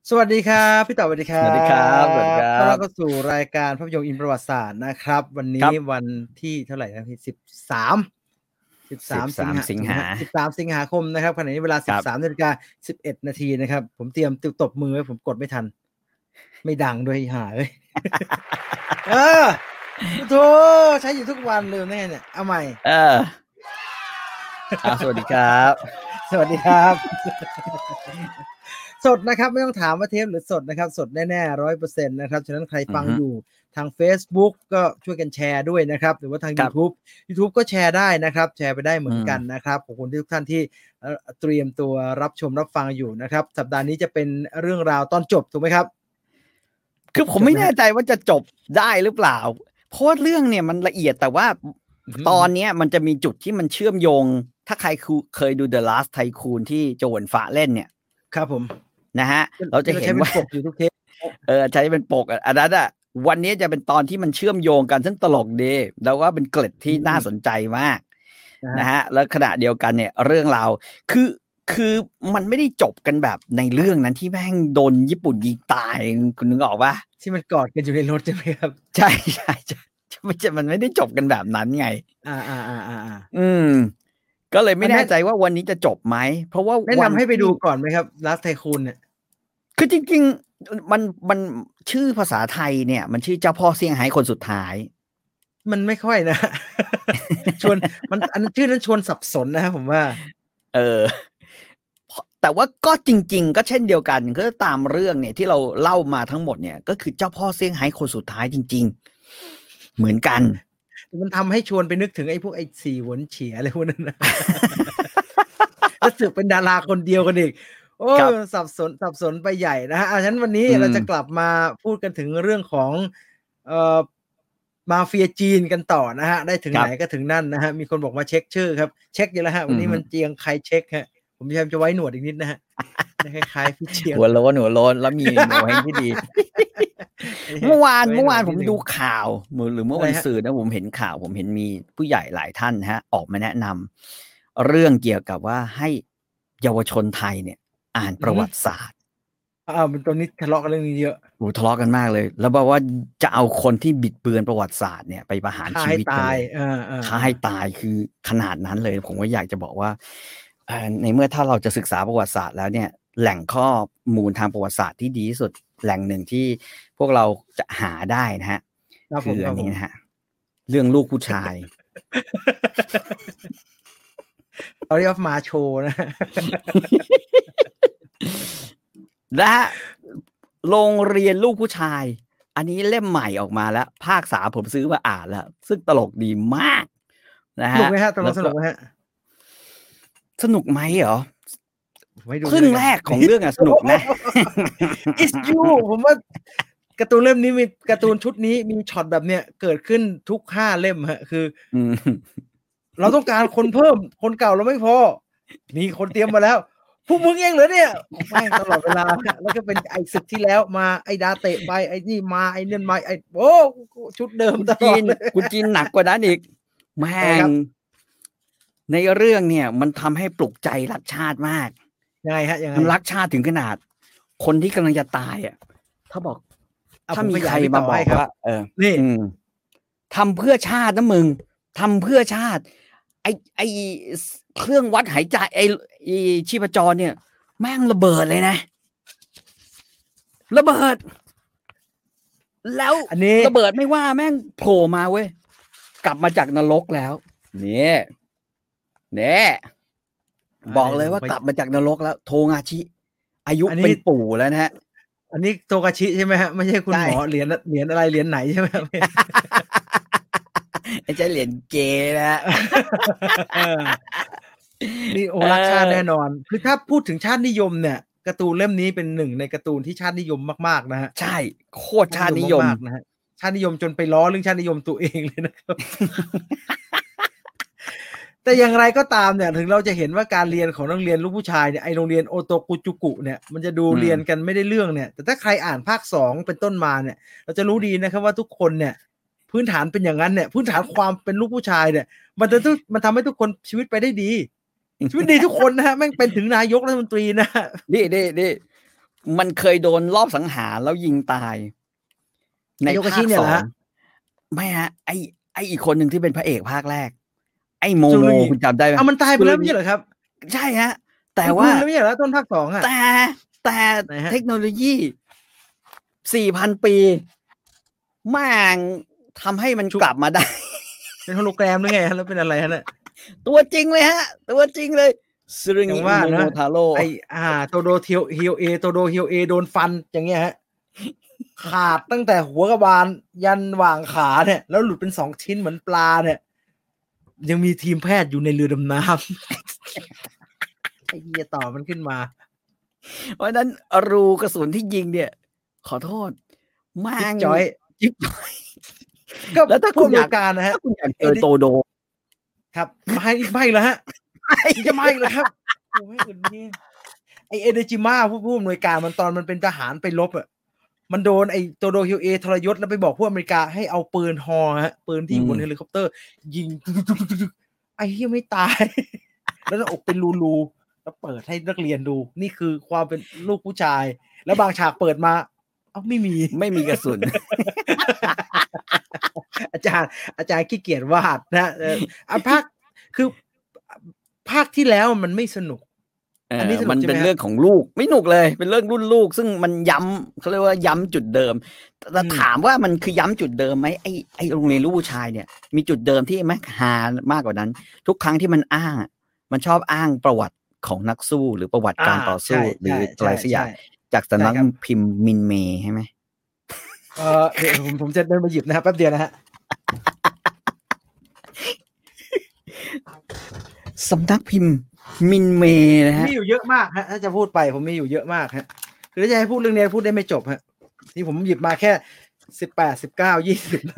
สวัสดีครับพี่ต่อสวัสดีครัสวัสดีครับสวัสดีครัต้อนรับบเข้าสู่รายการภาพยนตร์อินประวัติศาสตร์นะครับวันคนี้รับวันที่เท่าไหร่นะพี่13สิงหาสิงหาถูกไหม13สิงหาคมนะครับขณะนี้เวลาครับ 13:11 นาทีนะครับผมเตรียมตบมือไว้ผมกดไม่ทันไม่ดังด้วยไอ้ห่าเอ้ย เออโธ่ใช้อยู่ทุกวันลืมได้ไงเนี่ยเอาใหม่สวัสดีครับสวัสดีครับ สดนะครับไม่ต้องถามว่าเทปหรือสดนะครับสดแน่ๆ 100% นะครับฉะนั้นใครฟังอือฮึอยู่ทาง Facebook ก็ช่วยกันแชร์ด้วยนะครับหรือว่าทางครับ YouTube ก็แชร์ได้นะครับแชร์ไปได้เหมือนกันอืมนะครับขอบคุณทุกท่านที่เตรียมตัวรับชมรับฟังอยู่นะครับสัปดาห์นี้จะเป็นเรื่องราวตอนจบถูกไหมครับคือผมไม่แน่ใจว่าจะจบได้หรือเปล่าเพราะว่าเรื่องเนี่ยมันละเอียดแต่ว่าตอนเนี้ยมันจะมีจุดที่มันเชื่อมโยง ถ้าใครเคยดู The Last Tycoon ที่โจหวนฟ้าเล่นเนี่ยครับผมนะฮะเราจะเห็นว่าใช้เป็นปกอยู่ทุกเทปใช้เป็นปกอันนั้นอ่ะวันนี้จะเป็นตอนที่มันเชื่อมโยงกันซึ่งตลกดีแล้วว่าเป็นเกล็ดที่น่าสนใจมากนะฮะแล้วขณะเดียวกันเนี่ยเรื่องราวคือมันไม่ได้จบกันแบบในเรื่องนั้นที่แม่งโดนญี่ปุ่นยิงตายคุณนึกออกปะที่มันกอดกันอยู่ในรถใช่ไหมครับใช่มันไม่ได้จบกันแบบนั้นไงก็เลยไม่แน่ใจว่าวันนี้จะจบไหมเพราะว่าแนะนำให้ไปดูก่อนไหมครับ Last Tycoon เนี่ยคือจริงๆมันชื่อภาษาไทยเนี่ยมันชื่อเจ้าพ่อเซี่ยงไฮ้คนสุดท้ายมันไม่ค่อยนะ ชวนมันอันชื่อนั้นชวนสับสนนะครับผมว่าแต่ว่าก็จริงๆก็เช่นเดียวกันก็ตามเรื่องเนี่ยที่เราเล่ามาทั้งหมดเนี่ยก็คือเจ้าพ่อเซี่ยงไฮ้คนสุดท้ายจริงๆเหมือนกันมันทำให้ชวนไปนึกถึงไอ้พวกไอ้สี่หวนเฉียอะไรพวกนั้นนะ แล้วสึกเป็นดาราคนเดียวกันอีกโอ้สับสนไปใหญ่นะฮะฉะนั้นวันนี้เราจะกลับมาพูดกันถึงเรื่องของมาเฟียจีนกันต่อนะฮะได้ถึงไหนก็ถึงนั่นนะฮะมีคนบอกมาเช็คชื่อครับเช็คอยู่แล้วฮะวันนี้มันเจียงใครเช็คฮะผมพยายามจะไว้หนวดอีกนิดนะฮะคล้ายๆพี่เจียงหัวโล้นแล้วมีโมเฮงที่ดี เมื่อวานผมดูข่าวหรือเมื่อวันศุกร์นะผมเห็นข่าวผมเห็นมีผู้ใหญ่หลายท่านฮะออกมาแนะนำเรื่องเกี่ยวกับว่าให้เยาวชนไทยเนี่ยอ่านประวัติศาสตร์มันตอนนี้ทะเลาะกันเรื่องนี้เยอะทะเลาะกันมากเลยแล้วบอกว่าจะเอาคนที่บิดเบือนประวัติศาสตร์เนี่ยไปประหารชีวิตกันเลยฆ่าให้ตายคือขนาดนั้นเลยผมก็อยากจะบอกว่าในเมื่อถ้าเราจะศึกษาประวัติศาสตร์แล้วเนี่ยแหล่งข้อมูลทางประวัติศาสตร์ที่ดีที่สุดแหล่งหนึ่งที่พวกเราจะหาได้นะฮะคืออันนี้นะฮะเรื่องลูกผู้ชายเราเรียกว่ามาโชนะและโรงเรียนลูกผู้ชายอันนี้เล่มใหม่ออกมาแล้วภาค3ผมซื้อมาอ่านแล้วซึ่งตลกดีมากนะฮะสนุกไหมฮะสนุกไหมฮะสนุกไหมเหรอครึ่งแรกของเรื่องสนุกนะ It's you ผมว่าการ์ตูนเล่มนี้มีการ์ตูนชุดนี้มีช็อตแบบเนี้ยเกิดขึ้นทุก5เล่มฮะคือเราต้องการคนเพิ่มคนเก่าเราไม่พอมีคนเตรียมมาแล้วพวกมึงเองเหรอเนี่ยไม่ตลอดเวลาแล้วก็เป็นไอ้ศึกที่แล้วมาไอ้ดาเตะไปไอ้นี่มาไอ้นั่นมาไอ้โอ้ชุดเดิมตลอดคุณจีนหนักกว่านั้นอีกแม่งในเรื่องเนี่ยมันทำให้ปลุกใจรักชาติมากยังไงฮะยังไงมันรักชาติถึงขนาดคนที่กำลังจะตายถ้าบอกถ้ามีใครมาบอกว่านี่ทำเพื่อชาตินะมึงทำเพื่อชาติไอเครื่องวัดหายใจไอชีพจรเนี่ยแม่งระเบิดเลยนะระเบิดแล้วระเบิดไม่ว่าแม่งโผล่มาเว้ยกลับมาจากนรกแล้วเนี่ยบอกเลยว่ากลับมาจากนรกแล้วโทงาชิอายุเป็นปู่แล้วนะฮะอันนี้โทกาชิใช่ไหมฮะไม่ใช่คุณหมอเหรียญอะไรเหรียญไหนใช่ไหมไม่ใช่เหรียญเกนะฮะนี่โอรักชาติแน่นอนคือถ้าพูดถึงชาตินิยมเนี่ยการ์ตูนเล่มนี้เป็นหนึ่งในการ์ตูนที่ชาตินิยมมากๆนะฮะใช่โคตรชาตินิยมนะฮะชาตินิยมจนไปล้อเรื่องชาตินิยมตัวเองเลยนะครับ แต่อย่างไรก็ตามเนี่ยถึงเราจะเห็นว่าการเรียนของนักเรียนลูกผู้ชายเนี่ยไอโรงเรียนโอโตกุจุกุเนี่ยมันจะดูเรียนกันไม่ได้เรื่องเนี่ยแต่ถ้าใครอ่านภาค2เป็นต้นมาเนี่ยเราจะรู้ดีนะครับว่าทุกคนเนี่ยพื้นฐานเป็นอย่างนั้นเนี่ยพื้นฐานความเป็นลูกผู้ชายเนี่ยมันทำให้ทุกคนชีวิตไปได้ดีชีวิตดีทุกคนนะฮะแม่งเป็นถึงนายกรัฐมนตรีนะนี่มันเคยโดนรอบสังหารแล้วยิงตายในภาคสองไม่ฮะไออีกคนหนึ่งที่เป็นพระเอกภาคแรกไอโมคุณจำได้ไหมมันตายไปแล้วไม่ใช่เหรอครับใช่ฮะแต่ว่าไม่ใช่แล้วต้นภาค2อ่ะแต่เทคโนโลยี 4,000 ปีแม่งทำให้มันกลับมาได้เป็นโฮโลแกรมหรือไงแล้วเป็นอะไรฮะเนี่ยตัวจริงเลยฮะตัวจริงเลยซึริงิโมโนทาโร่โตโดฮิโอเอโดนฟันอย่างเงี้ยฮะขาดตั้งแต่หัวกระบาลยันหว่างขาเนี่ยแล้วหลุดเป็น2ชิ้นเหมือนปลาเนี่ยยังมีทีมแพทย์อยู่ในเรือดำน้ำไอ้เหี้ยต่อมันขึ้นมาเพราะนั้นรูกระสุนที่ยิงเนี่ยขอโทษมากจิ๊บจ้อยก็แล้วถ้าคุณอยากการนะฮะคุณอยากเจอโตโดครับไม่แล้วฮะจะไม่เลยครับโอ้ยอื่นนี่ไอเอเดจิมาผู้อำนวยการมันตอนมันเป็นทหารไปรบอ่ะมันโดนไอโตโดฮิวเอทรยศแล้วไปบอกพวกอเมริกาให้เอาปืนฮอฮะปืนที่อยู่บนเฮลิคอปเตอร์ยิงไอ้เหี้ยไม่ตายแล้วหน้าอกเป็นรูแล้วเปิดให้นักเรียนดูนี่คือความเป็นลูกผู้ชายแล้วบางฉากเปิดมาไม่มีกระสุนอาจารย์ขี้เกียจวาดนะภาคคือภาคที่แล้วมันไม่สนุกอันนี้มันเป็นเรื่องของลูกไม่หนุกเลยเป็นเรื่องรุ่นลูกซึ่งมันย้ำเขาเรียกว่าย้ำจุดเดิมแต่ถามว่ามันคือย้ำจุดเดิมไหมไอ้โรงเรียนลูกผู้ชายเนี่ยมีจุดเดิมที่แม็กฮามากกว่านั้นทุกครั้งที่มันอ้างมันชอบอ้างประวัติของนักสู้หรือประวัติการต่อสู้หรืออะไรสักอย่างจากสำนักพิมพ์มินเมย์ใช่ไหมผมจะเดินมาหยิบนะครับแป๊บเดียวนะฮะสำนักพิมพ์มินเมย์นะฮะมีอยู่เยอะมากฮะถ้าจะพูดไปผมมีอยู่เยอะมากฮะคือถ้าจะให้พูดเรื่องนี้พูดได้ไม่จบฮะที่ผมหยิบมาแค่18 19 20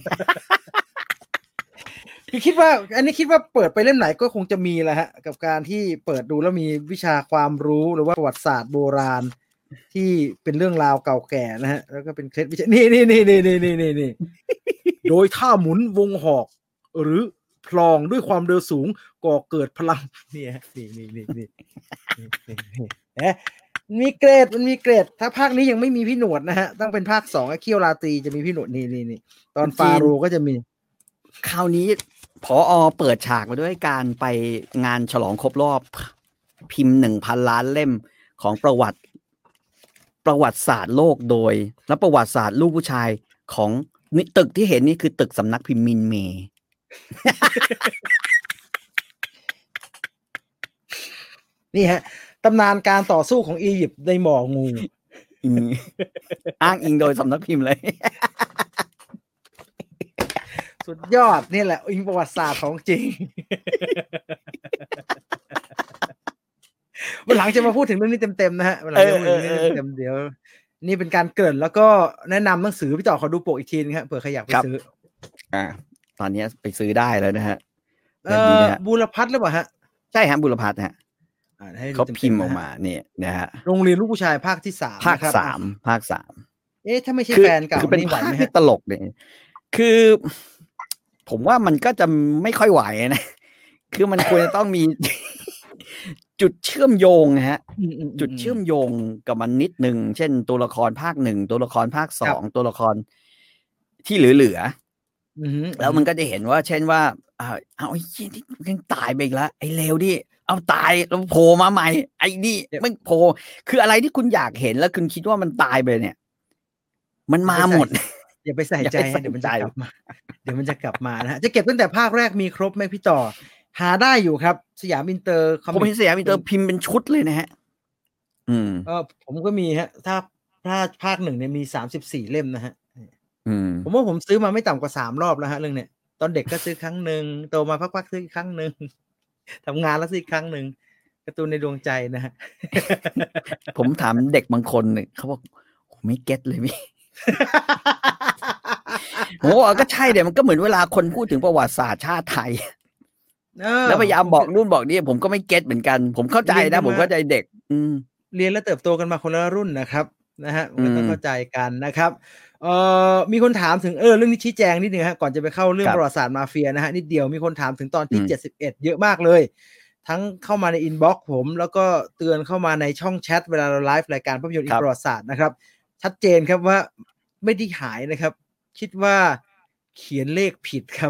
คือคิดว่าอันนี้คิดว่าเปิดไปเล่มไหนก็คงจะมีแหละฮะกับการที่เปิดดูแล้วมีวิชาความรู้หรือว่าประวัติศาสตร์โบราณที่เป็นเรื่องราวเก่าแก่นะฮะแล้วก็เป็นเคล็ดวิชานี่โดยท่าหมุนวงหอกหรือพลองด้วยความเร็วสูงก่อเกิดพลังนี่ฮะนี่มีเกรดมันมีเกรดถ้าภาคนี้ยังไม่มีพี่หนวดนะฮะต้องเป็นภาค2เคียวราตรีจะมีพี่หนวดนี่ตอนฟาโรก็จะมีคราวนี้ผอ.เปิดฉากมาด้วยการไปงานฉลองครบรอบพิมพ์ 1,000 ล้านเล่มของประวัติศาสตร์โลกโดยและประวัติศาสตร์ลูกผู้ชายของตึกที่เห็นนี่คือตึกสำนักพิมพ์มินเมย์นี่ฮะตำนานการต่อสู้ของอียิปต์ในหมอกงูอ้างอิงโดยสำนักพิมพ์เลยสุดยอดนี่แหละอิงประวัติศาสตร์ของจริงวันหลังจะมาพูดถึงเรื่องนี้เต็มๆนะฮะวันหลังจะพูดถึงเรื่องนี้เต็มเดี๋ยวนี่เป็นการเกริ่นแล้วก็แนะนำหนังสือพี่ต่อขอดูปกอีกทีนึงครับเผื่อใครอยากไปซื้อตอนนี้ไปซื้อได้แล้วนะฮะบูรพัฒน์หรือเปล่าฮะใช่ฮะบูรพัฒน์ฮะเขาพิมพ์ออกมาเนี่ยนะฮะโรงเรียนลูกผู้ชายภาคที่3 ภาค3 ถ้าไม่ใช่แฟนเก่าคือเป็นภาคที่ตลกเนี่ยคือผมว่ามันก็จะไม่ค่อยไหวนะคือมันควรจะต้องมีจุดเชื่อมโยงนะฮะจุดเชื่อมโยงกับมันนิดนึงเช่นตัวละครภาค1ตัวละครภาค2ตัวละครที่เหลือแล้วมันก็จะเห็นว่าเช่นว่าเอาไอ้ที่ยังตายไปอีกแล้วไอ้เลวดิเอาตายแล้วโผล่มาใหม่ไอ้นี่ไม่โผล่คืออะไรที่คุณอยากเห็นแล้วคุณคิดว่ามันตายไปเนี่ยมันมาหมดอย่าไปใส่ใจเดี๋ยวมันจะกลับมานะฮะจะเก็บตั้งแต่ภาคแรกมีครบไหมพี่ต่อหาได้อยู่ครับสยามอินเตอร์ผมเห็นสยามอินเตอร์พิมพ์เป็นชุดเลยนะฮะผมก็มีฮะถ้าภาค1เนี่ยมี34เล่มนะฮะผมว่าผมซื้อมาไม่ต่ำกว่า3รอบแล้วฮะเรื่องเนี้ยตอนเด็กก็ซื้อครั้งนึงโตมาพักซื้ออีกครั้งนึงทำงานแล้วซื้ออีกครั้งนึงการ์ตูนในดวงใจนะฮะผมถามเด็กบางคนเนี่ยเขาบอกไม่เก็ตเลยพี่โอ้ก็ใช่เดี๋ยวมันก็เหมือนเวลาคนพูดถึงประวัติศาสตร์ชาติไทยแล้วพยายามบอกนู่นบอกนี่ผมก็ไม่เก็ตเหมือนกันผมเข้าใจนะผมเข้าใจเด็กเรียนแล้วเติบโตกันมาคนละรุ่นนะครับนะฮะมันต้องเข้าใจกันนะครับมีคนถามถึงเรื่องนี้ชี้แจงนิดนึงฮะก่อนจะไปเข้าเรื่องประวัติศาสตร์มาเฟียนะฮะนิดเดียวมีคนถามถึงตอนที่71เยอะมากเลยทั้งเข้ามาในอินบ็อกซ์ผมแล้วก็เตือนเข้ามาในช่องแชทเวลาเราไลฟ์รายการภาพยนตร์อีกประวัติศาสตร์นะครับชัดเจนครับว่าไม่ได้หายนะครับคิดว่าเขียนเลขผิดครับ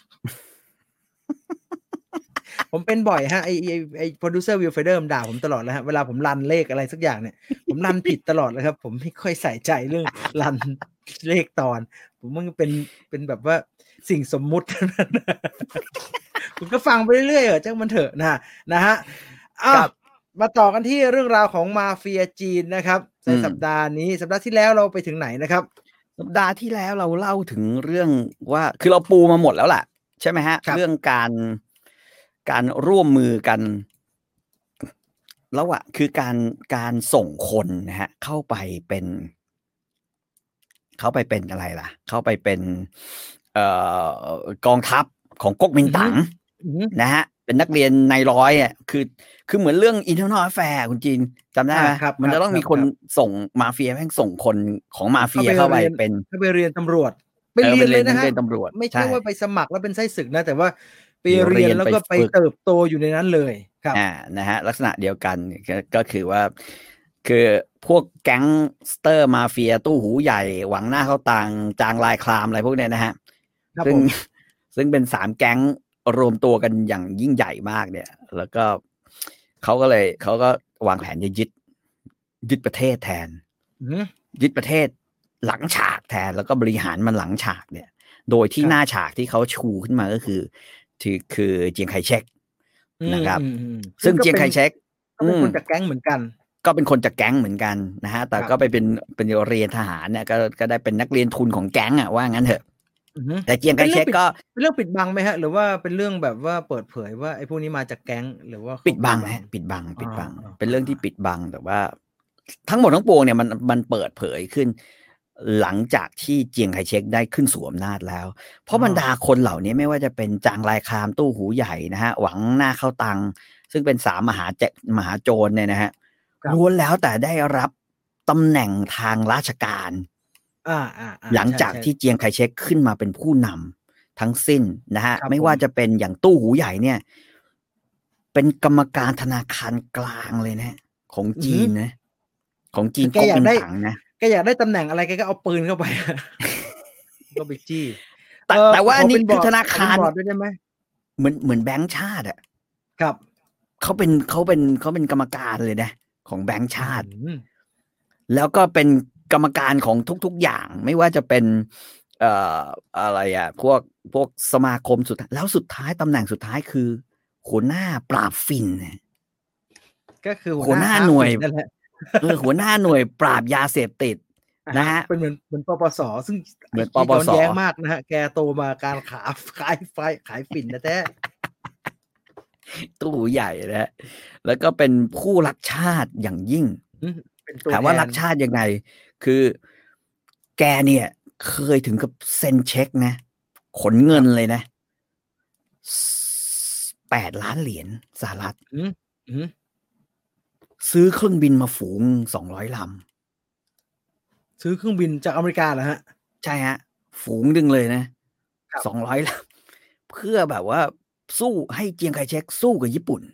ผมเป็นบ่อยฮะไอโปรดิวเซอร์วิลเฟเดอร์ด่าผมตลอดเลยฮะเวลาผมรันเลขอะไรสักอย่างเนี่ยผมรันผิดตลอดเลยครับผมไม่ค่อยใส่ใจเรื่องรันเลขตอนผมมันเป็นแบบว่าสิ่งสมมุติคุณก็ฟังไปเรื่อยๆจ้ามันเถอะนะฮะมาต่อกันที่เรื่องราวของมาเฟียจีนนะครับในสัปดาห์ที่แล้วเราไปถึงไหนนะครับสัปดาห์ที่แล้วเราเล่าถึงเรื่องว่าคือเราปูมาหมดแล้วล่ะใช่ไหมฮะเรื่องการร่วมมือกันแล้วคือการส่งคนนะฮะเข้าไปเป็นอะไรล่ะเข้าไปเป็นกองทัพของก๊กมินตั๋งนะฮะเป็นนักเรียนในร้อยอ่ะคือเหมือนเรื่อง Internal Affair คุณจีนจำได้ไหมมันจะต้องมีคนส่งมาเฟียแม่งส่งคนของมาเฟียเข้าไปเป็นไปเรียนตำรวจไปเรียนเลยนะฮะไม่ใช่ว่าไปสมัครแล้วเป็นไส้ศึกนะแต่ว่าไปเรียนแล้วก็ไปเติบโตอยู่ในนั้นเลยครับนะฮะลักษณะเดียวกันก็คือว่าคือพวกแก๊งสเตอร์มาเฟียตู้หูใหญ่หวังหน้าเข้าตังจางลายคลามอะไรพวกนี้นะฮะซึ่งเป็น3แก๊งรวมตัวกันอย่างยิ่งใหญ่มากเนี่ยแล้วก็เขาก็วางแผนจะยึดประเทศแทนยึดประเทศหลังฉากแทนแล้วก็บริหารมันหลังฉากเนี่ยโดยที่หน้าฉากที่เขาชูขึ้นมาก็คือเจียงไคเชกนะครับซึ่งเจียงไคเชกก็เป็นคนจากแก๊งเหมือนกันนะฮะแต่ก็ไปเป็นเรียนทหารเนี่ยก็ได้เป็นนักเรียนทุนของแก๊งว่างั้นเถอะแต่เจียงไคเชกก็เป็นเรื่องปิดบังไหมฮะหรือว่าเป็นเรื่องแบบว่าเปิดเผยว่าไอ้พวกนี้มาจากแก๊งหรือว่าปิดบังเป็นเรื่องที่ปิดบังแต่ว่าทั้งหมดทั้งปวงเนี่ยมันเปิดเผยขึ้นหลังจากที่เจียงไคเชกได้ขึ้นสู่อำนาจแล้วเพราะบรรดาคนเหล่านี้ไม่ว่าจะเป็นจางลายคลามตู้หูใหญ่นะฮะหวังหน้าเข้าตังซึ่งเป็น3มหาโจรเนี่ยนะฮะล้วนแล้วแต่ได้รับตำแหน่งทางราชการหลังจากที่เจียงไคเชกขึ้นมาเป็นผู้นำทั้งสิ้นนะฮะไม่ว่าจะเป็นอย่างตู้หูใหญ่เนี่ยเป็นกรรมการธนาคารกลางเลยนะของจีนนะของจีนก๊กมินตั๋งนะแกอยากได้ตำแหน่งอะไรแกก็เอาปืนเข้าไปก็ไปจี้แต่ว่าอันนี้คือธนาคารด้วยใช่ไหมเหมือนแบงก์ชาติอ่ะครับเขาเป็นกรรมการเลยนะของแบงก์ชาติแล้วก็เป็นกรรมการของทุกๆอย่างไม่ว่าจะเป็นอะไรอ่ะพวกสมาคมสุดแล้วสุดท้ายตำแหน่งสุดท้ายคือหัวหน้าปราบฝิ่นก็คือหัวหน้าหน่วยหัวหน้าหน่วยปราบยาเสพติดนะฮะเป็นเหมือนปปสซึ่งเหมือนปปสแย้งมากนะฮะแกโตมาการขายฝิ่นนะแท้ตู้ใหญ่นะแล้วก็เป็นผู้รักชาติอย่างยิ่งถามว่ารักชาติยังไงคือแกเนี่ยเคยถึงกับเซ็นเช็คนะขนเงินเลยนะ8 ล้านเหรียญสหรัฐซื้อเครื่องบินมาฝูง200 ลำซื้อเครื่องบินจากอเมริกาเหรอฮะใช่ฮะฝูงดึงเลยนะ200 ลำเพื่อแบบว่าสู้ให้เจียงไคเชกสู้กับญี่ปุ่น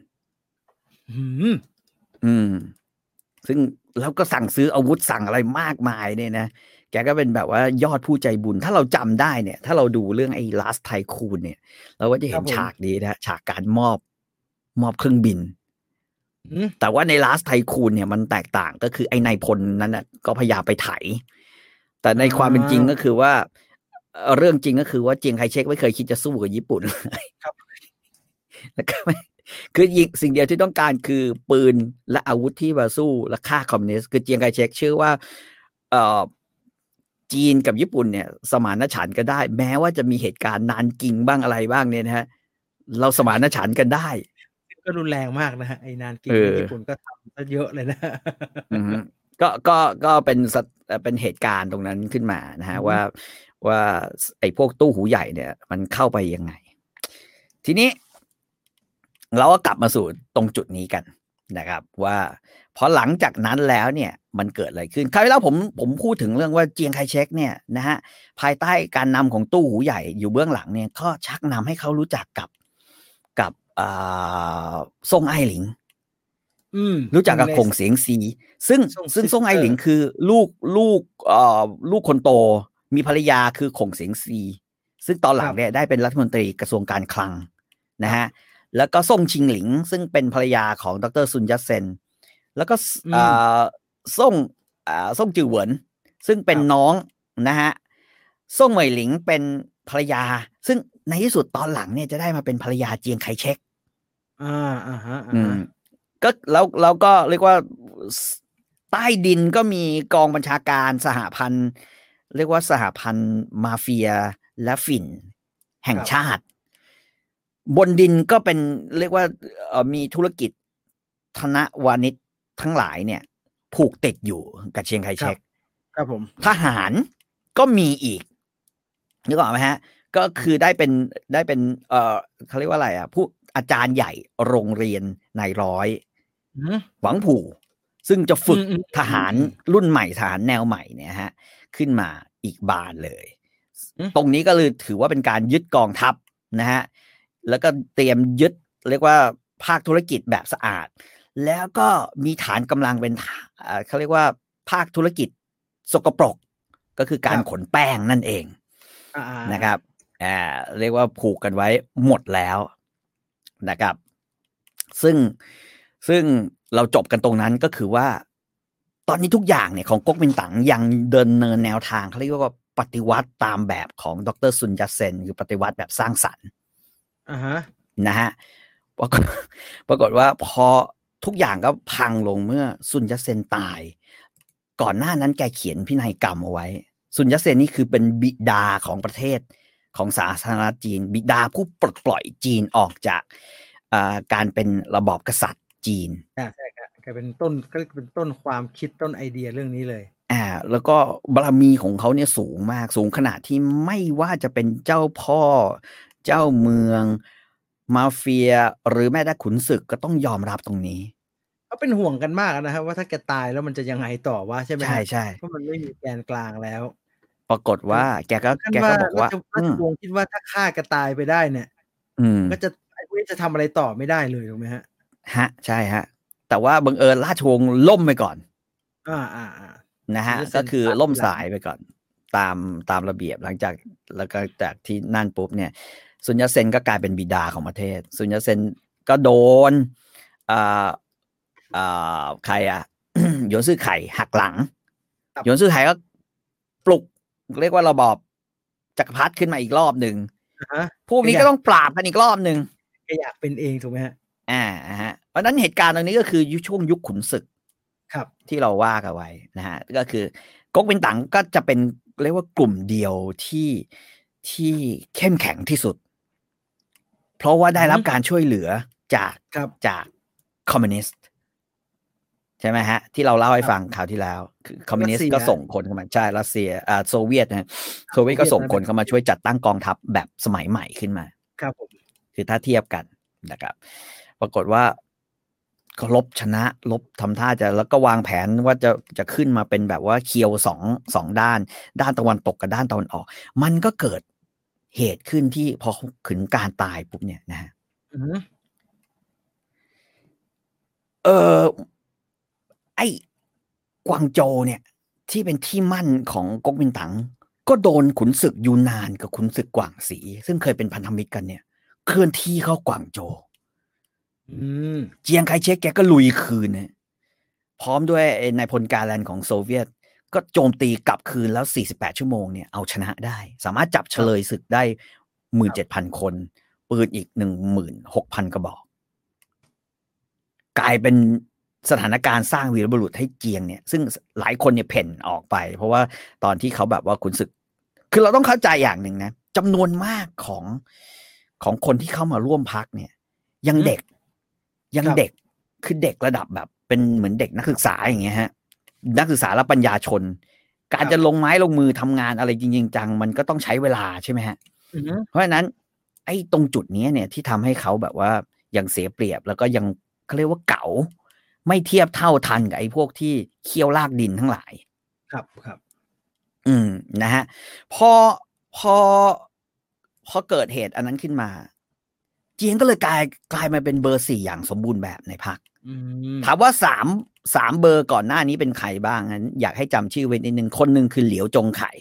ซึ่งแล้วก็สั่งซื้ออาวุธสั่งอะไรมากมายเนี่ยนะแกก็เป็นแบบว่ายอดผู้ใจบุญถ้าเราจำได้เนี่ยถ้าเราดูเรื่องไอ้ Last Tycoon เนี่ยเราก็จะเห็นฉากนี้นะฉากการมอบเครื่องบินแต่ว่าใน Last Tycoon เนี่ยมันแตกต่างก็คือไอ้นายพลนั้นน่ะก็พยายามไปไถแต่ในความเป็นจริงก็คือว่าเรื่องจริงก็คือว่าเจียงไคเชกไม่เคยคิดจะสู้กับญี่ปุ่นเลยครับแล้วก็คือสิ่งเดียวที่ต้องการคือปืนและอาวุธที่มาสู้และฆ่าคอมมิวนิสต์คือเจียงไคเชกเชื่อว่าจีนกับญี่ปุ่นเนี่ยสมานฉันท์กันได้แม้ว่าจะมีเหตุการณ์นานกิงบ้างอะไรบ้างเนี่ยนะฮะเราสมานฉันท์กันได้ก็รุนแรงมากนะฮะไอ้นานกิงญี่ปุ่นก็ทำเยอะเลยนะก็เป็นเหตุการณ์ตรงนั้นขึ้นมานะฮะว่าไอ้พวกตู้หูใหญ่เนี่ยมันเข้าไปยังไงทีนี้เราก็กลับมาสู่ตรงจุดนี้กันนะครับว่าพอหลังจากนั้นแล้วเนี่ยมันเกิดอะไรขึ้นคราวที่แล้วผมพูดถึงเรื่องว่าเจียงไคเชกเนี่ยนะฮะภายใต้การนำของตู้หูใหญ่อยู่เบื้องหลังเนี่ยก็ชักนำให้เขารู้จักกับซ่งไอ้หลิงรู้จักกับคงเสียงซีซึ่งซ่งไอ้หลิงคือลูกคนโตมีภรรยาคือคงเสียงซีซึ่งตอนหลังเนี่ยได้เป็นรัฐมนตรีกระทรวงการคลังนะฮะแล้วก็ซ่งชิงหลิงซึ่งเป็นภรรยาของดรซุนยัตเซนแล้วก็ซ่งจือเหวินซึ่งเป็นน้องนะฮะซ่งเหมยหลิงเป็นภรรยาซึ่งในที่สุดตอนหลังเนี่ยจะได้มาเป็นภรรยาเจียงไคเชกก็แล้วก็เรียกว่าใต้ดินก็มีกองบัญชาการสหพันธ์เรียกว่าสหพันธ์มาเฟียและฝิ่นแห่งชาติบนดินก็เป็นเรียกว่ามีธุรกิจธนวานิชทั้งหลายเนี่ยผูกติดอยู่กับเชียงไคเชกครับผมทหารก็มีอีกนึกออกไหมฮะก็คือได้เป็นเขาเรียกว่าอะไรผู้อาจารย์ใหญ่โรงเรียนนายร้อยหวังผู่ซึ่งจะฝึกทหารรุ่นใหม่ทหารแนวใหม่เนี่ยฮะขึ้นมาอีกบานเลยตรงนี้ก็เลยถือว่าเป็นการยึดกองทัพนะฮะแล้วก็เตรียมยึดเรียกว่าภาคธุรกิจแบบสะอาดแล้วก็มีฐานกำลังเป็นเขาเรียกว่าภาคธุรกิจสกปรกก็คือการขนแป้งนั่นเองนะครับเรียกว่าผูกกันไว้หมดแล้วนะครับซึ่งเราจบกันตรงนั้นก็คือว่าตอนนี้ทุกอย่างเนี่ยของก๊กมินตั๋งยังเดินเนินแนวทางเขาเรียกว่าปฏิวัติตามแบบของดรซุนยัตเซนคือปฏิวัติแบบสร้างสรรค์นะฮะปรากฏว่าพอทุกอย่างก็พังลงเมื่อซุนยัตเซนตายก่อนหน้านั้นแกเขียนพินัยกรรมเอาไว้ซุนยัตเซนนี่คือเป็นบิดาของประเทศของสาธารณรัฐจีนบิดาผู้ปลดปล่อยจีนออกจากการเป็นระบอบกษัตริย์จีนใช่ครับแกเป็นต้นความคิดต้นไอเดียเรื่องนี้เลยแล้วก็บารมีของเขาเนี่ยสูงมากสูงขนาดที่ไม่ว่าจะเป็นเจ้าพ่อเจ้าเมืองมาเฟียหรือแม้แต่ขุนศึกก็ต้องยอมรับตรงนี้เขาเป็นห่วงกันมากนะครับว่าถ้าแกตายแล้วมันจะยังไงต่อวะใช่ไหมใช่เพราะมันไม่มีแกนกลางแล้วปรากฏว่าแกก็บอกว่าราชวงศ์คิดว่าถ้าฆ่าแกตายไปได้เนี่ยก็จะไอ้พวกนี้จะทำอะไรต่อไม่ได้เลยถูกไหมฮะใช่ฮะแต่ว่าบังเอิญราชวงศ์ล่มไปก่อนนะฮะก็คือล่มสายไปก่อนตามระเบียบหลังจากแล้วก็จากที่นั่นปุ๊บเนี่ยซุนยัตเซนก็กลายเป็นบิดาของประเทศซุนยัตเซนก็โดนใครหยวนซื่อไข่หักหลังหยวนซื่อไข่ก็ปลุกเรียกว่าระบอบจักรพรรดิขึ้นมาอีกรอบหนึ่งพวกนี้ก็ต้องปราบกันอีกรอบหนึ่งก็อยากเป็นเองถูกไหมฮะฮะเพราะนั้นเหตุการณ์ตรงนี้ก็คือช่วงยุคขุนศึกครับที่เราว่ากันไว้นะฮะก็คือก๊กมินตั๋งก็จะเป็นเรียกว่ากลุ่มเดียวที่เข้มแข็งที่สุดเพราะว่าได้รับการช่วยเหลือจากคอมมิวนิสต์ใช่ไหมฮะที่เราเล่าให้ฟังคราวที่แล้วคือคอมมิวนิสต์ก็ส่งคนเข้ามาใช่รัสเซียโซเวียตนะโซเวียตก็ส่งคนเข้ามาช่วยจัดตั้งกองทัพแบบสมัยใหม่ขึ้นมาครับผมคือถ้าเทียบกันนะครับปรากฏว่าก็ลบชนะลบทำท่าจะแล้วก็วางแผนว่าจะขึ้นมาเป็นแบบว่าเคียวสองด้านตะวันตกกับด้านตะวันออกมันก็เกิดเหตุขึ้นที่พอถึงการตายปุ๊บเนี่ยนะฮะไอ้กวางโจวเนี่ยที่เป็นที่มั่นของก๊กมินตั๋งก็โดนขุนศึกยูนานกับขุนศึกกวางสีซึ่งเคยเป็นพันธมิตรกันเนี่ยเคลื่อนที่เข้ากวางโจวเจียงไคเชกแกก็ลุยคืนเนี่ยพร้อมด้วยนายพลกาแลนของโซเวียตก็โจมตีกลับคืนแล้ว48ชั่วโมงเนี่ยเอาชนะได้สามารถจับเฉลยศึกได้ 17,000 คนปืนอีก 16,000 กระบอกกลายเป็นสถานการณ์สร้างวีรบุรุษให้เจียงเนี่ยซึ่งหลายคนเนี่ยเพ่นออกไปเพราะว่าตอนที่เขาแบบว่าขุนศึกคือเราต้องเข้าใจอย่างหนึ่งนะจำนวนมากของคนที่เข้ามาร่วมพรรคเนี่ยยังเด็กคือเด็กระดับแบบเป็นเหมือนเด็กนักศึกษาอย่างเงี้ยฮะนักศึกษาและปัญญาชนการจะลงไม้ลงมือทำงานอะไรจริงๆจังมันก็ต้องใช้เวลาใช่ไหมฮะเพราะฉะนั้นไอ้ตรงจุดนี้เนี่ยที่ทำให้เขาแบบว่ายังเสียเปรียบแล้วก็ยังเขาเรียกว่าเก๋าไม่เทียบเท่าทันกับไอ้พวกที่เคี่ยวลากดินทั้งหลายครับนะฮะพอเกิดเหตุอันนั้นขึ้นมาเจียงก็เลยกลายมาเป็นเบอร์ 4อย่างสมบูรณ์แบบในพรรคถามว่า3เบอร์ก่อนหน้านี้เป็นใครบ้างงั้นอยากให้จำชื่อไว้นิดนึงคนหนึ่งคือเหลียวจงไข่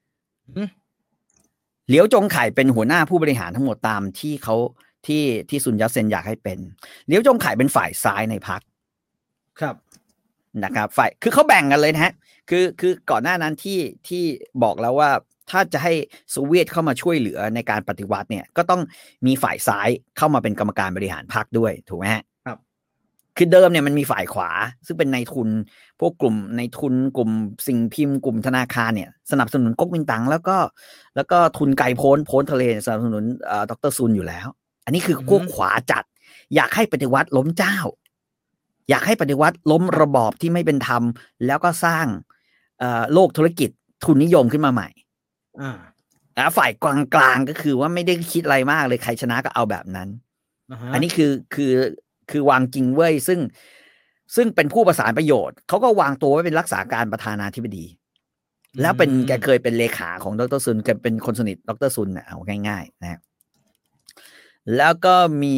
เหลียวจงไข่เป็นหัวหน้าผู้บริหารทั้งหมดตามที่เขาที่ซุนยัตเซนอยากให้เป็นเหลียวจงไข่เป็นฝ่ายซ้ายในพรรคครับนะครับฝ่ายคือเขาแบ่งกันเลยนะฮะคือก่อนหน้านั้นที่บอกแล้วว่าถ้าจะให้โซเวียตเข้ามาช่วยเหลือในการปฏิวัติเนี่ยก็ต้องมีฝ่ายซ้ายเข้ามาเป็นกรรมการบริหารพรรคด้วยถูกไหมฮะครับคือเดิมเนี่ยมันมีฝ่ายขวาซึ่งเป็นนายทุนพวกกลุ่มนายทุนกลุ่มสิ่งพิมพ์กลุ่มธนาคารเนี่ยสนับสนุนก๊กมินตั๋งแล้วก็ทุนไก่พ้นทะเลสนับสนุนดร.ซุนอยู่แล้วอันนี้คือพวกขวาจัดอยากให้ปฏิวัติล้มเจ้าอยากให้ปฏิวัติล้มระบอบที่ไม่เป็นธรรมแล้วก็สร้างโลกธุรกิจทุนนิยมขึ้นมาใหม่ฝ่ายกลางก็คือว่าไม่ได้คิดอะไรมากเลยใครชนะก็เอาแบบนั้นอันนี้คือวางจริงเว้ยซึ่งเป็นผู้ประสานประโยชน์เขาก็วางตัวไว้เป็นรักษาการประธานาธิบดีแล้วแกเคยเป็นเลขาของดร.ซุนแกเป็นคนสนิทดร.ซุนเอาง่ายๆนะแล้วก็มี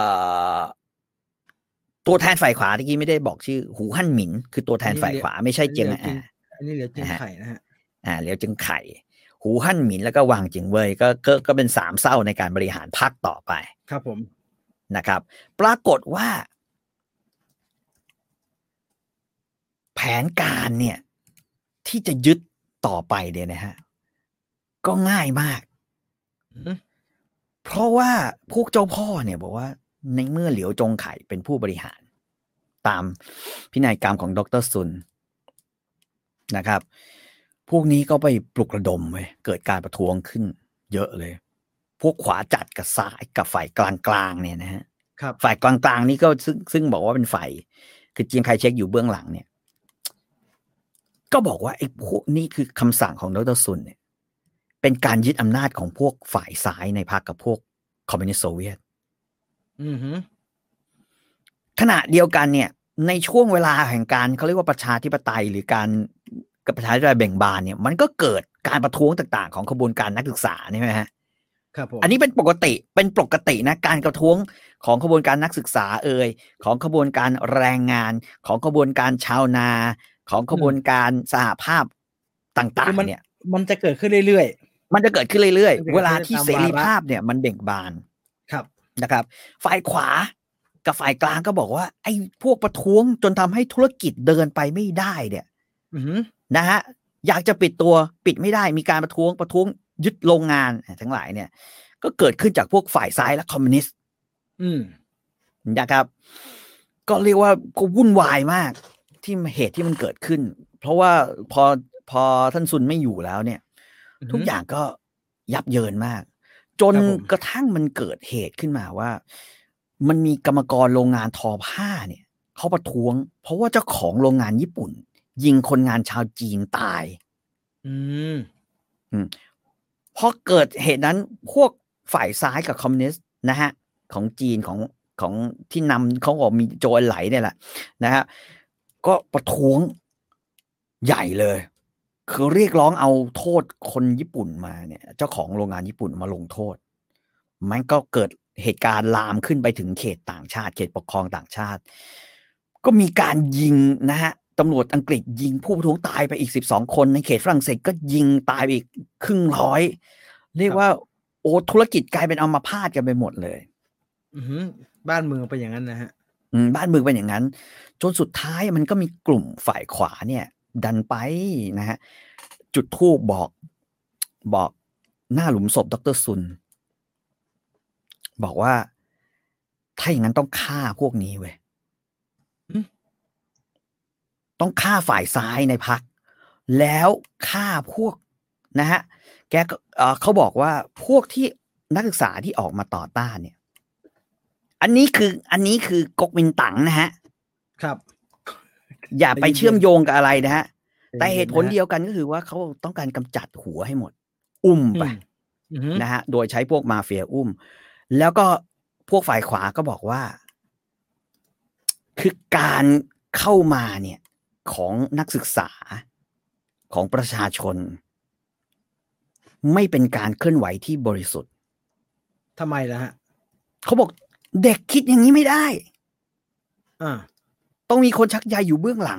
ตัวแทนฝ่ายขวาที่กี้ไม่ได้บอกชื่อหูฮั่นหมินคือตัวแทนฝ่ายขวาไม่ใช่เจียงอันนี้เหลียวจึงไข่นะฮะเหลียวจึงไข่หูฮั่นหมินแล้วก็วางจิงเว่ยก็เป็น3เศร้าในการบริหารพรรคต่อไปครับผมนะครับปรากฏว่าแผนการเนี่ยที่จะยึดต่อไปเนี่ยนะฮะก็ง่ายมากเพราะว่าพวกเจ้าพ่อเนี่ยบอกว่าในเมื่อเหลียวจงไข่เป็นผู้บริหารตามพินัยกรรมของดร.ซุนนะครับพวกนี้ก็ไปปลุกระดมเลยเกิดการประท้วงขึ้นเยอะเลยพวกขวาจัดกับซ้ายกับฝ่ายกลางเนี่ยนะฮะฝ่ายกลางนี่ก็ซึ่งบอกว่าเป็นฝ่ายคือเจียงไคเชกอยู่เบื้องหลังเนี่ยก็บอกว่าไอ้พวกนี้คือคำสั่งของดร.ซุนเนี่ยเป็นการยึดอำนาจของพวกฝ่ายซ้ายในพรรคกับพวกคอมมิวนิสต์โซเวียตขณะเดียวกันเนี่ยในช่วงเวลาแห่งการเขาเรียกว่าประชาธิปไตยหรือการกับประชาธิปไตยแบ่งบานเนี่ยมันก็เกิดการประท้วงต่างๆของขบวนการนักศึกษาใช่ไหมฮะครับผมอันนี้เป็นปกตินะการประท้วงของขบวนการนักศึกษาของขบวนการแรงงานของขบวนการชาวนาของขบวนการสหภาพต่างๆเนี่ยมันจะเกิดขึ้นเรื่อยๆเวลาที่เสรีภาพเนี่ยมันเบ่งบานครับนะครับฝ่ายขวากับฝ่ายกลางก็บอกว่าไอ้พวกประท้วงจนทำให้ธุรกิจเดินไปไม่ได้เนี่ยนะฮะอยากจะปิดตัวปิดไม่ได้มีการประท้วงยึดโรงงานทั้งหลายเนี่ยก็เกิดขึ้นจากพวกฝ่ายซ้ายและคอมมิวนิสต์นะครับก็เรียกว่าก็วุ่นวายมากที่เหตุที่มันเกิดขึ้นเพราะว่าพอท่านซุนไม่อยู่แล้วเนี่ยทุกอย่างก็ยับเยินมากจนกระทั่งมันเกิดเหตุขึ้นมาว่ามันมีกรรมกรโรงงานทอผ้าเนี่ยเขาประท้วงเพราะว่าเจ้าของโรงงานญี่ปุ่นยิงคนงานชาวจีนตายพอเกิดเหตุนั้นพวกฝ่ายซ้ายกับคอมมิวนิสต์นะฮะของจีนของที่นำเขาบอกมีโจรไหลเนี่ยแหละนะฮะก็ประท้วงใหญ่เลยคือเรียกร้องเอาโทษคนญี่ปุ่นมาเนี่ยเจ้าของโรงงานญี่ปุ่นมาลงโทษมันก็เกิดเหตุการณ์ลามขึ้นไปถึงเขตต่างชาติเขตปกครองต่างชาติก็มีการยิงนะฮะตำรวจอังกฤษยิงผู้ประท้วงตายไปอีก12คนในเขตฝรั่งเศสก็ยิงตายไปอีกครึ่งร้อยเรียกว่าโอ้ธุรกิจกลายเป็นอัมพาตกันไปหมดเลยบ้านเมืองเป็นอย่างนั้นนะฮะบ้านเมืองเป็นอย่างนั้นจนสุดท้ายมันก็มีกลุ่มฝ่ายขวาเนี่ยดันไปนะฮะจุดธูปบอกหน้าหลุมศพดร.ซุนบอกว่าถ้าอย่างนั้นต้องฆ่าพวกนี้เว้ยต้องฆ่าฝ่ายซ้ายในพรรคแล้วฆ่าพวกนะฮะแกเขาบอกว่าพวกที่นักศึกษาที่ออกมาต่อต้านเนี่ยอันนี้คือก๊กมินตั๋งนะฮะครับอย่าไปเชื่อมโยงกับอะไรนะฮะแต่เหตุผลเดียวกันก็คือว่าเขาต้องการกำจัดหัวให้หมดไปนะฮะโดยใช้พวกมาเฟียแล้วก็พวกฝ่ายขวาก็บอกว่าคือการเข้ามาเนี่ยของนักศึกษาของประชาชนไม่เป็นการเคลื่อนไหวที่บริสุทธิ์ทำไมล่ะฮะเขาบอกเด็กคิดอย่างนี้ไม่ได้ ต้องมีคนชักใยอยู่เบื้องหลัง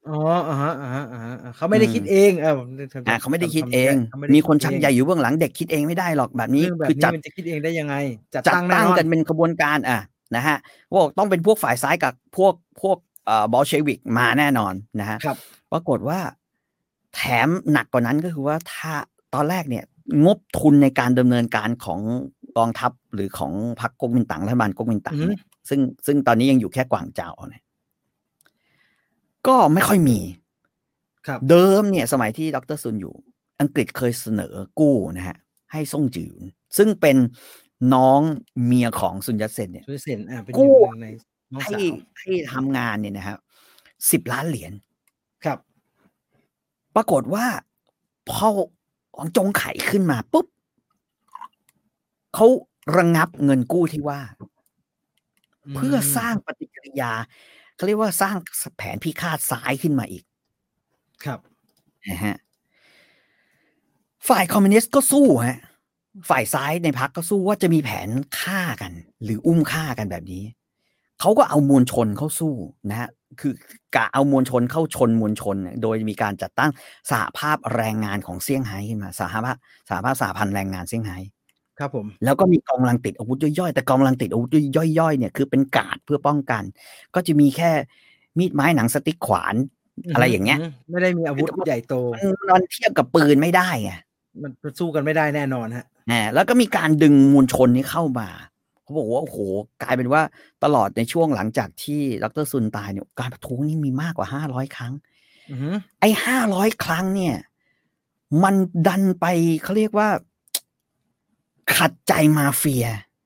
เขาไม่ได้คิดเองเขาไม่ได้คิดเองมีคนชักใยอยู่เบื้องหลังเด็กคิดเองไม่ได้หรอกแบบนี้คือจัดมันจะคิดเองได้ยังไงจัดตั้งกันเป็นขบวนการนะฮะว่าต้องเป็นพวกฝ่ายซ้ายกับพวกบอลเชวิกมาแน่นอนนะฮะปรากฏว่าแถมหนักกว่านั้นก็คือว่าถ้าตอนแรกเนี่ยงบทุนในการดำเนินการของกองทัพหรือของพรรคก๊กมินตั๋งรัฐบาลก๊กมินตั๋งซึ่งตอนนี้ยังอยู่แค่กวางเจาเนี่ยก็ไม่ค่อยมีเดิมเนี่ยสมัยที่ดร.ซุนอยู่อังกฤษเคยเสนอกู้นะฮะให้ซ่งจือซึ่งเป็นน้องเมียของซุนยัตเซนเนี่ยกู้ให้ทำงานเนี่ยนะครับ10 ล้านเหรียญครับปรากฏว่าพอของจงไขขึ้นมาปุ๊บเขาระงับเงินกู้ที่ว่าเพื่อสร้างปฏิกิริยาเขาเรียกว่าสร้างแผนพิฆาตซ้ายขึ้นมาอีกครับนะฮะฝ่ายคอมมิวนิสต์ก็สู้ฮะฝ่ายซ้ายในพรรคก็สู้ว่าจะมีแผนฆ่ากันหรืออุ้มฆ่ากันแบบนี้เขาก็เอามวลชนเข้าสู้นะฮะคือกะเอามวลชนเข้าชนมวลชนโดยมีการจัดตั้งสหภาพแรงงานของเซี่ยงไฮ้ขึ้นมาสหพันธ์แรงงานเซี่ยงไฮ้ครับผมแล้วก็มีกองกำลังติดอาวุธย่อยๆแต่กองกำลังติดอาวุธย่อยๆเนี่ยคือเป็นการ์ดเพื่อป้องกันก็จะมีแค่มีดไม้หนังสติ๊กขวานอะไรอย่างเงี้ยไม่ได้มีอาวุธใหญ่โตมันเทียบกับปืนไม่ได้ไงมันสู้กันไม่ได้แน่นอนฮะแล้วก็มีการดึงมวลชนนี้เข้ามาเขาบอกว่าโอ้โหกลายเป็นว่าตลอดในช่วงหลังจากที่ดร.ซุนตายเนี่ยการประท้วงนี่มีมากกว่า500 ครั้งไอ้500 ครั้งเนี่ยมันดันไปเขาเรียกว่าขัดใจมาเฟีย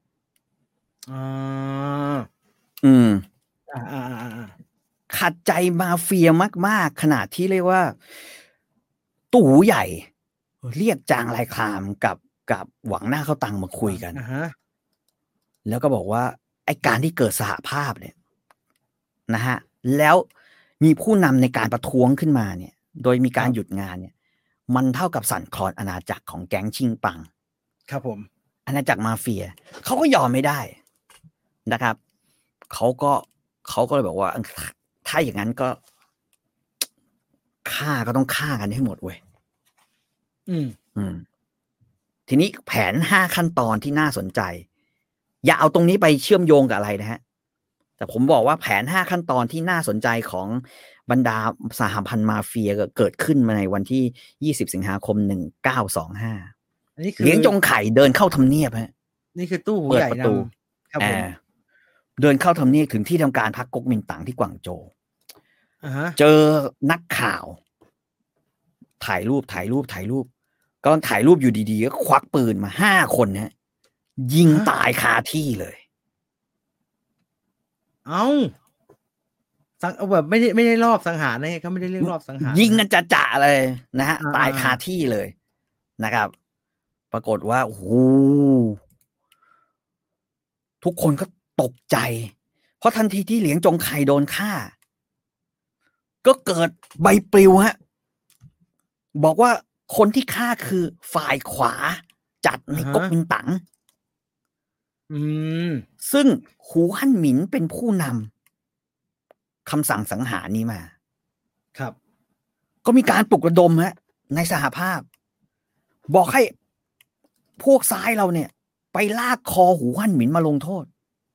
ขัดใจมาเฟียมากๆขนาดที่เรียกว่าตู่หูใหญ่เรียกจางไรคลามกับหวังหน้าเข้าตังมาคุยกันแล้วก็บอกว่าไอ้การที่เกิดสหภาพเนี่ยนะฮะแล้วมีผู้นำในการประท้วงขึ้นมาเนี่ยโดยมีการหยุดงานเนี่ยมันเท่ากับสั่นคลอนอาณาจักรของแก๊งชิงปังครับผมอาณาจักรมาเฟียเขาก็ยอมไม่ได้นะครับเขาก็เลยบอกว่าถ้าอย่างนั้นก็ฆ่าก็ต้องฆ่ากันให้หมดเว้ยทีนี้แผน5 ขั้นตอนที่น่าสนใจอย่าเอาตรงนี้ไปเชื่อมโยงกับอะไรนะฮะแต่ผมบอกว่าแผน5 ขั้นตอนที่น่าสนใจของบรรดาสหพันธ์มาเฟียเกิดขึ้นมาในวันที่20 สิงหาคม 1925เลี้ยงจงไข่เดินเข้าทำเนียบฮะนี่คือตู้หูใหญ่ประตูเดินเข้าทำเนียบถึงที่ทำการพรรคก๊กมินตั๋งที่กวางโจวเจอนักข่าวถ่ายรูปก็ถ่ายรูปอยู่ดีๆก็ควักปืนมา5 คนฮะยิงตายคาที่เลยแบบไม่ได้รอบสังหารนะเขาไม่ได้เรียกรอบสังหารยิงกันจะเลยนะฮะตายคาที่เลยนะครับปรากฏว่าโอ้โหทุกคนก็ตกใจเพราะทันทีที่เหลียงจงไคโดนฆ่าก็เกิดใบปลิวฮะบอกว่าคนที่ฆ่าคือฝ่ายขวาจัดในก๊กมินตั๋งซึ่งหูฮั่นหมินเป็นผู้นำคำสั่งสังหารนี้มาครับก็มีการปลุกระดมฮะในสหภาพบอกให้พวกซ้ายเราเนี่ยไปลากคอหูฮั่นหมินมาลงโทษ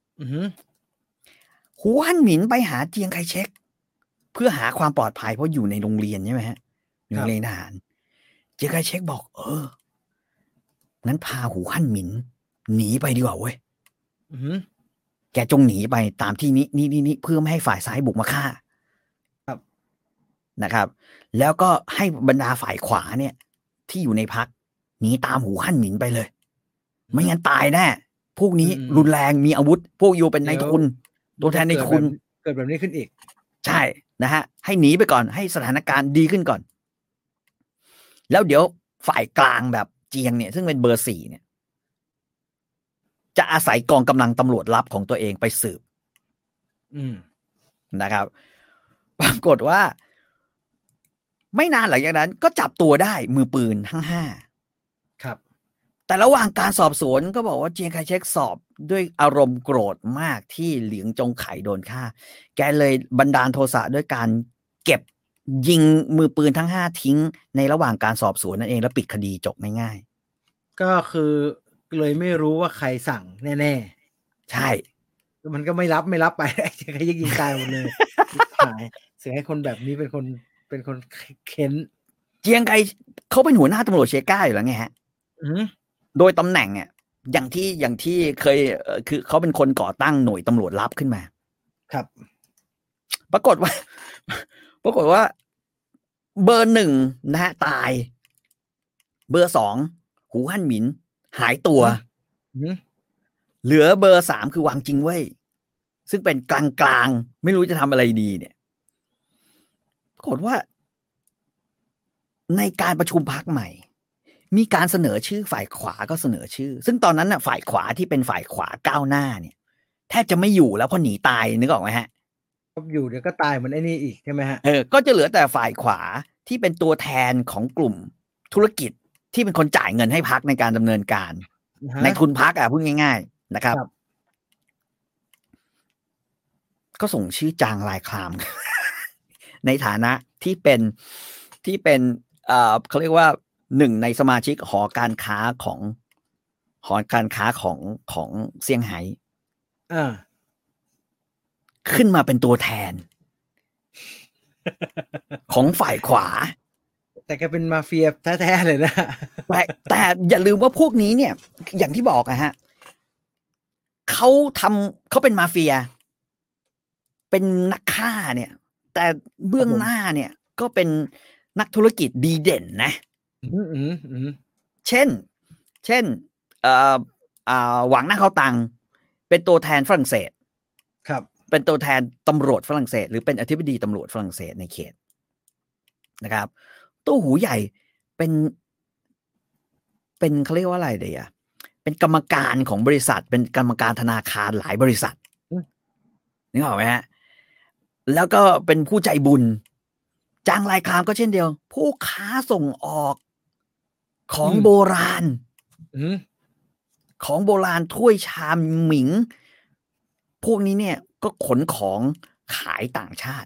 หูฮั่นหมินไปหาเจียงไคเชกเพื่อหาความปลอดภัยเพราะอยู่ในโรงเรียนใช่ไหมฮะโรงเรียนทหารเจียงไคเชกบอกงั้นพาหูฮั่นหมินหนีไปดีกว่าเว้ยแกจงหนีไปตามที่นี้เพื่อไม่ให้ฝ่ายซ้ายบุกมาฆ่านะครับแล้วก็ให้บรรดาฝ่ายขวาเนี่ยที่อยู่ในพรรคหนีตามหูฮั่นหมินไปเลยไม่งั้นตายแน่พวกนี้รุนแรงมีอาวุธพวกอยู่เป็นนายทุนตัวแทนนายทุนเกิดแบบนี้ขึ้นอีกใช่นะฮะให้หนีไปก่อนให้สถานการณ์ดีขึ้นก่อนแล้วเดี๋ยวฝ่ายกลางแบบเจียงเนี่ยซึ่งเป็นเบอร์4เนี่ยจะอาศัยกองกำลังตำรวจลับของตัวเองไปสืบนะครับปรากฏว่าไม่นานหลังจากนั้นก็จับตัวได้มือปืนทั้ง5ครับแต่ระหว่างการสอบสวนก็บอกว่าเจียงไคเชกสอบด้วยอารมณ์โกรธมากที่เหลียงจงไขโดนฆ่าแกเลยบันดาลโทสะด้วยการเก็บยิงมือปืนทั้ง5ทิ้งในระหว่างการสอบสวนนั่นเองแล้วปิดคดีจบง่ายๆก็คือเลยไม่รู้ว่าใครสั่งแน่ๆใช่มันก็ไม่รับไปใครยิงตายหมดเลยหายเสียให้คนแบบนี้เป็นคนเค้นเจียงไคเขาเป็นหัวหน้าตำรวจเชก้าอยู่แล้วไงฮะโดยตำแหน่งเนี่ยอย่างที่เคยคือเขาเป็นคนก่อตั้งหน่วยตำรวจลับขึ้นมาครับปรากฏว่าเบอร์ 1นะฮะตายเบอร์ 2หูฮั่นหมินหายตัวเหลือเบอร์ 3คือวางจิงเว่ยซึ่งเป็นกลางไม่รู้จะทำอะไรดีเนี่ยปรากฏว่าในการประชุมพรรคใหม่มีการเสนอชื่อฝ่ายขวาก็เสนอชื่อซึ่งตอนนั้นน่ะฝ่ายขวาที่เป็นฝ่ายขวาก้าวหน้าเนี่ยแทบจะไม่อยู่แล้วเพราะหนีตายนึกออกไหมฮะอยู่เดี๋ยวก็ตายเหมือนไอ้นี่อีกใช่ไหมฮะก็จะเหลือแต่ฝ่ายขวาที่เป็นตัวแทนของกลุ่มธุรกิจที่เป็นคนจ่ายเงินให้พรรคในการดำเนินการในทุนพรรคพูดง่ายๆนะครับก็ส่งชื่อจางลายคลาม ในฐานะที่เป็นเขาเรียกว่าหนึ่งในสมาชิกหอการค้าของเซี่ยงไฮ้ขึ้นมาเป็นตัวแทนของฝ่ายขวาแต่แกเป็นมาเฟียแท้ๆเลยนะแต่อย่าลืมว่าพวกนี้เนี่ยอย่างที่บอกฮะเขาเป็นมาเฟียเป็นนักฆ่าเนี่ยแต่เบื้องหน้าเนี่ยก็เป็นนักธุรกิจดีเด่นนะเช่นหวังหน้าเข้าตังเป็นตัวแทนฝรั่งเศสครับเป็นตัวแทนตำรวจฝรั่งเศสหรือเป็นอธิบดีตำรวจฝรั่งเศสในเขตนะครับตู้หูใหญ่เป็นเขาเรียกว่าอะไรเดียเป็นกรรมการของบริษัทเป็นกรรมการธนาคารหลายบริษัทนึกออกไหมฮะแล้วก็เป็นผู้ใจบุญจางลายคลามก็เช่นเดียวผู้ค้าส่งออกของโบราณถ้วยชามหมิงพวกนี้เนี่ยก็ขนของขายต่างชาติ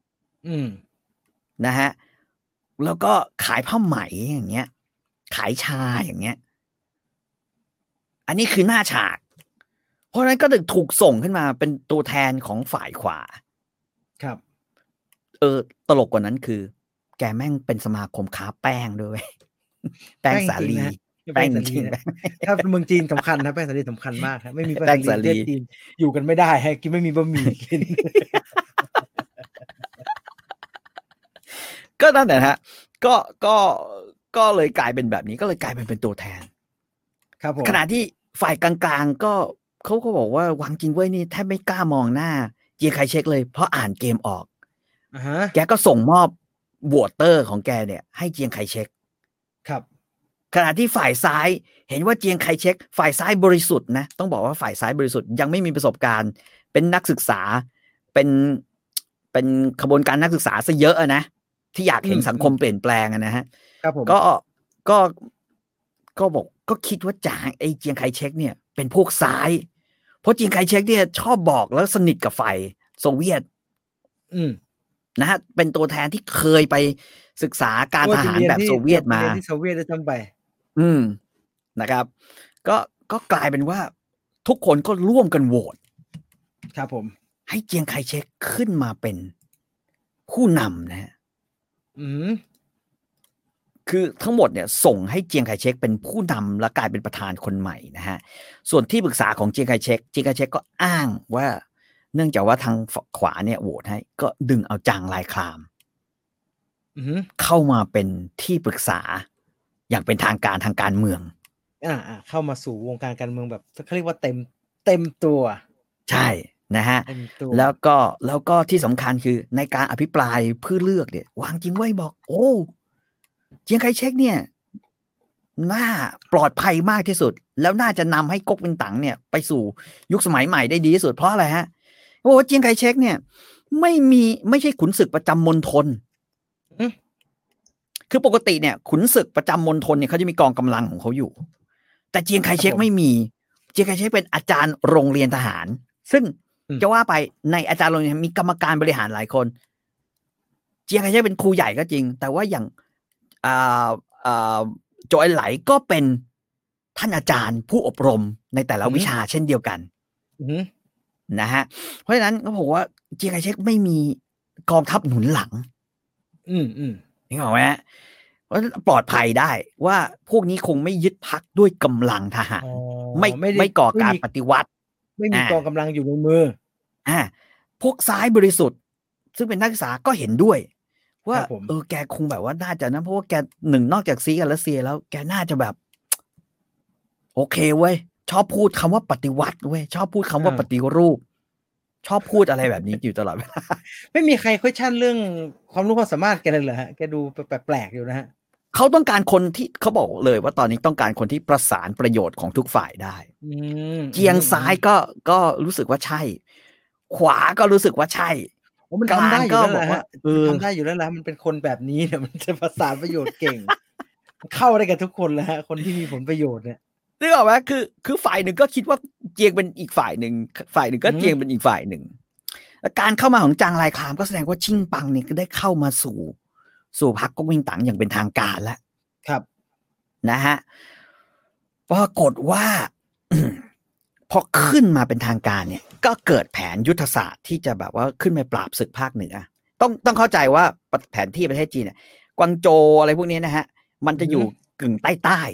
นะฮะแล้วก็ขายผ้าไหมอย่างเงี้ยขายชาอย่างเงี้ยอันนี้คือหน้าฉากเพราะฉะนั้นก็ถูกส่งขึ้นมาเป็นตัวแทนของฝ่ายขวาครับตลกกว่านั้นคือแกแม่งเป็นสมาคมค้าแป้งด้วยแป้งสาลีแป้งจริงถ้าเมืองจีนสำคัญนะแป้งสาลีสำคัญมากครับไม่มีแป้งสาลีจีนอยู่กันไม่ได้ให้กินไม่มีบะหมี่กินก็นั่นแหละฮะก็เลยกลายเป็นแบบนี้ก็เลยกลายเป็นตัวแทนครับผมขณะที่ฝ่ายกลางๆก็เขาก็บอกว่าหวังจิงเว่ยนี่แทบไม่กล้ามองหน้าเจียงไคเชกเลยเพราะอ่านเกมออกแกก็ส่งมอบโหวตเตอร์ของแกเนี่ยให้เจียงไคเชกครับขณะที่ฝ่ายซ้ายเห็นว่าเจียงไคเชกฝ่ายซ้ายบริสุทธิ์นะต้องบอกว่าฝ่ายซ้ายบริสุทธิ์ยังไม่มีประสบการณ์เป็นนักศึกษาเป็นขบวนการนักศึกษาซะเยอะนะที่อยากเห็นสังคมเปลี่ยนแปลงนะฮะครับผมก็บอกก็คิดว่าเจียงไคเชกเนี่ยเป็นพวกซ้ายเพราะเจียงไคเชกเนี่ยชอบบอกแล้วสนิทกับฝ่ายโซเวียตนะฮะเป็นตัวแทนที่เคยไปศึกษาการทหารแบบโซเวียตมาที่โซเวียตได้ทำไปนะครับก็กลายเป็นว่าทุกคนก็ร่วมกันโหวตครับผมให้เจียงไคเชกขึ้นมาเป็นผู้นำนะฮะคือทั้งหมดเนี่ยส่งให้เจียงไคเชกเป็นผู้นำและกลายเป็นประธานคนใหม่นะฮะส่วนที่ปรึกษาของเจียงไคเชกก็อ้างว่าเนื่องจากว่าทางขวาเนี่ยโหวตให้ก็ดึงเอาจางลายคลามเข้ามาเป็นที่ปรึกษาอย่างเป็นทางการเมืองเข้ามาสู่วงการการเมืองแบบเขาเรียกว่าเต็มตัวใช่นะฮะแล้วก็ที่สำคัญคือในการอภิปรายเพื่อเลือกเนี่ยหวังจิงเว่ยบอกโอ้เจียงไคเชกเนี่ยน่าปลอดภัยมากที่สุดแล้วน่าจะนำให้ก๊กมินตั๋งเนี่ยไปสู่ยุคสมัยใหม่ได้ดีที่สุดเพราะอะไรฮะโอ้เจียงไคเชกเนี่ยไม่ใช่ขุนศึกประจำมณฑลคือปกติเนี่ยขุนศึกประจำมณฑลเนี่ยเขาจะมีกองกำลังของเขาอยู่แต่เจียงไคเชกไม่มีเจียงไคเชกเป็นอาจารย์โรงเรียนทหารซึ่งจะว่าไปในอาจารย์โรงเรียนมีกรรมการบริหารหลายคนเจียงไคเชกเป็นครูใหญ่ก็จริงแต่ว่าอย่างโจเอ็นไหลก็เป็นท่านอาจารย์ผู้อบรมในแต่ละวิชาเช่นเดียวกันนะฮะเพราะฉะนั้นก็ผมว่าเจียงไคเชกไม่มีกองทัพหนุนหลังนี่เหรอไหมว่าปลอดภัยได้ว่าพวกนี้คงไม่ยึดพรรคด้วยกำลังทหารไม่ก่อการปฏิวัติไม่มีกองกำลังอยู่ในมือพวกซ้ายบริสุทธิ์ซึ่งเป็นนักศึกษาก็เห็นด้วยว่าแกคงแบบว่าน่าจะนะเพราะว่าแกหนึ่งนอกจากซีกับรัสเซียแล้วแกน่าจะแบบโอเคเว้ยชอบพูดคำว่าปฏิวัติเว้ยชอบพูดคำว่าปฏิรูปชอบพูดอะไรแบบนี้อยู่ตลอดเวลาไม่มีใครค่อยชั่นเรื่องความรู้ความสามารถแกเลยเหรอฮะแกดูแปลกๆอยู่นะฮะเขาต้องการคนที่เขาบอกเลยว่าตอนนี้ต้องการคนที่ประสานประโยชน์ของทุกฝ่ายได้เจียงซ้ายก็รู้สึกว่าใช่ขวาก็รู้สึกว่าใช่มันทำได้อยู่แล้วแหละฮะทำได้อยู่แล้วแหละมันเป็นคนแบบนี้เนี่ยมันจะประสานประโยชน์เก่งเข้าได้กับทุกคนเลยฮะคนที่มีผลประโยชน์เนี่ยนึกออกไหมคือฝ่ายหนึ่งก็คิดว่าเจียงเป็นอีกฝ่ายหนึ่งฝ่ายหนึ่งก็เจียงเป็นอีกฝ่ายหนึ่งการเข้ามาของจางไลคลามก็แสดงว่าชิงปังเนี่ยก็ได้เข้ามาสู่พรรคก๊กมินตั๋งอย่างเป็นทางการแล้วครับนะฮะปรากฏว่า พอขึ้นมาเป็นทางการเนี่ยก็เกิดแผนยุทธศาสตร์ที่จะแบบว่าขึ้นมาปราบศึกภาคเหนือต้องเข้าใจว่าแผนที่ประเทศจีนเนี่ยกวางโจวอะไรพวกนี้นะฮะมันจะอยู่กึ่งใต้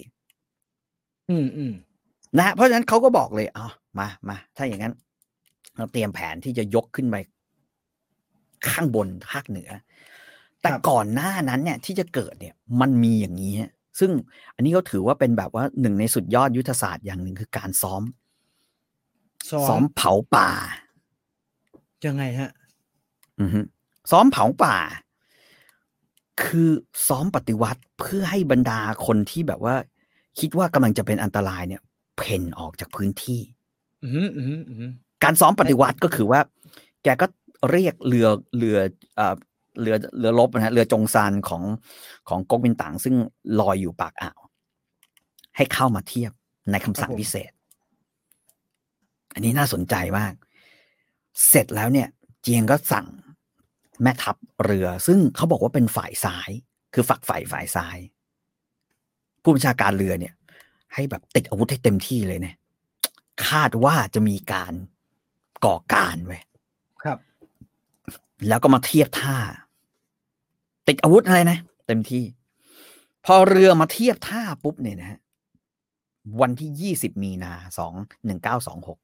นะฮะเพราะฉะนั้นเขาก็บอกเลยมาถ้าอย่างนั้นเราเตรียมแผนที่จะยกขึ้นไปข้างบนภาคเหนือแต่ก่อนหน้านั้นเนี่ยที่จะเกิดเนี่ยมันมีอย่างนี้ซึ่งอันนี้เขาถือว่าเป็นแบบว่าหนึ่งในสุดยอดยุทธศาสตร์อย่างหนึ่งคือการซ้อมเผาป่ายังไงฮะซ้อมเผาป่าคือซ้อมปฏิวัติเพื่อให้บรรดาคนที่แบบว่าคิดว่ากำลังจะเป็นอันตรายเนี่ยเพ่นออกจากพื้นที่การซ้อมปฏิวัติก็คือว่าแกก็เรียกเรือรบนะฮะเรือจงซานของก๊กมินตั๋งซึ่งลอยอยู่ปากอ่าวให้เข้ามาเทียบในคำสั่งพิเศษอันนี้น่าสนใจมากเสร็จแล้วเนี่ยเจียงก็สั่งแม่ทัพเรือซึ่งเขาบอกว่าเป็นฝ่ายซ้ายคือฝักฝ่ายซ้ายผู้บัญชาการเรือเนี่ยให้แบบติดอาวุธให้เต็มที่เลยเนี่ยคาดว่าจะมีการก่อการไว้ครับแล้วก็มาเทียบท่าติดอาวุธอะไรนะเต็มที่พอเรือมาเทียบท่าปุ๊บเนี่ยนะฮะวันที่20 มีนา 1926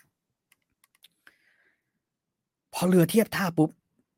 พอเรือเทียบท่าปุ๊บ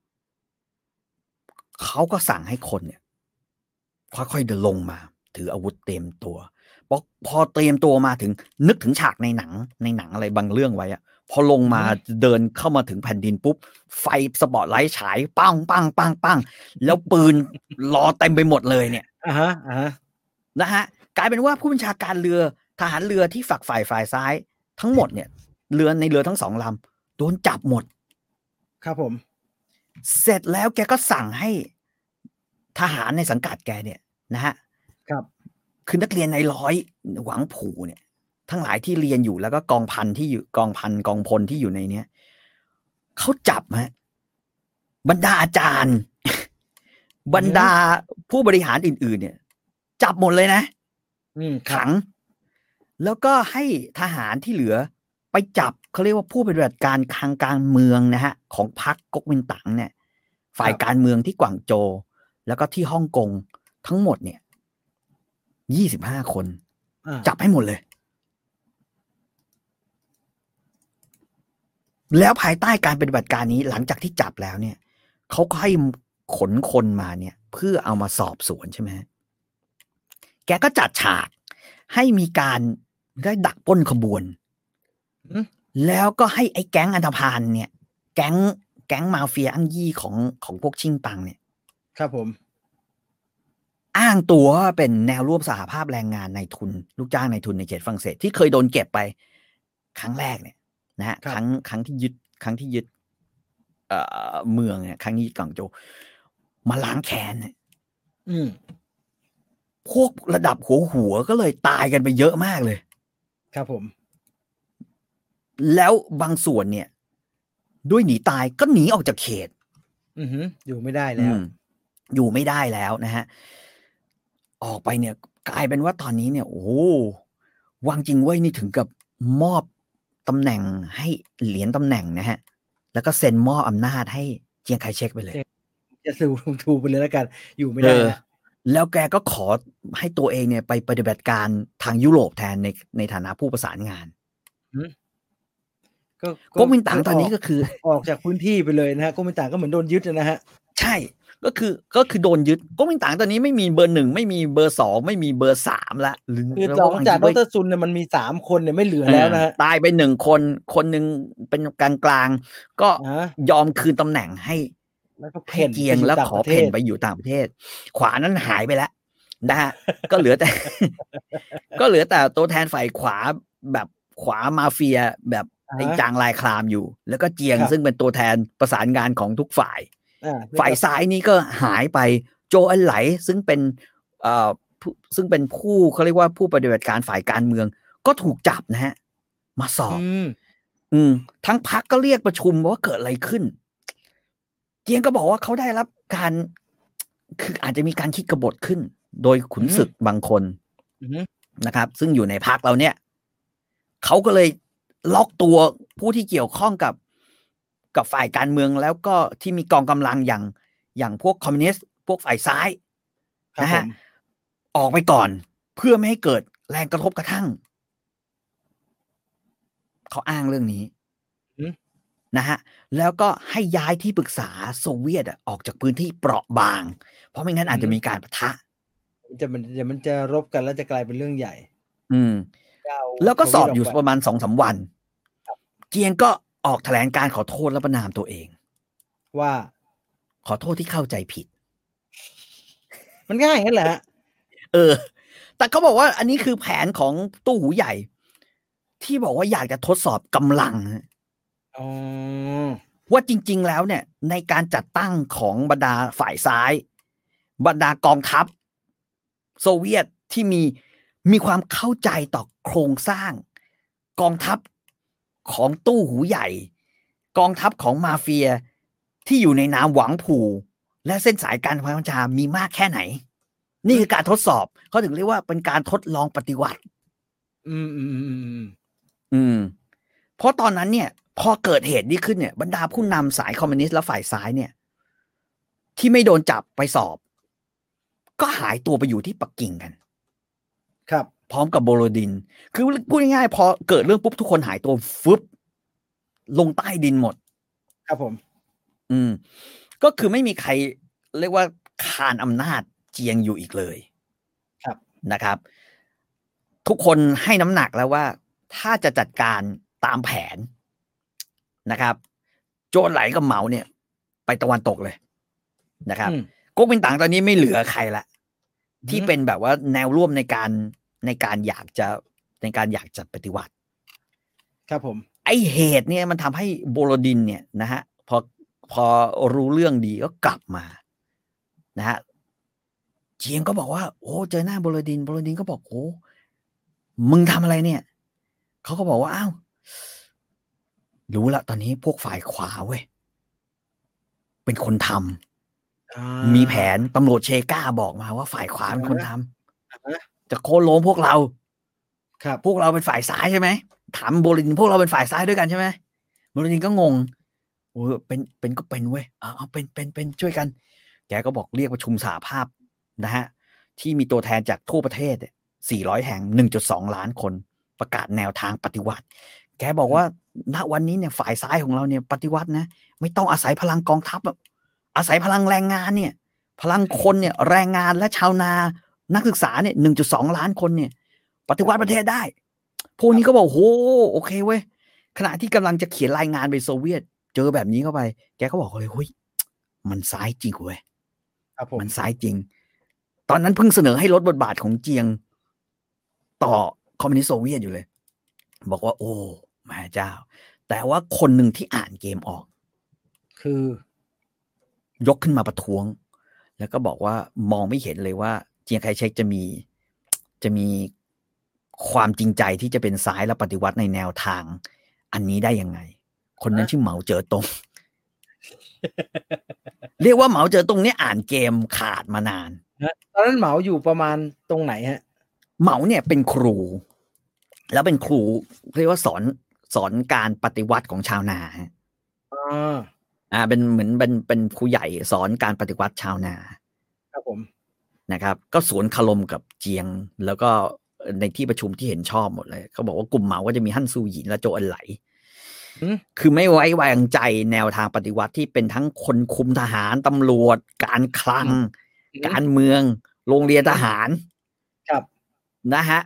เขาก็สั่งให้คนเนี่ยค่อยๆเดินลงมาถืออาวุธเตรียมตัวพอเตรียมตัวมาถึงนึกถึงฉากในหนังอะไรบางเรื่องไว้อะพอลงมาเดินเข้ามาถึงแผ่นดินปุ๊บไฟสปอตไลท์ฉายปังแล้วปืนรอเต็มไปหมดเลยเนี่ยนะฮะกลายเป็นว่าผู้บัญชาการเรือทหารเรือที่ฝักฝ่ายซ้ายทั้งหมดเนี่ยเรือทั้ง2 ลำโดนจับหมดครับผมเสร็จแล้วแกก็สั่งให้ทหารในสังกัดแกเนี่ยนะฮะครับคือนักเรียนในร้อยหวังผู่เนี่ยทั้งหลายที่เรียนอยู่แล้วก็กองพันที่อยู่กองพลที่อยู่ในเนี้ยเขาจับบรรดาอาจารย์บรรดาผู้บริหารอื่นๆเนี่ยจับหมดเลยนะขังแล้วก็ให้ทหารที่เหลือไปจับเขาเรียกว่าผู้ปฏิบัติการทางการเมืองนะฮะของพรรคก๊กมินตั๋งเนี่ยฝ่ายการเมืองที่กวางโจวแล้วก็ที่ฮ่องกงทั้งหมดเนี่ย25 คนจับให้หมดเลยแล้วภายใต้การปฏิบัติการนี้หลังจากที่จับแล้วเนี่ยเขาก็ให้ขนคนมาเนี่ยเพื่อเอามาสอบสวนใช่ไหมแกก็จัดฉากให้มีการได้ดักปล้นขบวนแล้วก็ให้ไอ้แก๊งอันธพาลเนี่ยแก๊งมาเฟียอังยี่ของพวกชิงปังเนี่ยครับผมอ้างตัวว่าเป็นแนวร่วมสหภาพแรงงานในทุนลูกจ้างในทุนในเขตฝรั่งเศสที่เคยโดนเก็บไปครั้งแรกเนี่ยนะฮะครั้งที่ยึดเมืองเนี่ยครั้งนี้กวางโจวมาล้างแค้นเนี่ยพวกระดับหัวก็เลยตายกันไปเยอะมากเลยครับผมแล้วบางส่วนเนี่ยด้วยหนีตายก็หนีออกจากเขตอยู่ไม่ได้แล้วอยู่ไม่ได้แล้วนะฮะออกไปเนี่ยกลายเป็นว่าตอนนี้เนี่ยโอ้วังจิงเว่ยนี่ถึงกับมอบตำแหน่งให้เหรียญตำแหน่งนะฮะแล้วก็เซ็นมอบอำนาจให้เจียงไคเชกไปเลยจะถูไปเลยแล้วกันอยู่ไม่ได้แล้วแกก็ขอให้ตัวเองเนี่ยไปปฏิบัติการทางยุโรปแทนในฐานะผู้ประสานงานก๊กมินตั๋งตอนนี้ก็คือออกจากพื้นที่ไปเลยนะฮะก๊กมินตั๋งก็เหมือนโดนยึดนะฮะใช่ก็คือโดนยึดก๊กมินตั๋งตอนนี้ไม่มีเบอร์ 1ไม่มีเบอร์ 2ไม่มีเบอร์ 3ละคือหลังจากดร.ซุนเนี่ยมันมี3คนเนี่ยไม่เหลือแล้วนะฮะตายไป1คนนึงเป็นกลางๆก็ยอมคืนตำแหน่งให้เจียงแล้วขอเพ่นไปอยู่ต่างประเทศขวานั้นหายไปแล้วนะฮะก็เหลือแต่ตัวแทนฝ่ายขวาแบบขวามาเฟียแบบไอ้จางลายคลามอยู่แล้วก็เจียงซึ่งเป็นตัวแทนประสานงานของทุกฝ่ายซ้ายนี้ก็หายไปโจอันไหลซึ่งเป็นผู้เขาเรียกว่าผู้ปฏิบัติการฝ่ายการเมืองก็ถูกจับนะฮะมาสอบทั้งพรรคก็เรียกประชุมว่าเกิดอะไรขึ้นเจียงก็บอกว่าเขาได้รับการคืออาจจะมีการคิดกบฏขึ้นโดยขุนศึกบางคนนะครับซึ่งอยู่ในพรรคเราเนี่ยเขาก็เลยล็อกตัวผู้ที่เกี่ยวข้องกับฝ่ายการเมืองแล้วก็ที่มีกองกำลังอย่างพวกคอมมิวนิสต์พวกฝ่ายซ้ายนะฮะออกไปก่อนเพื่อไม่ให้เกิดแรงกระทบกระทั่งเขาอ้างเรื่องนี้นะฮะแล้วก็ให้ย้ายที่ปรึกษาโซเวียตออกจากพื้นที่เปราะบางเพราะไม่งั้นอาจจะมีการปะทะมันจะรบกันแล้วจะกลายเป็นเรื่องใหญ่แล้วก็สอบอยู่ประมาณ 2-3 วันเจียงก็ออกแถลงการขอโทษและประณามตัวเองว่าขอโทษที่เข้าใจผิดมันง่ายงั้นแหละแต่เขาบอกว่าอันนี้คือแผนของตู้หูใหญ่ที่บอกว่าอยากจะทดสอบกำลังว่าจริงๆแล้วเนี่ยในการจัดตั้งของบรรดาฝ่ายซ้ายบรรดากองทัพโซเวียตที่มีความเข้าใจต่อโครงสร้างกองทัพของตู้หูใหญ่กองทัพของมาเฟียที่อยู่ในนามหวังผู่และเส้นสายการบัญชามีมากแค่ไหนนี่คือการทดสอบเขาถึงเรียกว่าเป็นการทดลองปฏิวัติเพราะตอนนั้นเนี่ยพอเกิดเหตุนี้ขึ้นเนี่ยบรรดาผู้นำสายคอมมิวนิสต์และฝ่ายซ้ายเนี่ยที่ไม่โดนจับไปสอบก็หายตัวไปอยู่ที่ปักกิ่งกันครับพร้อมกับโบโรดินคือพูดง่ายๆพอเกิดเรื่องปุ๊บทุกคนหายตัวฟึบลงใต้ดินหมดครับผมก็คือไม่มีใครเรียกว่าคานอำนาจเจียงอยู่อีกเลยครับนะครับทุกคนให้น้ำหนักแล้วว่าถ้าจะจัดการตามแผนนะครับโจรไหลกับเหมาเนี่ยไปตะวันตกเลยนะครับก๊กมินตั๋งตอนนี้ไม่เหลือใครละที่เป็นแบบว่าแนวร่วมในการอยากจะปฏิวัติครับผมไอเหตุเนี่ยมันทำให้โบโรดินเนี่ยนะฮะพอรู้เรื่องดีก็กลับมานะฮะเจียงก็บอกว่าโอ้เจอหน้าโบโรดินก็บอกโอ้มึงทำอะไรเนี่ยเขาก็บอกว่าอ้าวรู้ละตอนนี้พวกฝ่ายขวาเว้ยเป็นคนทำมีแผนตำรวจเชก้าบอกมาว่าฝ่ายขวาเป็นคนทำจะโค่นล้มพวกเราครับพวกเราเป็นฝ่ายซ้ายใช่ไหมถามโบโรดินพวกเราเป็นฝ่ายซ้ายด้วยกันใช่ไหมโบโรดินก็งงโอ้เป็นก็เป็นเว้ยเอาเป็นช่วยกันแกก็บอกเรียกประชุมสหภาพนะฮะที่มีตัวแทนจากทั่วประเทศ400 แห่ง 1.2 ล้านคนประกาศแนวทางปฏิวัติแกบอกว่าณวันนี้เนี่ยฝ่ายซ้ายของเราเนี่ยปฏิวัตินะไม่ต้องอาศัยพลังกองทัพอาศัยพลังแรงงานเนี่ยพลังคนเนี่ยแรงงานและชาวนานักศึกษาเนี่ย 1.2 ล้านคนเนี่ยปฏิวัติประเทศได้พวกนี้ก็บอกโอเคเว้ยขณะที่กำลังจะเขียนรายงานไปโซเวียตเจอแบบนี้เข้าไปแกก็บอกเลยเฮ้ยมันซ้ายจริงเว้ยมันซ้ายจริงตอนนั้นเพิ่งเสนอให้ลดบทบาทของเจียงต่อคอมมิวนิสต์โซเวียตอยู่เลยบอกว่าโอ้แม่เจ้าแต่ว่าคนหนึ่งที่อ่านเกมออกคือยกขึ้นมาประท้วงแล้วก็บอกว่ามองไม่เห็นเลยว่าจเจียงไคเชกจะมีความจริงใจที่จะเป็นซ้ายและปฏิวัติในแนวทางอันนี้ได้ยังไงคนนั้นชื่อเหมาเจ๋อตง เรียกว่าเหมาเจ๋อตงเนี่ยอ่านเกมขาดมานานตอนนั้นเหมาอยู่ประมาณตรงไหนฮะเหมาเนี่ยเป็นครูแล้วเป็นครูเรียกว่าสอนการปฏิวัติของชาวนาเป็นเหมือนเป็นครูใหญ่สอนการปฏิวัติชาวนาครับผมนะครับก็สวนคารมกับเจียงแล้วก็ในที่ประชุมที่เห็นชอบหมดเลยเขาบอกว่ากลุ่มเหมาก็จะมีฮั่นซูหยินและโจอันไหลคือไม่ไว้วางใจแนวทางปฏิวัติที่เป็นทั้งคนคุมทหารตำรวจการคลังการเมืองโรงเรียนทหารครับนะฮะ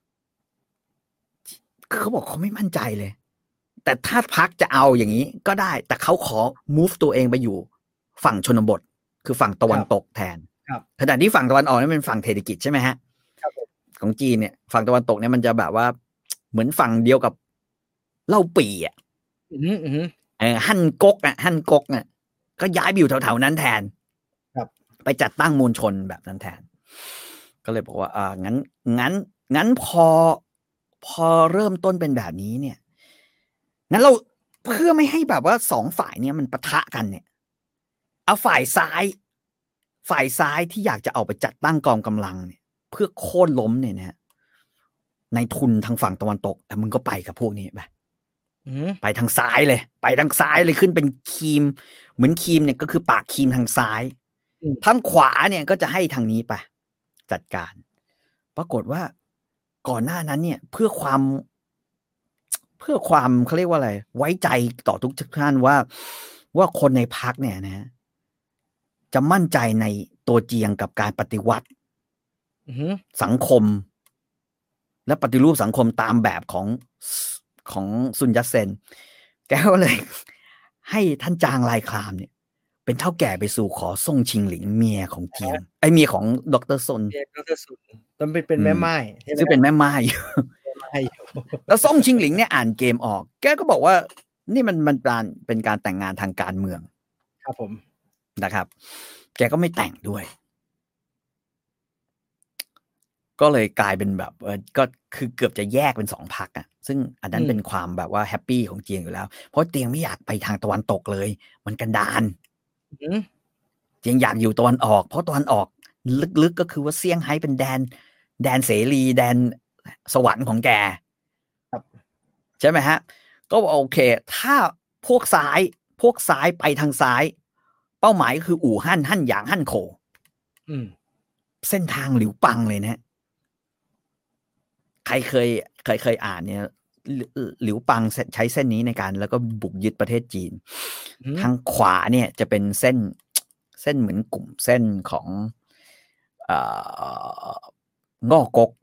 เขาบอกเขาไม่มั่นใจเลยแต่ถ้าพรรคจะเอาอย่างนี้ก็ได้แต่เขาขอ move ตัวเองไปอยู่ฝั่งชนบทคือฝั่งตะวันตกแทนขณะที่ฝั่งตะวันออกนี่เป็นฝั่งเศรษฐกิจใช่ไหมฮะของจีนเนี่ยฝั่งตะวันตกเนี่ยมันจะแบบว่าเหมือนฝั่งเดียวกับเล่าปี่อ่ะฮั่นก๊กอ่ะก็ย้ายไปอยู่แถวๆนั้นแทนไปจัดตั้งมวลชนแบบนั้นแทนก็เลยบอกว่างั้นพอเริ่มต้นเป็นแบบนี้เนี่ยงั้นเราเพื่อไม่ให้แบบว่าสองฝ่ายเนี่ยมันปะทะกันเนี่ยเอาฝ่ายซ้ายที่อยากจะเอาไปจัดตั้งกองกำลังเนี่ยเพื่อโค่นล้มเนี่ยนะในทุนทางฝั่งตะวันตกมึงก็ไปกับพวกนี้ไปทางซ้ายเลยขึ้นเป็นครีมเหมือนครีมเนี่ยก็คือปากครีมทางซ้ายทางขวาเนี่ยก็จะให้ทางนี้ไปจัดการปรากฏว่าก่อนหน้านั้นเนี่ยเพื่อความเขาเรียกว่าอะไรไว้ใจต่อทุกท่านว่าคนในพรรคเนี่ยนะจะมั่นใจในตัวเจียงกับการปฏิวัติสังคมและปฏิรูปสังคมตามแบบของซุนยัตเซนแกก็เลยให้ท่านจางลายครามเนี่ยเป็นเท่าแก่ไปสู่ขอซ่งชิงหลิงเมียของเจียงเมียของดร.ซุนต้องเป็นแม่ไม้ซึ่งเป็นแม่ไม้แล้วซ่งชิงหลิงเนี่ยอ่านเกมออกแกก็บอกว่านี่มันเป็นการแต่งงานทางการเมืองครับผมนะครับแกก็ไม่แต่งด้วยก็เลยกลายเป็นแบบก็คือเกือบจะแยกเป็น2พรรคอ่ะซึ่งอันนั้นเป็นความแบบว่าแฮปปี้ของเจียงอยู่แล้วเพราะเจียงไม่อยากไปทางตะวันตกเลยมันกันดารเจียงอยากอยู่ตะวันออกเพราะตะวันออกลึกๆก็คือว่าเซี่ยงไฮ้เป็นแดนเสรีแดนสวรรค์ของแกใช่ไหมฮะก็โอเคถ้าพวกซ้ายไปทางซ้ายเป้าหมายคืออู่ฮั่นหยางฮั่นโขเส้นทางหลิวปังเลยนะใครเคยอ่านเนี่ยหลิวปังใช้เส้นนี้ในการแล้วก็บุกยึดประเทศจีนทางขวาเนี่ยจะเป็นเส้นเหมือนกลุ่มเส้นของง่อกก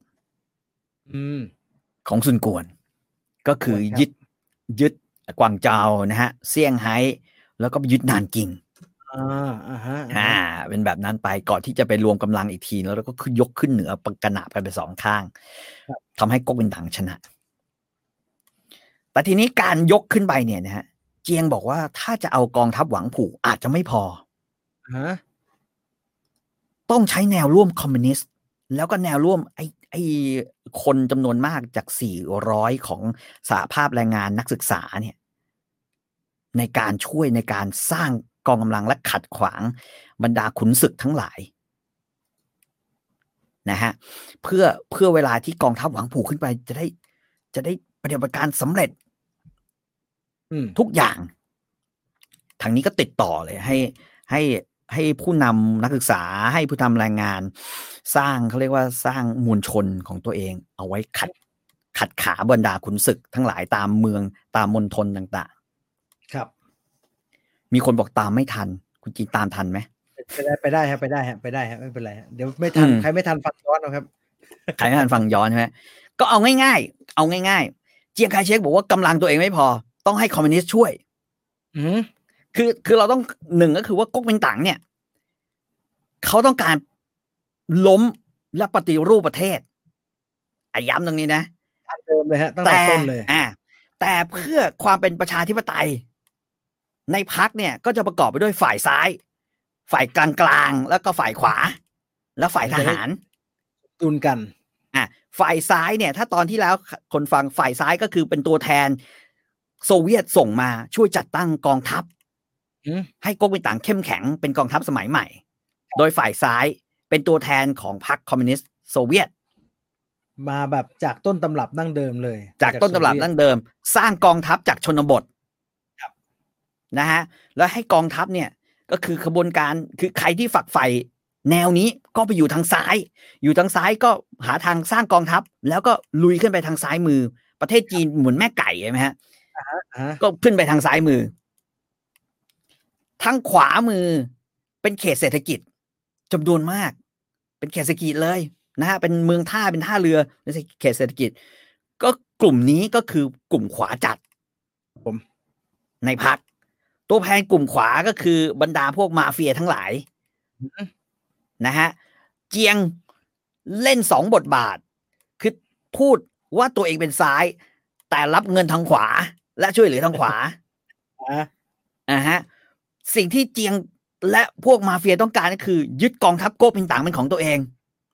ของซุนกวนก็คือยึดกวางเจานะฮะเซี่ยงไฮ้แล้วก็ไปยึดนานกิงเป็นแบบนั้นไปก่อนที่จะไปรวมกำลังอีกทีแล้วก็ยกขึ้นเหนือปังกระหนาบกันไป2ข้างทำให้ก๊กมินตั๋งชนะแต่ทีนี้การยกขึ้นไปเนี่ยนะฮะเจียงบอกว่าถ้าจะเอากองทัพหวังผู่อาจจะไม่พอต้องใช้แนวร่วมคอมมิวนิสต์แล้วก็แนวร่วมไอ้คนจำนวนมากจาก400ของสหภาพแรงงานนักศึกษาเนี่ยในการช่วยในการสร้างกองกำลังและขัดขวางบรรดาขุนศึกทั้งหลายนะฮะเพื่อเวลาที่กองทัพหวังผู่ขึ้นไปจะได้ปฏิบัติการสำเร็จทุกอย่างทางนี้ก็ติดต่อเลยให้ผู้นำนักศึกษาให้ผู้นำแรงงานสร้างเขาเรียกว่าสร้างมวลชนของตัวเองเอาไว้ขัดขาบรรดาขุนศึกทั้งหลายตามเมืองตามมณฑลต่างๆครับมีคนบอกตามไม่ทันคุณจีนตามทันไหมไปได้ครับไม่เป็นไรเดี๋ยวไม่ทันใครไม่ทันฟังย้อนนะครับใครไม่ทันฟังย้อนใช่ไหมก็เอาง่ายเจียงไคเชกบอกว่ากำลังตัวเองไม่พอต้องให้คอมมิวนิสต์ช่วยคือเราต้อง1ก็คือว่าก๊กมินตั๋งเนี่ยเขาต้องการล้มและปฏิรูปประเทศย้ำตรงนี้นะเดิมเลยฮะตั้งแต่ต้นเลยแต่เพื่อความเป็นประชาธิปไตยในพรรคเนี่ยก็จะประกอบไปด้วยฝ่ายซ้ายฝ่ายกลางแล้วก็ฝ่ายขวาแล้วฝ่ายทหารตุนกันฝ่ายซ้ายเนี่ยถ้าตอนที่แล้วคนฟังฝ่ายซ้ายก็คือเป็นตัวแทนโซเวียตส่งมาช่วยจัดตั้งกองทัพให้ก๊กมินตั๋งเข้มแข็งเป็นกองทัพสมัยใหม่โดยฝ่ายซ้ายเป็นตัวแทนของพรรคคอมมิวนิสต์โซเวียตมาแบบจากต้นตำรับดั้งเดิมเลยจากต้นตำรับดั้งเดิมสร้างกองทัพจากชนบทนะฮะแล้วให้กองทัพเนี่ยก็คือขบวนการคือใครที่ฝักใฝ่แนวนี้ก็ไปอยู่ทางซ้ายก็หาทางสร้างกองทัพแล้วก็ลุยขึ้นไปทางซ้ายมือประเทศจีนเหมือนแม่ไก่ใช่ไหมฮะก็ขึ้นไปทางซ้ายมือทางขวามือเป็นเขตเศรษฐกิจจำนวนมากเป็นเขตเศรษฐกิจเลยนะฮะเป็นเมืองท่าเป็นท่าเรือในเขตเศรษฐกิจก็กลุ่มนี้ก็คือกลุ่มขวาจัดผมในพรรคตัวแทนกลุ่มขวาก็คือบรรดาพวกมาเฟียทั้งหลายนะฮะเจียงเล่น2 บทบาทคือพูดว่าตัวเองเป็นซ้ายแต่รับเงินทางขวาและช่วยเหลือทางขวาฮะสิ่งที่เจียงและพวกมาเฟียต้องการก็คือยึดกองทัพก๊กมินตั๋งเป็นของตัวเอง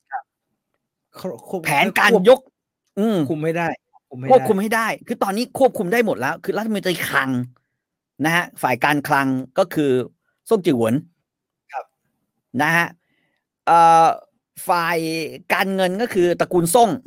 แผนการยกคุมไม่ได้ควบคุมให้ได้คือตอนนี้ควบคุมได้หมดแล้วคือรัฐมนตรีคลังนะฮะฝ่ายการคลังก็คือซ่งจือหวนนะฮะฝ่ายการเงินก็คือตระกูลซ่ง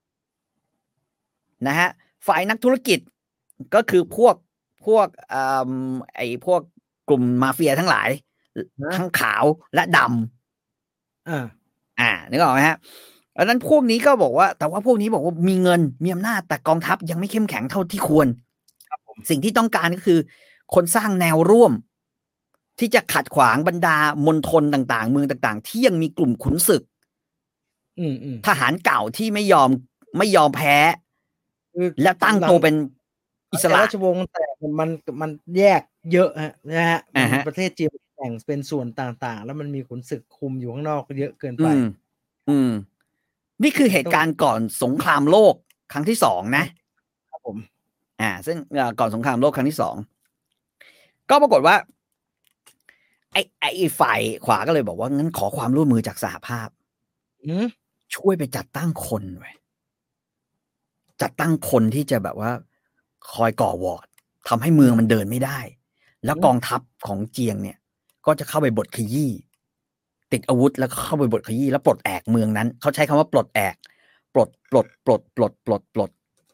นะฮะฝ่ายนักธุรกิจก็คือพวกพวกกลุ่มมาเฟียทั้งหลายทั้งขาวและดำนึกออกไหมฮะอันนั้นพวกนี้ก็บอกว่าแต่ว่าพวกนี้บอกว่ามีเงินมีอำนาจแต่กองทัพยังไม่เข้มแข็งเท่าที่ควรสิ่งที่ต้องการก็คือคนสร้างแนวร่วมที่จะขัดขวางบรรดามณฑลต่างๆเมืองต่างๆที่ยังมีกลุ่มขุนศึกทหารเก่าที่ไม่ยอมแพ้แล้วตั้งตัวเป็นอิสระราชวงศ์แต่มันแยกเยอะนะฮะประเทศจีนแบ่งเป็นส่วนต่างๆแล้วมันมีขุนศึกคุมอยู่ข้างนอกเยอะเกินไปนี่คือเหตุการณ์ก่อนสงครามโลกครั้งที่2นะครับผมซึ่งก่อนสงครามโลกครั้งที่2ก็ปรากฏว่าไอ้ฝ่ายขวาก็เลยบอกว่างั้นขอความร่วมมือจากสหภาพช่วยไปจัดตั้งคนไว้จัดตั้งคนที่จะแบบว่าคอยก่อวอร์ดทำให้เมืองมันเดินไม่ได้แล้วกองทัพของเจียงเนี่ยก็จะเข้าไปบดขยี้ติดอาวุธแล้วก็เข้าไปบดขยี้แล้วปลดแอกเมืองนั้นเขาใช้คำว่าปลดแอกปลด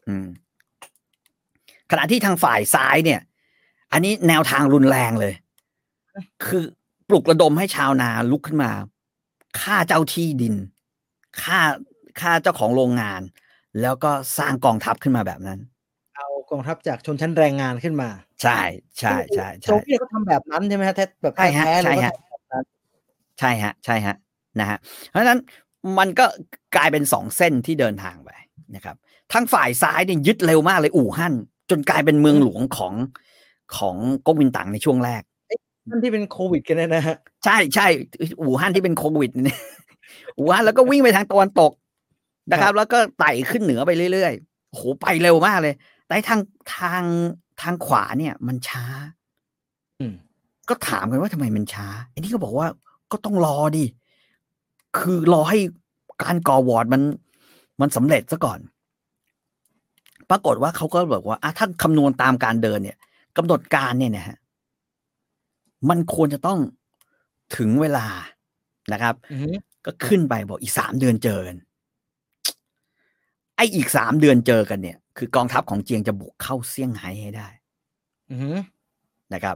ขณะที่ทางฝ่ายซ้ายเนี่ยอันนี้แนวทางรุนแรงเลยคือปลุกระดมให้ชาวนาลุกขึ้นมาฆ่าเจ้าที่ดินฆ่าเจ้าของโรงงานแล้วก็สร้างกองทัพขึ้นมาแบบนั้นเอากองทัพจากชนชั้นแรงงานขึ้นมาใช่โซเวียตก็ทำแบบนั้นใช่ไหมฮะแบบแท้ๆเลยใช่ฮะนะฮะเพราะฉะนั้นมันก็กลายเป็น2เส้นที่เดินทางไปนะครับทั้งฝ่ายซ้ายเนี่ยยึดเร็วมากเลยอู่ฮั่นจนกลายเป็นเมืองหลวงของก๊กมินตั๋งในช่วงแรกนั่นที่เป็นโควิดกันนะฮะใช่อู่ฮั่นที่เป็นโควิดเนี่ยอู่ฮั่นแล้วก็วิ่งไปทางตะวันตกนะครับแล้วก็ไต่ขึ้นเหนือไปเรื่อยๆโอ้โหไปเร็วมากเลยแต่ทางขวาเนี่ยมันช้าก็ถามกันว่าทำไมมันช้าไอ้นี่ก็บอกว่าก็ต้องรอดิคือรอให้การก่อวอร์ดมันสำเร็จซะก่อนปรากฏว่าเขาก็บอกว่าถ้าคำนวณตามการเดินเนี่ยกำหนดการเนี่ยนะฮะมันควรจะต้องถึงเวลานะครับก็ขึ้นไปบอกอีก3 เดือนเจอกันไอ้อีก3 เดือนเจอกันเนี่ยคือกองทัพของเจียงจะบุกเข้าเซี่ยงไฮ้ให้ได้นะครับ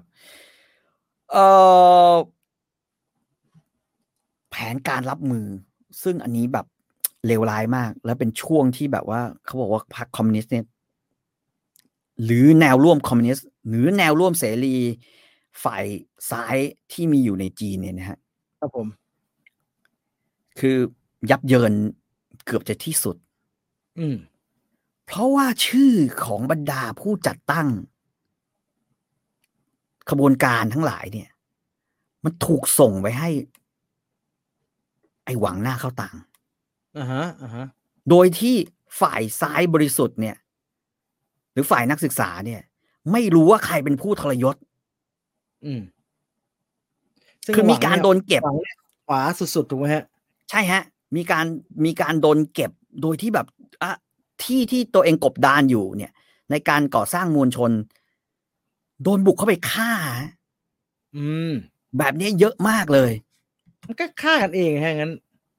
แผนการรับมือซึ่งอันนี้แบบเลวร้ายมากแล้วเป็นช่วงที่แบบว่าเขาบอกว่าพรรคคอมมิวนิสต์เนี่ยหรือแนวร่วมคอมมิวนิสต์หรือแนวร่วมเสรีฝ่ายซ้ายที่มีอยู่ในจีนเนี่ยนะฮะครับผมคือยับเยินเกือบจะที่สุดเพราะว่าชื่อของบรรดาผู้จัดตั้งขบวนการทั้งหลายเนี่ยมันถูกส่งไปให้ไอ้หวังหน้าเข้าตังโดยที่ฝ่ายซ้ายบริสุทธิ์เนี่ยหรือฝ่ายนักศึกษาเนี่ยไม่รู้ว่าใครเป็นผู้ทรยศคือมีการโดนเก็บขวาสุดๆถูกไหมฮะใช่ฮะมีการโดนเก็บโดยที่แบบที่ตัวเองกบดานอยู่เนี่ยในการก่อสร้างมวลชนโดนบุกเข้าไปฆ่าแบบนี้เยอะมากเลยมันก็ฆ่ากันเองฮะงั้น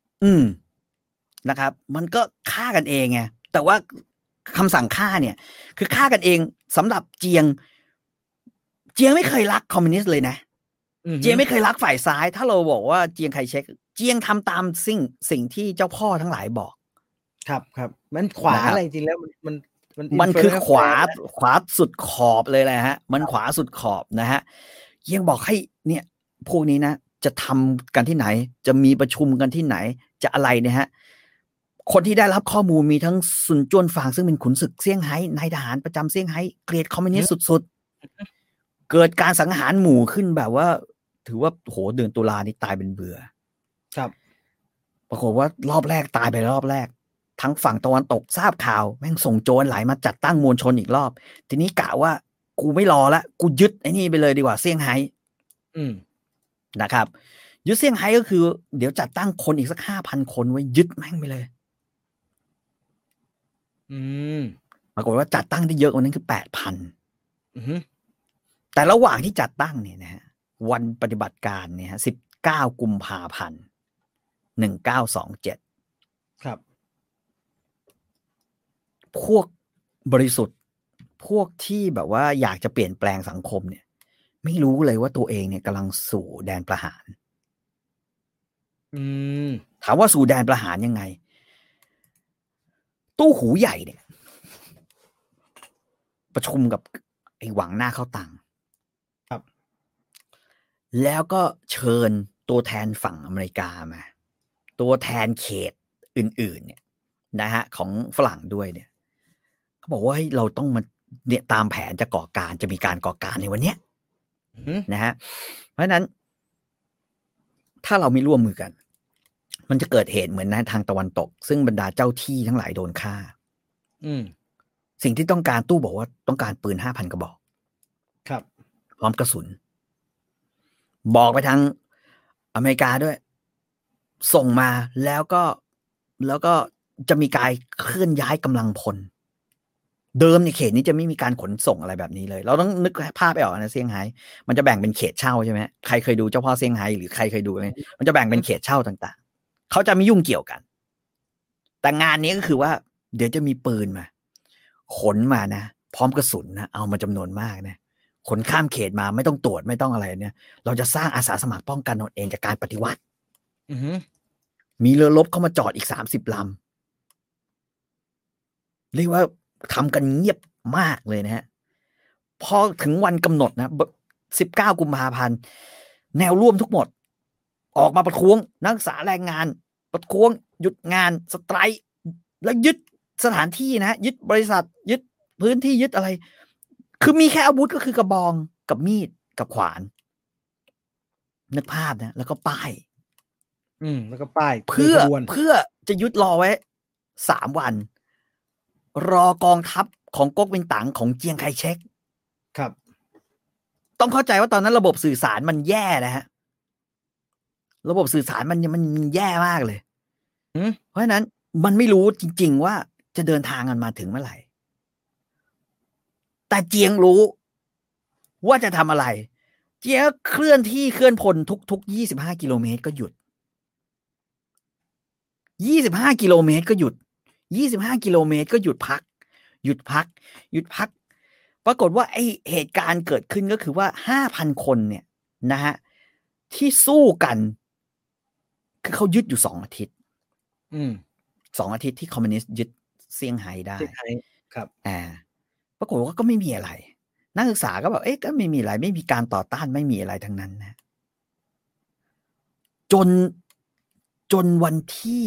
นะครับมันก็ฆ่ากันเองไงแต่ว่าคำสั่งฆ่าเนี่ยคือฆ่ากันเองสำหรับเจียงไม่เคยรักคอมมิวนิสต์เลยนะเจียงไม่เคยรักฝ่ายซ้ายถ้าเราบอกว่าเจียงไคเชกเจียงทำตามสิ่งที่เจ้าพ่อทั้งหลายบอกครับมันขวาอะไรจริงแล้วมันคือขวาสุดขอบเลยแหละฮะมันขวาสุดขอบนะฮะยังบอกให้เนี่ยพวกนี้นะจะทำกันที่ไหนจะมีประชุมกันที่ไหนจะอะไรเนี่ยฮะคนที่ได้รับข้อมูลมีทั้งซุนจวนฟางซึ่งเป็นขุนศึกเซี่ยงไฮ้นายทหารประจำเซี่ยงไฮ้เกลียดคอมมิวนิสต์สุดๆเกิดการสังหารหมู่ขึ้นแบบว่าถือว่าโหเดือนตุลานี่ตายเป็นเบื่อครับปรากฏว่ารอบแรกตายไปรอบแรกทั้งฝั่งตะวันตกทราบข่าวแม่งส่งโจรไหลมาจัดตั้งมวลชนอีกรอบทีนี้กะว่ากูไม่รอละกูยึดไอ้นี่ไปเลยดีกว่าเซี่ยงไฮ้นะครับยึดเซี่ยงไฮ้ก็คือเดี๋ยวจัดตั้งคนอีกสัก 5,000 คนไว้ยึดแม่งไปเลยปรากฏว่าจัดตั้งได้เยอะกว่านั้นคือ 8,000 แต่ระหว่างที่จัดตั้งเนี่ยนะฮะวันปฏิบัติการเนี่ยฮะ19 กุมภาพันธ์ 1927 ครับพวกบริสุทธิ์พวกที่แบบว่าอยากจะเปลี่ยนแปลงสังคมเนี่ยไม่รู้เลยว่าตัวเองเนี่ยกำลังสู่แดนประหารถามว่าสู่แดนประหารยังไงตู้หูใหญ่เนี่ยประชุมกับไอ้หวังหน้าเข้าตังครับแล้วก็เชิญตัวแทนฝั่งอเมริกามาตัวแทนเขตอื่นๆเนี่ยนะฮะของฝรั่งด้วยเนี่ยเขาบอกว่าให้เราต้องมาเนี่ยตามแผนจะมีการก่อการในวันเนี้ยนะฮะเพราะฉะนั้นถ้าเราไม่ร่วมมือกันมันจะเกิดเหตุเหมือนในทางตะวันตกซึ่งบรรดาเจ้าที่ทั้งหลายโดนฆ่าสิ่งที่ต้องการตู้บอกว่าต้องการปืน 5,000 กระบอกครับพร้อมกระสุนบอกไปทางอเมริกาด้วยส่งมาแล้วก็จะมีการเคลื่อนย้ายกำลังพลเดิมในเขตนี้จะไม่มีการขนส่งอะไรแบบนี้เลยเราต้องนึกภาพไปออกนะเซี่ยงไฮ้มันจะแบ่งเป็นเขตเช่าใช่ไหมใครเคยดูเจ้าพ่อเซี่ยงไฮ้หรือใครเคยดูไหมมันจะแบ่งเป็นเขตเช่าต่างๆเขาจะไม่ยุ่งเกี่ยวกันแต่งานนี้ก็คือว่าเดี๋ยวจะมีปืนมาขนมานะพร้อมกระสุนนะเอามาจำนวนมากนะขนข้ามเขตมาไม่ต้องตรวจไม่ต้องอะไรเนี่ยเราจะสร้างอาสาสมัครป้องกันตนเองจากการปฏิวัติมีเรือรบเข้ามาจอดอีก30 ลำเรียกว่าทำกันเงียบมากเลยนะฮะพอถึงวันกำหนดนะ19 กุมภาพันธ์แนวร่วมทุกหมดออกมาประท้วงนักศึกษาแรงงานประท้วงหยุดงานสไตรค์แล้วยึดสถานที่นะยึดบริษัทยึดพื้นที่ยึดอะไรคือมีแค่อาวุธก็คือกระบองกับมีดกับขวานนึกภาพนะแล้วก็ป้ายแล้วก็ป้ายเพื่อจะยึดรอไว้3 วันรอกองทัพของก๊กมินตั๋งของเจียงไคเชกครับต้องเข้าใจว่าตอนนั้นระบบสื่อสารมันแย่นะฮะระบบสื่อสารมันแย่มากเลยเพราะฉะนั้นมันไม่รู้จริงๆว่าจะเดินทางกันมาถึงเมื่อไหร่แต่เจียงรู้ว่าจะทำอะไรเจียงเคลื่อนพลทุก25 กิโลเมตรก็หยุด25 กิโลเมตรก็หยุด25 กิโลเมตรก็หยุดพักปรากฏว่าไอ้เหตุการณ์เกิดขึ้นก็คือว่า 5,000 คนเนี่ยนะฮะที่สู้กันคือเขายึดอยู่2 อาทิตย์2 อาทิตย์ที่คอมมิวนิสต์ยึดเซี่ยงไฮ้ได้ครับปรากฏว่าก็ไม่มีอะไรนักศึกษาก็บอกก็ไม่มีอะไรไม่มีการต่อต้านไม่มีอะไรทั้งนั้นนะจนวัน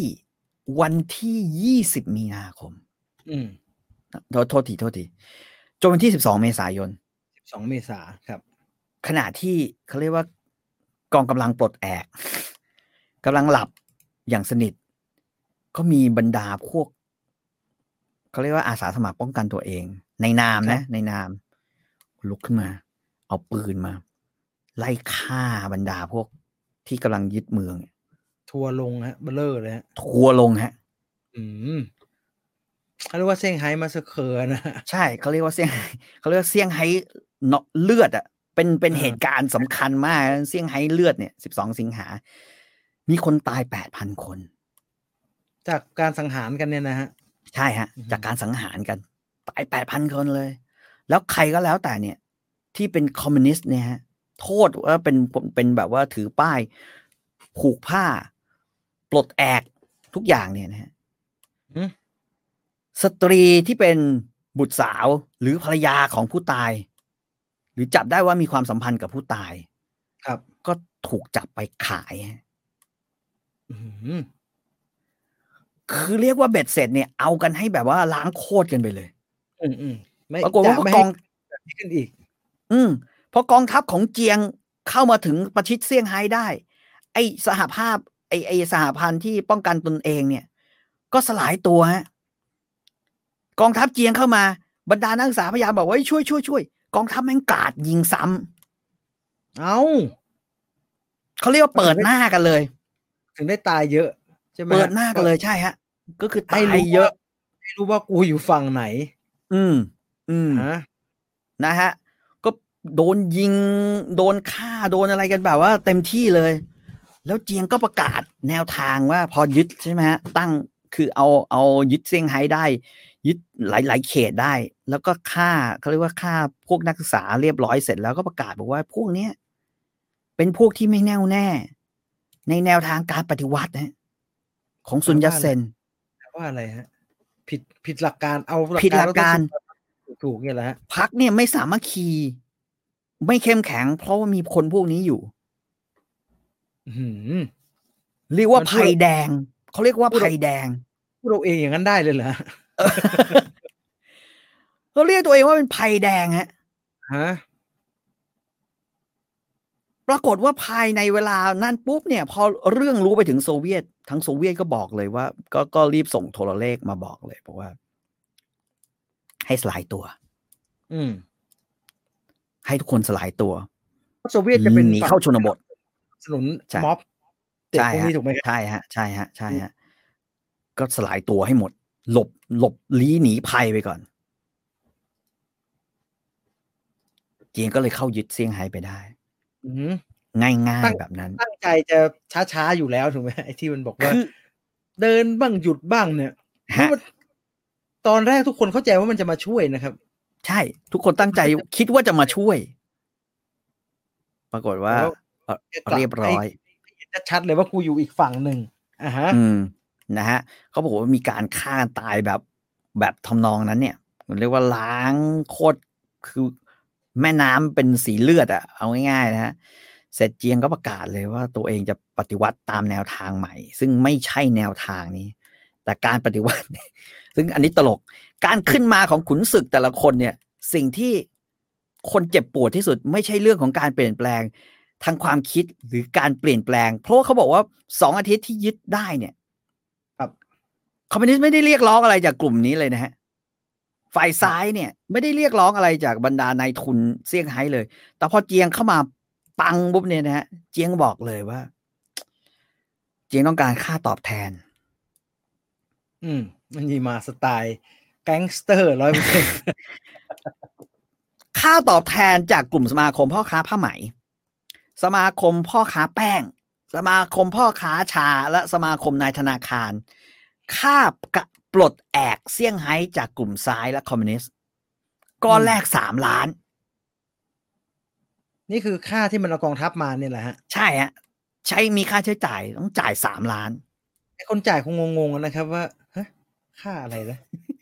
ที่20 มีนาคมโทษทีจนวันที่12 เมษายน 12 เมษาครับขณะที่เขาเรียกว่ากองกำลังปลดแอกกำลังหลับอย่างสนิทก็มีบรรดาพวกเขาเรียกว่าอาสาสมัครป้องกันตัวเองในนามลุกขึ้นมาเอาปืนมาไล่ฆ่าบรรดาพวกที่กำลังยึดเมืองทัวร์ลงฮะเบลอเลยฮะทัวร์ลงฮะเขาเรียกว่าเซี่ยงไฮ้มาสเคอร์นะใช่เขาเรียกว่าเซี่ยงไฮ้เลือดอ่ะเป็นเหตุการณ์สำคัญมากเซี่ยงไฮ้เลือดเนี่ย12 สิงหามีคนตาย 8,000 คนจากการสังหารกันเนี่ยนะฮะใช่ฮะจากการสังหารกันตาย 8,000 คนเลยแล้วใครก็แล้วแต่เนี่ยที่เป็นคอมมิวนิสต์เนี่ยฮะโทษว่าเป็นแบบว่าถือป้ายผูกผ้าปลดแอกทุกอย่างเนี่ยนะฮะสตรีที่เป็นบุตรสาวหรือภรรยาของผู้ตายหรือจับได้ว่ามีความสัมพันธ์กับผู้ตายครับก็ถูกจับไปขายคือเรียกว่าเบ็ดเสร็จเนี่ยเอากันให้แบบว่าล้างโคตรกันไปเลยปรากฏว่ากองนี้ขึ้นอีกพอกองทัพของเจียงเข้ามาถึงประชิดเซี่ยงไฮ้ได้ไอ้สหภาพไอ้สหพันธ์ที่ป้องกันตนเองเนี่ยก็สลายตัวฮะกองทัพเจียงเข้ามาบรรดานักศึกษาพยายามบอกว่าช่วยกองทัพแม่งกราดยิงซ้ำเขาเรียกว่าเปิดหน้ากันเลยถึงได้ตายเยอะใช่ไหมเปิดหน้ากันเลยใช่ฮะก็คือตายเยอะให้รู้ว่ากูอยู่ฝั่งไหนนะฮะก็โดนยิงโดนฆ่าโดนอะไรกันแบบว่าเต็มที่เลยแล้วเจียงก็ประกาศแนวทางว่าพอยึดใช่ไหมฮะตั้งคือเอายึดเซี่ยงไฮ้ได้ยึดหลายเขตได้แล้วก็ฆ่าเขาเรียกว่าฆ่าพวกนักศึกษาเรียบร้อยเสร็จแล้วก็ประกาศบอกว่าพวกนี้เป็นพวกที่ไม่แน่วแน่ในแนวทางการปฏิวัตินะของซุนยัตเซนว่าอะไรฮะผิดหลักการเอาผิดหลักการถูกเนี่ยแหละฮะพรรคเนี่ยไม่สามัคคีไม่เข้มแข็งเพราะว่ามีคนพวกนี้อยู่เรียกว่าภัยแดงเขาเรียกว่าภัยแดงพูดเราเองอย่างนั้นได้เลยเหรอเขาเรียกตัวเองว่าเป็นภัยแดงฮะปรากฏว่าภายในเวลานั้นปุ๊บเนี่ยพอเรื่องรู้ไปถึงโซเวียตทั้งโซเวียตก็บอกเลยว่าก็รีบส่งโทรเลขมาบอกเลยบอกว่าให้สลายตัวให้ทุกคนสลายตัวโซเวียตจะเป็นหนีเข้าชนบทสนุนม็อบเด็กพวกนี้ถูกไหมใช่ฮะก็สลายตัวให้หมดหลบลี้หนีภัยไปก่อนเจียงก็เลยเข้ายึดเซี่ยงไฮ้ไปได้ง่ายๆแบบนั้นตั้งใจจะช้าๆอยู่แล้วถูกไหมไอ้ที่มันบอกว่าเดินบ้างหยุดบ้างเนี่ยตอนแรกทุกคนเข้าใจว่ามันจะมาช่วยนะครับใช่ทุกคนตั้งใจคิดว่าจะมาช่วยปรากฏว่าเรียบร้อยชัดเลยว่ากูอยู่อีกฝั่งหนึ่งนะฮะเขาบอกว่ามีการฆ่าตายแบบทำนองนั้นเนี่ยเรียกว่าล้างโคตรคือแม่น้ำเป็นสีเลือดอ่ะเอาง่ายๆนะฮะเสร็จเจียงก็ประกาศเลยว่าตัวเองจะปฏิวัติตามแนวทางใหม่ซึ่งไม่ใช่แนวทางนี้แต่การปฏิวัติซึ่งอันนี้ตลกการขึ้นมาของขุนศึกแต่ละคนเนี่ยสิ่งที่คนเจ็บปวดที่สุดไม่ใช่เรื่องของการเปลี่ยนแปลงทางความคิดหรือการเปลี่ยนแปลงเพราะเขาบอกว่า2 อาทิตย์ที่ยึดได้เนี่ยครับคอมมิวนิสต์ไม่ได้เรียกร้องอะไรจากกลุ่มนี้เลยนะฮะฝ่ายซ้ายเนี่ยไม่ได้เรียกร้องอะไรจากบรรดานายทุนเซี่ยงไฮ้เลยแต่พอเจียงเข้ามาปังปุ๊บเนี่ยนะฮะเจียงบอกเลยว่าเจียงต้องการค่าตอบแทนมันมีมาสไตล์แก๊งสเตอร์ 100%ค่าตอบแทนจากกลุ่มสมาคมพ่อค้าผ้าไหมสมาคมพ่อค้าแป้งสมาคมพ่อค้าชาและสมาคมนายธนาคารค่าปลดแอกเซี่ยงไฮ้จากกลุ่มซ้ายและคอมมิวนิสต์ก้อนแรก3 ล้านนี่คือค่าที่มันเอากองทัพมาเนี่ยแหละฮะใช่ฮะใช้มีค่าใช้จ่ายต้องจ่าย3 ล้านไอ้คนจ่ายคงงงๆนะครับว่าค่าอะไรนะ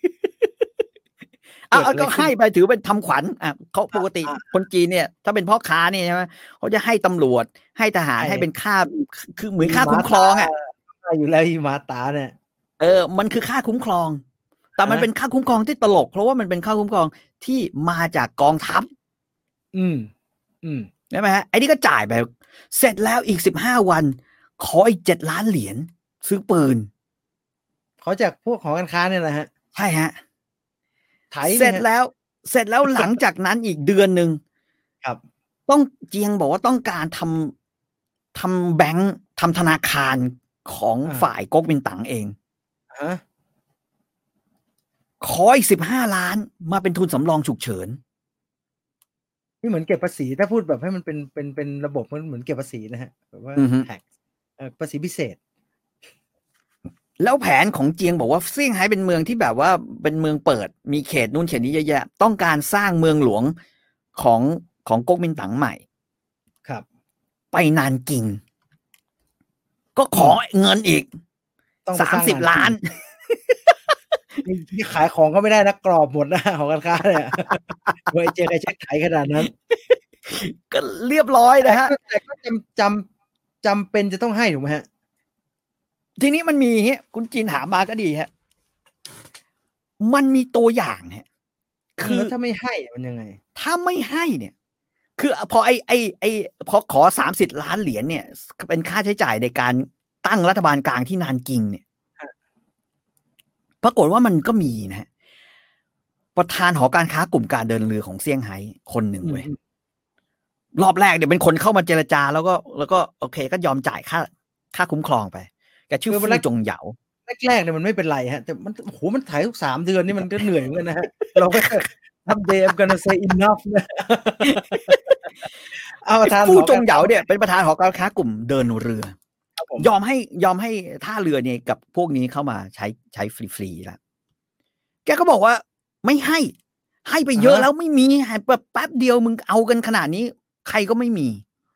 ก็ให้ไปถือเป็นทำขวัญเขาปกติคนจีนเนี่ยถ้าเป็นพ่อค้าเนี่ยใช่ไหมเขาจะให้ตำรวจให้ทหารให้เป็นค่าคือเหมือนค่าคุ้มครองอยู่แล้วมาตาเนี่ยมันคือค่าคุ้มครองแต่มันเป็นค่าคุ้มครองที่ตลกเพราะว่ามันเป็นค่าคุ้มครองที่มาจากกองทัพใช่ไหมฮะไอ้นี่ก็จ่ายไปเสร็จแล้วอีก15 วันขออีก7 ล้านเหรียญซื้อปืนเขาจากพวกของการค้าเนี่ยแหละฮะใช่ฮะเสร็จแล้วหลังจากนั้นอีกเดือนนึงครับต้องเจียงบอกว่าต้องการทำแบงค์ทำธนาคารของฝ่ายก๊กมินตั๋งเองขออีก15 ล้านมาเป็นทุนสำรองฉุกเฉินนี่เหมือนเก็บภาษีถ้าพูดแบบให้มันเป็นระบบมันเหมือนเก็บภาษีนะฮะแบบว่าแท็กภาษีพิเศษแล้วแผนของเจียงบอกว่าเซี่ยงไฮ้เป็นเมืองที่แบบว่าเป็นเมืองเปิดมีเขตนู่นเขตนี้เยอะแยะต้องการสร้างเมืองหลวงของก๊กมินตั๋งใหม่ครับไปนานกิงก็ขอเงินอีก30 ล้านนี่ขายของก็ไม่ได้นะกรอบหมดนะของการค้าเนี่ยโดยเจอใครเช็คขายขนาดนั้นก็เรียบร้อยนะฮะแต่ก็จำเป็นจะต้องให้ถูกไหมฮะทีนี้มันมีคุณจีนถามมาก็ดีฮะมันมีตัวอย่างฮะคือถ้าไม่ให้มันยังไงถ้าไม่ให้เนี่ยคือพอพอขอ30 ล้านเหรียญเนี่ยเป็นค่าใช้จ่ายในการตั้งรัฐบาลกลางที่นานกิงเนี่ยปรากฏว่ามันก็มีนะประธานหอการค้ากลุ่มการเดินเรือของเซี่ยงไฮ้คนหนึ่งเว้ยรอบแรกเนี่ยเป็นคนเข้ามาเจรจาแล้วก็โอเคก็ยอมจ่ายค่าคุ้มครองไปแกชื่อฟู่จงเหยาแรกๆเนี่ยมันไม่เป็นไรฮะแต่มันโหมันถ่ายทุก3 เดือนนี่มันก็เหนื่อยเหมือนกันนะฮะเราก็ทำ day I'm gonna say enough นะประธานฟู่จงเหยาเนี่ยเป็นประธานหอการค้ากลุ่มเดินเรือยอมให้ท่าเรือเนี่ยกับพวกนี้เข้ามาใช้ฟรีๆแล้วแกก็บอกว่าไม่ให้ไปเยอะแล้วไม่มีแบบแป๊บเดียวมึงเอากันขนาดนี้ใครก็ไม่มี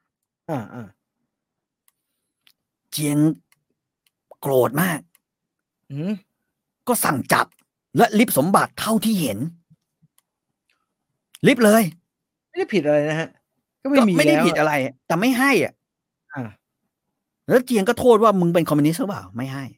เจียงโกรธมากก็สั่งจับและลิบสมบัติเท่าที่เห็นลิบเลยไม่ได้ผิดอะไรนะฮะก็ไม่ได้ผิดอะไรแต่ไม่ให้แล้วเจียงก็โทษว่ามึงเป็นคอมมิวนิสต์หรือเปล่าไม่ให้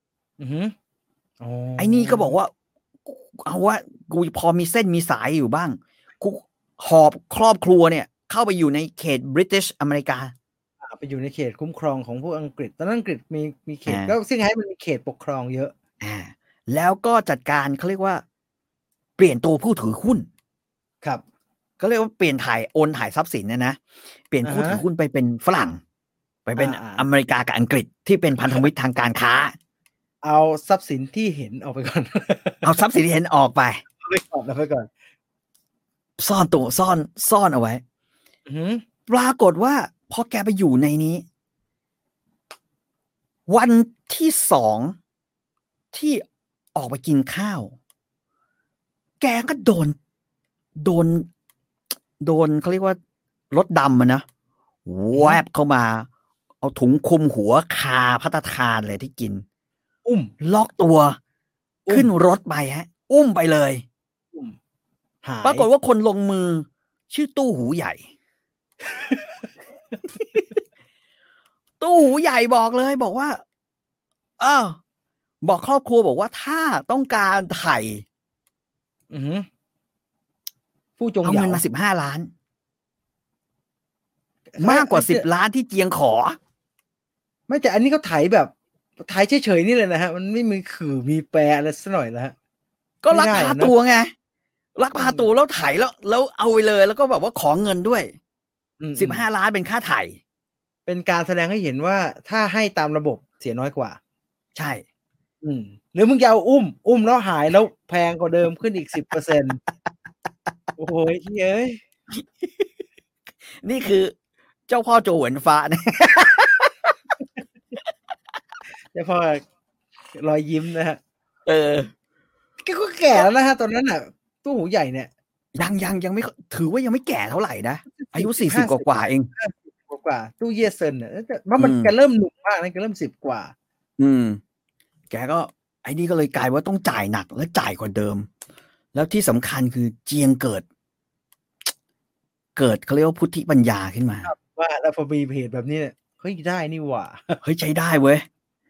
ไอ้นี่ก็บอกว่าเอาว่ากูพอมีเส้นมีสายอยู่บ้างกูหอบครอบครัวเนี่ยเข้าไปอยู่ในเขตบริติชอเมริกาไปอยู่ในเขตคุ้มครองของพวกอังกฤษตอนนั้นอังกฤษมีเขตก็ซึ่งให้มันมีเขตปกครองเยอะแล้วก็จัดการเขาเรียกว่าเปลี่ยนตัวผู้ถือหุ้นครับก็เรียกว่าเปลี่ยนโอนถ่ายทรัพย์สินนะเปลี่ยนผู้ถือหุ้นไปเป็นฝรั่งไปเป็นอเมริกากับอังกฤษที่เป็นพันธมิตรทางการค้าเอาทรัพย์สินที่เห็นออกไปก่อนเอาทรัพย์สินที่เห็นออกไปก่อนซ่อนเอาไว้ปรากฏว่าพอแกไปอยู่ในนี้วันที่2ที่ออกไปกินข้าวแกก็โดนเขาเรียกว่ารถดำนะแวบเข้ามาเอาถุงคลุมหัวคาภัตตาคารเลยที่กินล็อกตัวขึ้นรถไปอุ้มไปเลยปรากฏว่าคนลงมือชื่อตู้หูใหญ่ ตู้หูใหญ่บอกเลยบอกว่าบอกครอบครัวบอกว่าถ้าต้องการไถ่ผู้จงเอาเงินมา15 ล้านมากกว่า10 ล้านที่เจียงขอไม่แต่อันนี้เขาไถ่แบบไถ่เฉยๆนี่เลยนะฮะมันไม่มีขื่อมีแปรอะไรสักหน่อยแล้วฮะก็ลักพาตัวไงลักพาตัวแล้วไถ่แล้วเอาไปเลยแล้วก็แบบว่าขอเงินด้วย15 ล้านเป็นค่าไถ่เป็นการแสดงให้เห็นว่าถ้าให้ตามระบบเสียน้อยกว่าใช่หรือมึงจะเอาอุ้มแล้วหายแล้วแพงกว่าเดิมขึ้นอีก 10% โอ้โหเอ้ยนี่คือเจ้าพ่อโจเหวินฟ้านะเจ้าพ่อรอยยิ้มนะฮะแกก็แก่แล้วนะฮะตอนนั้นน่ะตู้หูใหญ่เนี่ยยังไม่ถือว่ายังไม่แก่เท่าไหร่นะอายุ40กว่าเองกว่าตู้เย่เซินเนี่ยมันแกเริ่มหนุ่มมากนะแกเริ่ม10 กว่าแกก็ไอ้นี่ก็เลยกลายว่าต้องจ่ายหนักและจ่ายกว่าเดิมแล้วที่สำคัญคือเจียงเกิดเขาเรียกว่าพุทธิปัญญาขึ้นมาว่าแล้วพอมีเพจแบบนี้เนี่ยเฮ้ยได้นี่หว่าเฮ้ยใช้ได้เว้ย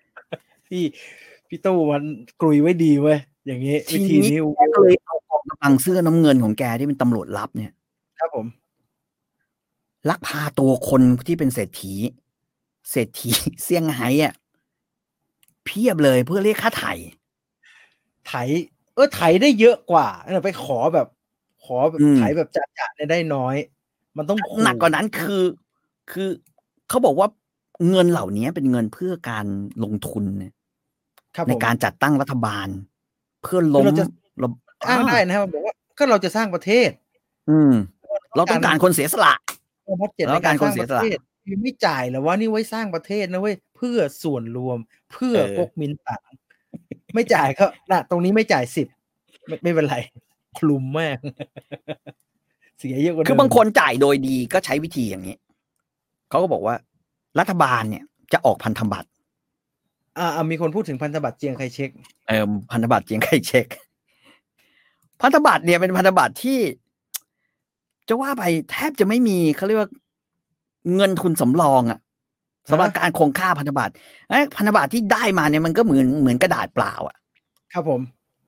พี่ตู้มันกลุยไว้ดีเว้ยอย่างงี้วิธีนี้ก็เลยเอากองกำลังเสื้อน้ำเงินของแกที่เป็นตำรวจลับเนี่ยครับผมลักพาตัวคนที่เป็นเศรษฐีเซี่ยงไฮ้เพียบเลยเพื่อเรียกค่าไถ่ไถ่ได้เยอะกว่าไปขอแบบไถ่แบบจัดๆได้น้อยมันต้องหนักกว่านั้นคือเขาบอกว่าเงินเหล่านี้เป็นเงินเพื่อการลงทุนในการจัดตั้งรัฐบาลเพื่อล้มอ้างได้นะครับบอกว่าก็เราจะสร้างประเทศเราต้องการคนเสียสละเราต้องการคนเสียสละไม่จ่ายหรอว่านี่ไว้สร้างประเทศนะเว้ยเพื่อส่วนรวมเพื่อก๊กมินตั๋งไม่จ่ายก็นะตรงนี้ไม่จ่าย10ไม่เป็นไรคลุมมากเสียเยอะกว่าคือบางคนจ่ายโดยดีก็ใช้วิธีอย่างนี้เขาก็บอกว่ารัฐบาลเนี่ยจะออกพันธบัตรมีคนพูดถึงพันธบัตรเจียงไคเชกพันธบัตรเจียงไคเชกพันธบัตรเนี่ยเป็นพันธบัตรที่จะว่าไปแทบจะไม่มีเขาเรียกว่าเงินทุนสำรองสำหรับการคงค่าพันธบัตรพันธบัตรที่ได้มาเนี่ยมันก็เหมือนกระดาษเปล่าครับผม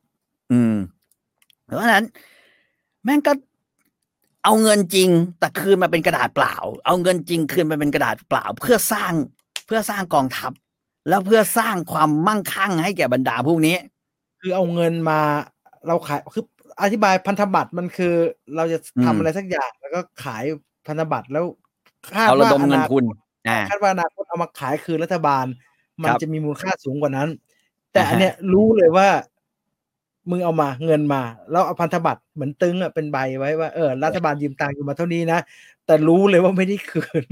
เพราะฉะนั้นแม่งก็เอาเงินจริงแต่คืนมาเป็นกระดาษเปล่าเอาเงินจริงคืนมาเป็นกระดาษเปล่าเพื่อสร้างกองทัพแล้วเพื่อสร้างความมั่งคั่งให้แก่บรรดาพวกนี้คือเอาเงินมาเราขายคืออธิบายพันธบัตรมันคือเราจะทำอะไรสักอย่างแล้วก็ขายพันธบัตรแล้วคาดว่าเงินทุนคาดว่าอนาคตเอามาขายคืนรัฐบาลมันจะมีมูลค่าสูงกว่านั้นแต่อันเนี้ยรู้เลยว่ามึงเอามาเงินมาแล้วเอาพันธบัตรเหมือนตึงเป็นใบไว้ว่ารัฐบาลยืมตังค์อยู่มาเท่านี้นะแต่รู้เลยว่าไม่ได้คืน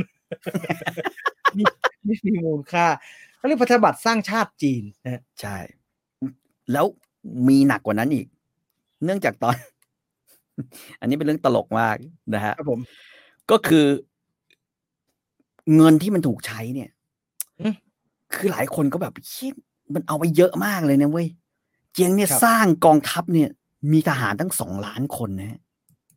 นี่มีมูลค่าเขาเรียกพันธบัตรสร้างชาติจีนนะใช่แล้วมีหนักกว่านั้นอีกเนื่องจากตอนอันนี้เป็นเรื่องตลกมากนะฮะครับผมก็คือเงินที่มันถูกใช้เนี่ยคือหลายคนก็แบบมันเอาไปเยอะมากเลยนะเว้ยเจียงเนี่ยสร้างกองทัพเนี่ยมีทหารตั้ง2 ล้านคนนะฮะ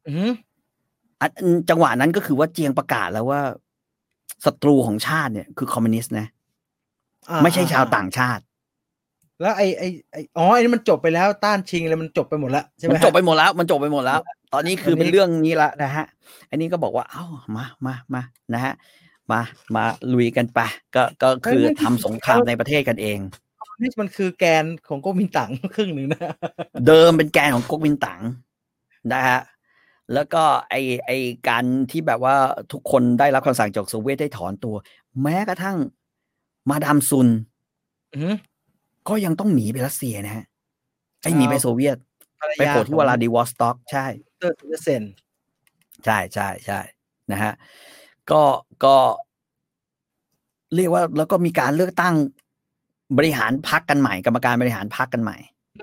จังหวะนั้นก็คือว่าเจียงประกาศแล้วว่าศัตรูของชาติเนี่ยคือคอมมิวนิสต์นะไม่ใช่ชาวต่างชาติแล้วไอ้นี่มันจบไปแล้วต้านชิงอะไรมันจบไปหมดแล้วใช่ไหมมันจบไปหมดแล้วตอนนี้คือเป็นเรื่องนี้ละนะฮะอันนี้ก็บอกว่ามานะฮะมาลุยกันไปก็คือทำสงครามในประเทศกันเองนี่มันคือแกนของก๊กมินตั๋งครึ่งหนึ่งนะเดิมเป็นแกนของก๊กมินตั๋งนะฮะแล้วก็ไอการที่แบบว่าทุกคนได้รับคำสั่งจากโซเวียตได้ถอนตัวแม้กระทั่งมาดามซุนก็ยังต้องหนีไปรัสเซียนะฮะหนีไปโซเวียตไปโผล่ที่วลาดิวอสต็อกใช่เซนใช่นะฮะก็เรียกว่าแล้วก็มีการเลือกตั้งบริหารพรรคกันใหม่กรรมการบริหารพรรคกันใหม่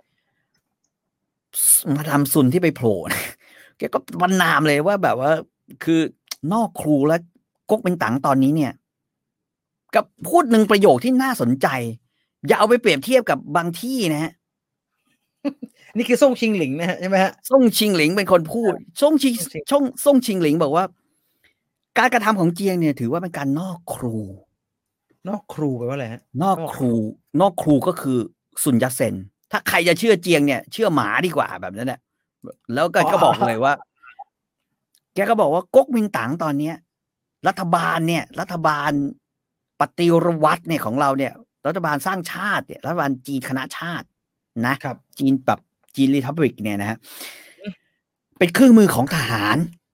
มาทำซุนที่ไปโผล่แกก็บรรณามเลยว่าแบบว่าคือนอกครูและก๊กมินตั๋งตอนนี้เนี่ยกับพูดหนึ่งประโยคที่น่าสนใจอย่าเอาไปเปรียบเทียบกับบางที่นะฮะนี่คือซ่งชิงหลิงนะฮะใช่ไหมฮะซ่งชิงหลิงเป็นคนพูดซ่งชิงหลิงบอกว่าการกระทำของเจียงเนี่ยถือว่าเป็นการนอกครูแปลว่าอะไรฮะนอกครูก็คือซุนยัตเซนถ้าใครจะเชื่อเจียงเนี่ยเชื่อหมาดีกว่าแบบนั้นแหละแล้วก็บอกเลยว่าแกก็บอกว่าก๊กมินตั๋งตอนเนี้ยรัฐบาลปฏิวัติเนี่ยของเราเนี่ยรัฐบาลสร้างชาติเนี่ยรัฐบาลจีนคณะชาตินะครับจีนแบบจีนรีพับลิกเนี่ยนะฮะเป็นเครื่องมือของทหาร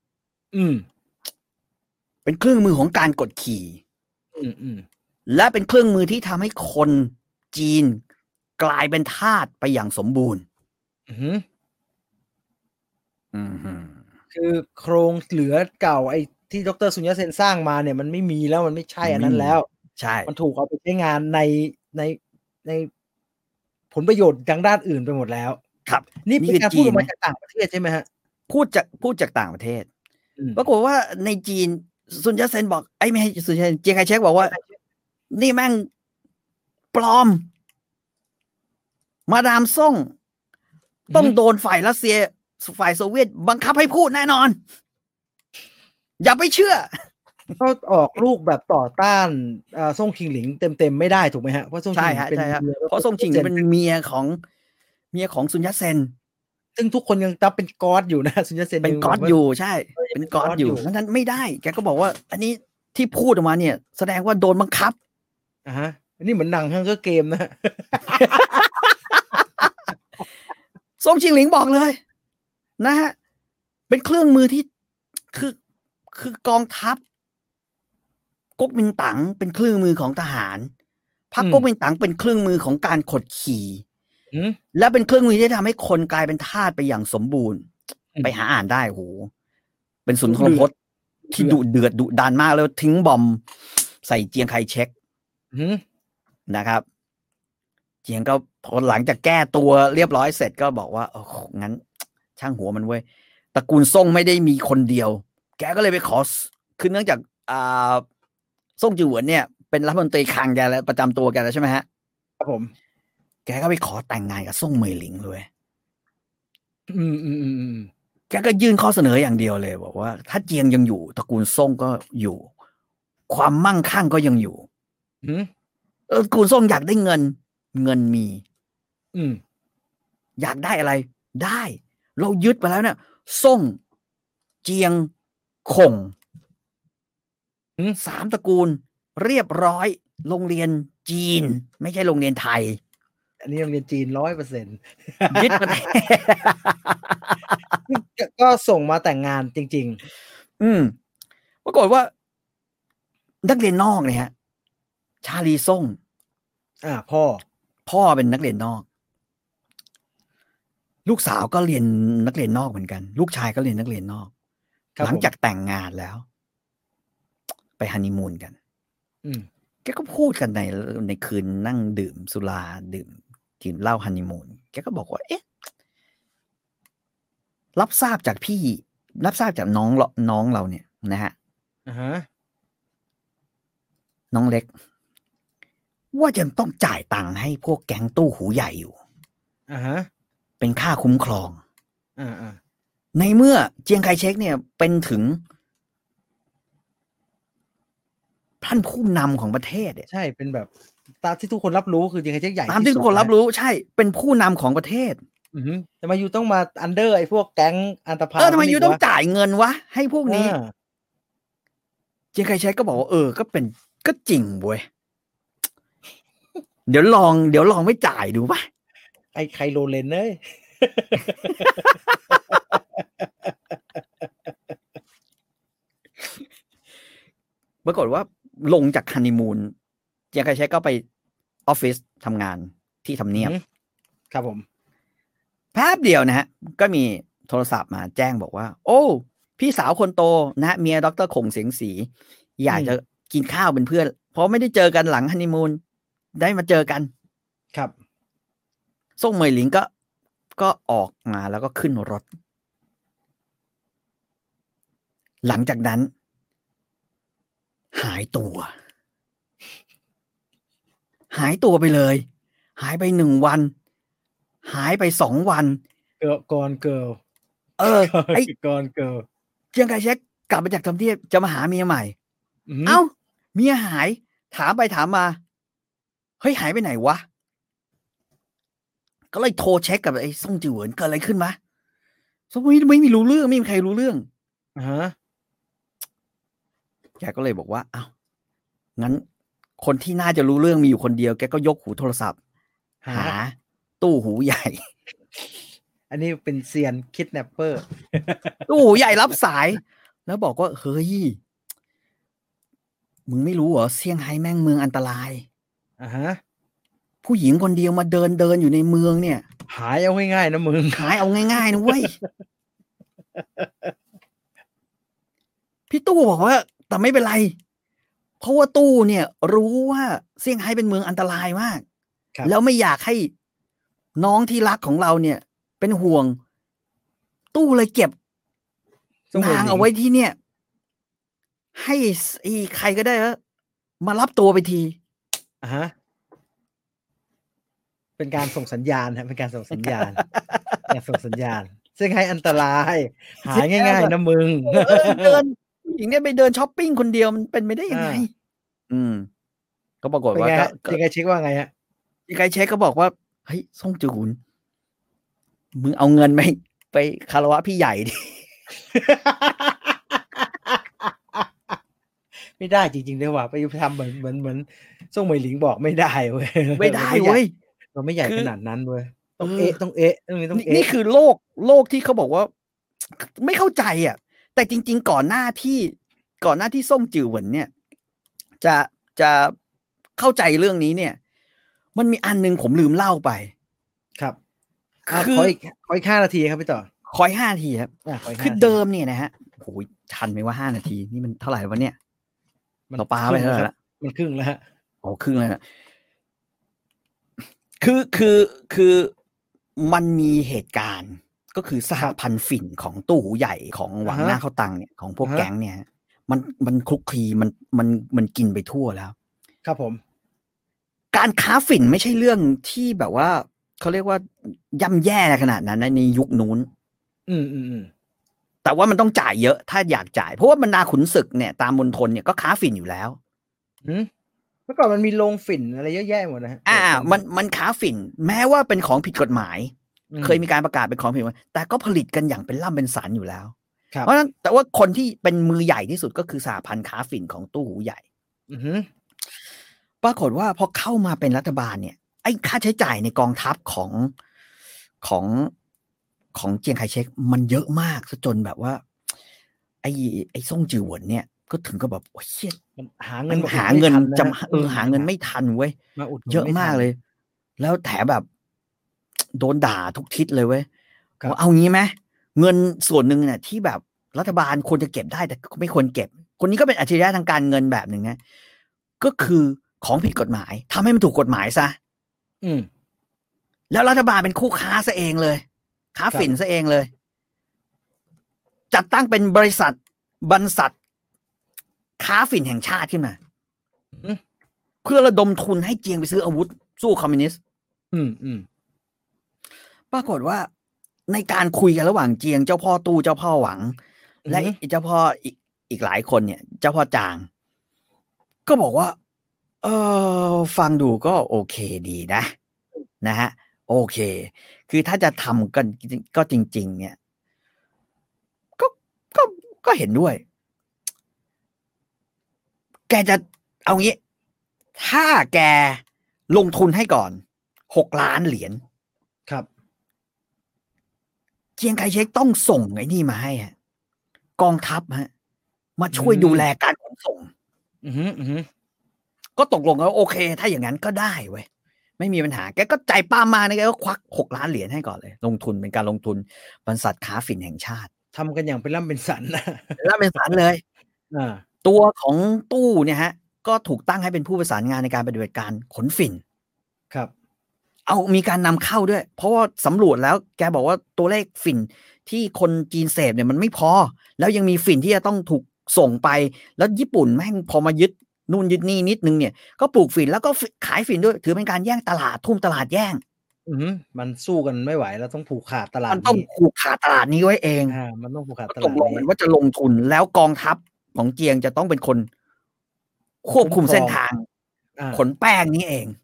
เป็นเครื่องมือของการกดขี่และเป็นเครื่องมือที่ทำให้คนจีนกลายเป็นทาสไปอย่างสมบูรณ์คือโครงเหลือเก่าไอ้ที่ดร.ซุนยัตเซนสร้างมาเนี่ยมันไม่มีแล้วมันไม่ใช่อันนั้นแล้วใช่มันถูกเอาไปใช้งานในผลประโยชน์ทางด้านอื่นไปหมดแล้วครับนี่เป็นการพูดมาจากต่างประเทศใช่ไหมฮะพูดจากต่างประเทศปรากฏว่าในจีนซุนยัตเซนบอกไม่ให้ซุนยัตเซนเจียงไคเชกบอกว่านี่แม่งปลอมมาดามซ่งต้องโดนฝ่ายรัสเซียฝ่ายโซเวียตบังคับให้พูดแน่นอนอย่าไปเชื่อก็ออกลูกแบบต่อต้านซ่งชิงหลิงเต็มไม่ได้ถูกไหมฮะเพราะซ่งชิงหลิงเป็นเพราะซ่งชิงเป็นเมียของซุนยัตเซนซึ่งทุกคนยังนับเป็นก๊อดอยู่นะซุนยัตเซนเป็นก๊อดอยู่ใช่เป็นก๊อดอยู่นั้นไม่ได้แกก็บอกว่าอันนี้ที่พูดออกมาเนี่ยแสดงว่าโดนบังคับอันนี้เหมือนหนังฮังเกอร์เกมนะซ่งชิงหลิงบอกเลยนะฮะเป็นเครื่องมือที่คือกองทัพก๊กมินตั๋งเป็นเครื่องมือของทหารพรรคก๊กมินตั๋งเป็นเครื่องมือของการขดขี่และเป็นเครื่องมือที่ทำให้คนกลายเป็นทาสไปอย่างสมบูรณ์ไปหาอ่านได้โหเป็นสุนทรพจน์ที่ดุเดือดดุดันมากแล้วทิ้งบอมใส่เจียงไคเชกนะครับเจียงก็พอหลังจากแก้ตัวเรียบร้อยเสร็จก็บอกว่างั้นช่างหัวมันเว้ยตระกูลซ่งไม่ได้มีคนเดียวแกก็เลยไปขอคือเนื่องจากซ่งจือหวนเนี่ยเป็นรัฐมนตรีคลังแกแล้วประจำตัวแกแล้วใช่ไหมฮะครับผมแกก็ไปขอแต่งงานกับซ่งเหมยหลิงเลยแกก็ยื่นข้อเสนออย่างเดียวเลยบอกว่าถ้าเจียงยังอยู่ตระกูลซ่งก็อยู่ความมั่งคั่งก็ยังอยู่ตระกูลซ่งอยากได้เงินมีอยากได้อะไรได้เรายึดไปแล้วเนี่ยซ่งเจียงคง3ตระกูลเรียบร้อยโรงเรียนจีนไม่ใช่โรงเรียนไทยอันนี้โรงเรียนจีน 100% ยึดมาก็ส่งมาแต่งงานจริงๆปรากฏว่านักเรียนนอกเนี่ยฮะชาลีซ่งพ่อเป็นนักเรียนนอกลูกสาวก็เรียนนักเรียนนอกเหมือนกันลูกชายก็เรียนนักเรียนนอกหลังจากแต่งงานแล้วไปฮันนีมูนกันแกก็พูดกันในคืนนั่งดื่มสุราดื่มกินเหล้าฮันนีมูนแกก็บอกว่ารับทราบจากน้องเราเนี่ยนะฮะน้องเล็กว่าจะต้องจ่ายตังค์ให้พวกแก๊งตู้หูใหญ่อยู่เป็นค่าคุ้มครองในเมื่อเจียงไคเชกเนี่ยเป็นถึงท่านผู้นำของประเทศใช่เป็นแบบตามที่ทุกคนรับรู้คือเจียงไคเชกใหญ่ตามที่ทุกคนรับรู้ใช่เป็นผู้นำของประเทศทำไมอยู่ต้องมาอันเดอร์ไอ้พวกแก๊งอันตรพาลทำไมอยู่ต้องจ่ายเงินวะให้พวกนี้เจียงไคเชกก็บอกว่าก็จริงเว้ยเดี๋ยวลองไม่จ่ายดูป่ะไอ้ใครโรเลนเอ้ยปรากฏว่าลงจากฮันนีมูนเจียงไคเชกก็ไปออฟฟิศทำงานที่ทำเนียบครับผมแป๊บเดียวนะฮะก็มีโทรศัพท์มาแจ้งบอกว่าโอ้พี่สาวคนโตนะเมียดร.คงเสียงศรีอยากจะกินข้าวเป็นเพื่อนเพราะไม่ได้เจอกันหลังฮันนีมูนได้มาเจอกันครับซ่งเหมยหลิงก็ออกมาแล้วก็ขึ้นรถหลังจากนั้นหายตัวไปเลยหายไป1 วันหายไป2 วันก่อนเกิร์ลไอ้ก่อนเกิร์ลเจียงไคเชกกลับมาจากทำเนียบจะมาหาเมียใหม่เอ้าเมียหายถามไปถามมาเฮ้ยหายไปไหนวะก็เลยโทรเช็คกับไอ้ซ่งจือเหวินเกิดอะไรขึ้นวะซ่งไม่มีรู้เรื่องไม่มีใครรู้เรื่องแกก็เลยบอกว่าอ้าวงั้นคนที่น่าจะรู้เรื่องมีอยู่คนเดียวแกก็ยกหูโทรศัพท์หาตู้หูใหญ่อันนี้เป็นเซียนคิดแนปเปอร์ตู้หูใหญ่รับสายแล้วบอกว่าเฮ้ยมึงไม่รู้เหรอเซี่ยงไฮ้แม่งเมืองอันตรายผู้หญิงคนเดียวมาเดินอยู่ในเมืองเนี่ยหายเอาง่ายๆนะมึงหายเอาง่ายๆนะเว้ยพี่ตู้บอกว่าแต่ไม่เป็นไรเพราะว่าตู้เนี่ยรู้ว่าเซี่ยงไฮ้เป็นเมืองอันตรายมากแล้วไม่อยากให้น้องที่รักของเราเนี่ยเป็นห่วงตู้เลยเก็บนางเอาไว้ที่เนี่ยให้ใครก็ได้มารับตัวไปทีเป็นการส่งสัญญาณฮะเป็นการส่งสัญญาณเซี่ยงไฮ้อันตรายหายง่ายๆนะมึงเดินผู้หญิงเนี่ยไปเดินช้อปปิ้งคนเดียวมันเป็นไม่ได้ยังไงก็ปรากฏว่าเจียงไคเชกว่าไงฮะเจียงไคเชกก็บอกว่าเฮ้ยซ่งจือหวนมึงเอาเงินไปคารวะพี่ใหญ่ดิไม่ได้จริงๆด้วยว่ะไปทำเหมือนซ่งเหมยหลิงบอกไม่ได้เว้ยไม่ได้เว้ยเราไม่ใหญ่ขนาดนั้นเว้ยต้องนี่คือโลกที่เขาบอกว่าไม่เข้าใจอ่ะแต่จริงๆก่อนหน้าที่ซ่งจือเหวินเนี่ยจะเข้าใจเรื่องนี้เนี่ยมันมีอันนึงผมลืมเล่าไปครับขออีก5 นาทีครับพี่ต่อขออีก5 นาทีครับคือเดิมเนี่ยนะฮะโอ้ยทันไหมว่า5 นาทีนี่มันเท่าไหร่วะเนี่ยเราปาไปเท่าไหร่ละมันครึ่งแล้วฮะโอ้ครึ่งแล้วคือมันมีเหตุการณ์ก็คือสหพันธ์ฝิ่นของตู้หูใหญ่ของหวังหน้าเข้าตังเนี่ยของพวกแก๊งเนี่ยมันคลุกคลีมันกินไปทั่วแล้วครับผมการค้าฝิ่นไม่ใช่เรื่องที่แบบว่าเขาเรียกว่าย่ำแย่ขนาดนั้นในยุคนู้นแต่ว่ามันต้องจ่ายเยอะถ้าอยากจ่ายเพราะว่าบรรดาขุนศึกเนี่ยตามมณฑลเนี่ยก็ค้าฝิ่นอยู่แล้วเมื่อก่อนมันมีโรงฝิ่นอะไรเยอะแยะหมดนะฮะมันค้าฝิ่นแม้ว่าเป็นของผิดกฎหมายเคยมีการประกาศเป็นของผิดกฎหมายแต่ก็ผลิตกันอย่างเป็นล่ำเป็นสันอยู่แล้วเพราะฉะนั้นแต่ว่าคนที่เป็นมือใหญ่ที่สุดก็คือสหพันธ์ค้าฝิ่นของตู้หูใหญ่ปรากฏว่าพอเข้ามาเป็นรัฐบาลเนี่ยไอ้ค่าใช้จ่ายในกองทัพของเจียงไคเชกมันเยอะมากซะจนแบบว่าไอ้ซ่งจือหวนเนี่ยก็ถึงก็แบบโอ้ยเชี่ยมันหาเงินจะหาเงินไม่ทันเว้ยเยอะมากเลยแล้วแถมแบบโดนด่าทุกทิศเลยเว้ยว่าเอางี้ไหมเงินส่วนหนึ่งเนี่ยที่แบบรัฐบาลควรจะเก็บได้แต่ไม่ควรเก็บคนนี้ก็เป็นอัจฉริยะทางการเงินแบบหนึ่งนะก็คือของผิดกฎหมายทำให้มันถูกกฎหมายซะแล้วรัฐบาลเป็นคู่ค้าซะเองเลยค้าฝิ่นซะเองเลยจัดตั้งเป็นบริษัทค้าฝิ่นแห่งชาติขึ้นมาเพื่อระดมทุนให้เจียงไปซื้ออาวุธสู้คอมมิวนิสต์ปรากฏว่าในการคุยกันระหว่างเจียงเจ้าพ่อตู้เจ้าพ่อหวังและเจ้าพ่ออีกหลายคนเนี่ยเจ้าพ่อจางก็บอกว่าฟังดูก็โอเคดีนะฮะโอเคคือถ้าจะทำกันก็จริงๆเนี่ยก็เห็นด้วยแกจะเอางี้ถ้าแกลงทุนให้ก่อน6 ล้านเหรียญครับเจียงไคเชกต้องส่งไอ้นี่มาให้ฮะกองทัพฮะมาช่วยดูแลการขนส่งก็ตกลงแล้วโอเคถ้าอย่างนั้นก็ได้เว้ยไม่มีปัญหาแกก็ใจป้ามานะแกก็ควัก6 ล้านเหรียญให้ก่อนเลยลงทุนเป็นการลงทุนบริษัทค้าฝิ่นแห่งชาติทำกันอย่างเป็นล่ำเป็นสันนะล่ำเป็นสันเลยตัวของตู้เนี่ยฮะก็ถูกตั้งให้เป็นผู้ประสานงานในการปฏิบัติการขนฝิ่นครับเอามีการนำเข้าด้วยเพราะว่าสำรวจแล้วแกบอกว่าตัวเลขฝิ่นที่คนจีนเสพเนี่ยมันไม่พอแล้วยังมีฝิ่นที่จะต้องถูกส่งไปแล้วญี่ปุ่นแม่งพอมายึดนู่นยึดนี่นิดนึงเนี่ยก็ปลูกฝิ่นแล้วก็ขายฝิ่นด้วยถือเป็นการแย่งตลาดทุ่มตลาดแย่งมันสู้กันไม่ไหวแล้วต้องผูกขาดตลาดมันต้องผูกขาดตลาดนี้ไว้เองมันต้องผูกขาดตลาดตกลงกันว่าจะลงทุนแล้วกองทัพของเจียงจะต้องเป็นคนควบคุมเส้นทางขนแป้งนี้เอง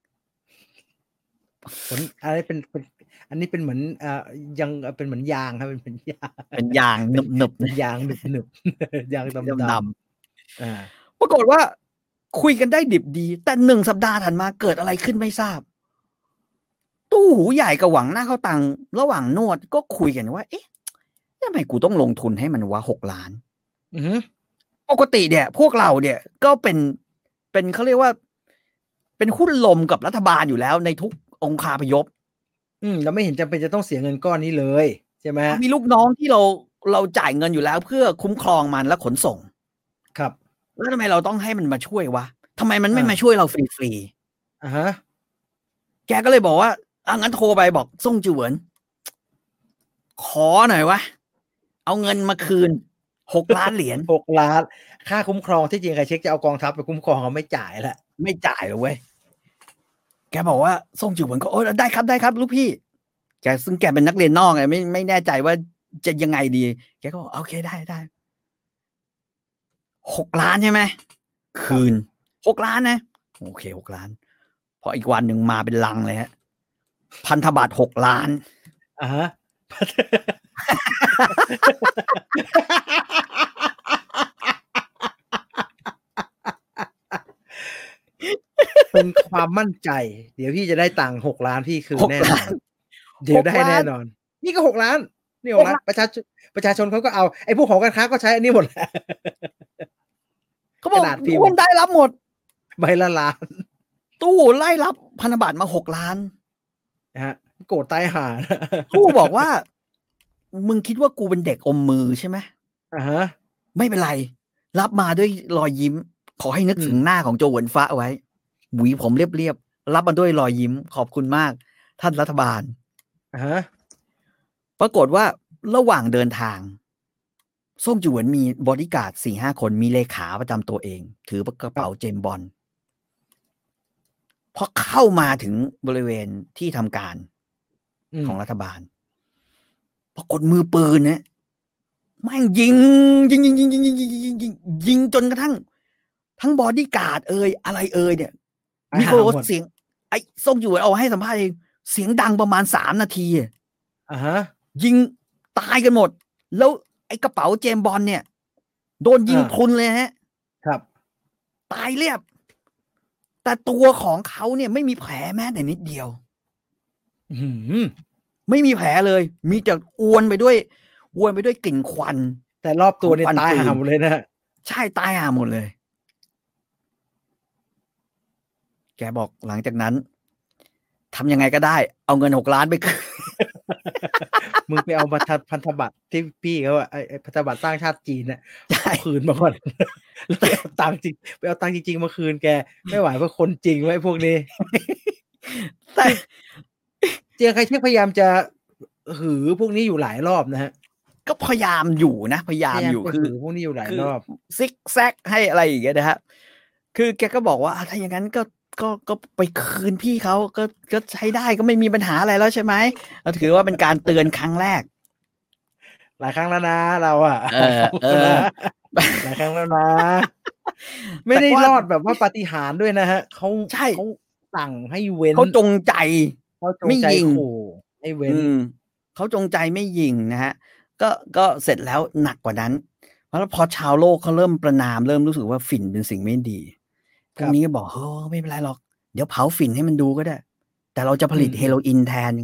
ผลอะไรเป็นอันนี้เป็นเหมือนยังเป็นเหมือนยางครับเป็นยางหนึบยางหนึบยางดำปรากฏว่าคุยกันได้ดิบดีแต่1 สัปดาห์ถัดมาเกิดอะไรขึ้นไม่ทราบตู้หูใหญ่กับหวังหน้าเข้าตังระหว่างนวดก็คุยกันว่าเอ๊ะทำไมกูต้องลงทุนให้มันวะ6 ล้านปกติเนี่ยพวกเราเนี่ยก็เป็นเขาเรียกว่าเป็นหุ้นลมกับรัฐบาลอยู่แล้วในทุกองคาพยพเราไม่เห็นจำเป็นจะต้องเสียเงินก้อนนี้เลยใช่ไหมมีลูกน้องที่เราจ่ายเงินอยู่แล้วเพื่อคุ้มครองมันและขนส่งครับแล้วทำไมเราต้องให้มันมาช่วยวะทำไมมันไม่มาช่วยเราฟรีๆแกก็เลยบอกว่างั้นโทรไปบอกซ่งจือเหวินขอหน่อยวะเอาเงินมาคืน6 ล้านเหรียญ 6 ล้านค่าคุ้มครองที่จริงใครเช็คจะเอากองทัพไปคุ้มครองเขาไม่จ่ายละไม่จ่ายเลยเว้ยแกบอกว่าซ่งจือเหวินก็ได้ครับลูกพี่แกซึ่งแกเป็นนักเรียนนอกไงไม่แน่ใจว่าจะยังไงดีแกก็โอเคได้6 ล้านใช่ไหมคืน6 ล้านนะโอเค6 ล้านพออีกวันหนึ่งมาเป็นลังเลยฮะพันธบัตร6 ล้านเป็นความมั่นใจเดี๋ยวพี่จะได้ตังค์6 ล้านพี่คืนแน่นอนเดี๋ยวได้แน่นอนนี่ก็6 ล้านนี่6 ล้านประชาชนเขาก็เอาไอ้พวกของการค้าก็ใช้อันนี้หมดแหละเขาบอกทุกคนได้รับหมดใบละล้านตู้ไล่รับพันธบัตรมา6 ล้านนะฮะโกรธตายห่าตู้บอกว่ามึงคิดว่ากูเป็นเด็กอมมือใช่ไหมฮะไม่เป็นไรรับมาด้วยรอยยิ้มขอให้นึกถึงหน้าของโจเหวินฟ้าไว้หวีผมเรียบๆรับมาด้วยรอยยิ้มขอบคุณมากท่านรัฐบาลปรากฏว่าระหว่างเดินทางส้มจูเหวินมีบอดี้การ์ด 4-5 คนมีเลขาประจำตัวเองถือกระเป๋าเจมส์บอนด์พอเข้ามาถึงบริเวณที่ทำการของรัฐบาลปรากฏมือปืนเนี่ยแม่งยิงจนกระทั่งทั้งบอดี้การ์ดอะไรเนี่ยมีโคตรเสียงไอ้ส้มจูเหวินเอาให้สัมภาษณ์เองเสียงดังประมาณ3 นาทียิงตายกันหมดแล้วไอ้กระเป๋าเจมส์บอนด์เนี่ยโดนยิงพรุนเลยฮะครับตายเรียบแต่ตัวของเขาเนี่ยไม่มีแผลแม้แต่นิดเดียวไม่มีแผลเลยมีแต่อวนไปด้วยกลิ่นควันแต่รอบตัวเนี่ยตายห่าหมดเลยนะใช่ตายห่าหมดเลยแกบอกหลังจากนั้นทำยังไงก็ได้เอาเงิน6 ล้านไปคืนมึงไปเอาพันธบัตรที่พี่เขาไอ้พันธบัตรสร้างชาติจีนน่ะคืนมาก่อนแล้วไปเอาตังค์จริงไปเอาตังค์จริงๆมาคืนแกไม่ไหวเพราะคนจริงไว้พวกนี้แต่เจียงไคเชกพยายามจะหือพวกนี้อยู่หลายรอบนะฮะก็พยายามอยู่นะพยายามอยู่คือพวกนี้อยู่หลายรอบซิกแซกให้อะไรอย่างเงี้ยนะฮะคือแกก็บอกว่าถ้าอย่างนั้นก็ไปคืนพี่เขาก็ใช้ได้ก็ไม่มีปัญหาอะไรแล้วใช่ไหมเราถือว่าเป็นการเตือนครั้งแรกหลายครั้งแล้วนะเราหลายครั้งแล้วนะไม่ได้รอดแบบว่าปาฏิหาริย์ด้วยนะฮะเขาสั่งให้เว้นเขาจงใจไม่ยิงให้เว้นเขาจงใจไม่ยิงนะฮะก็เสร็จแล้วหนักกว่านั้นเพราะพอชาวโลกเขาเริ่มประณามเริ่มรู้สึกว่าฝิ่นเป็นสิ่งไม่ดีพวกนี้ก็บอกไม่เป็นไรหรอกเดี๋ยวเผาฝิ่นให้มันดูก็ได้แต่เราจะผลิตเฮโรอีนแทน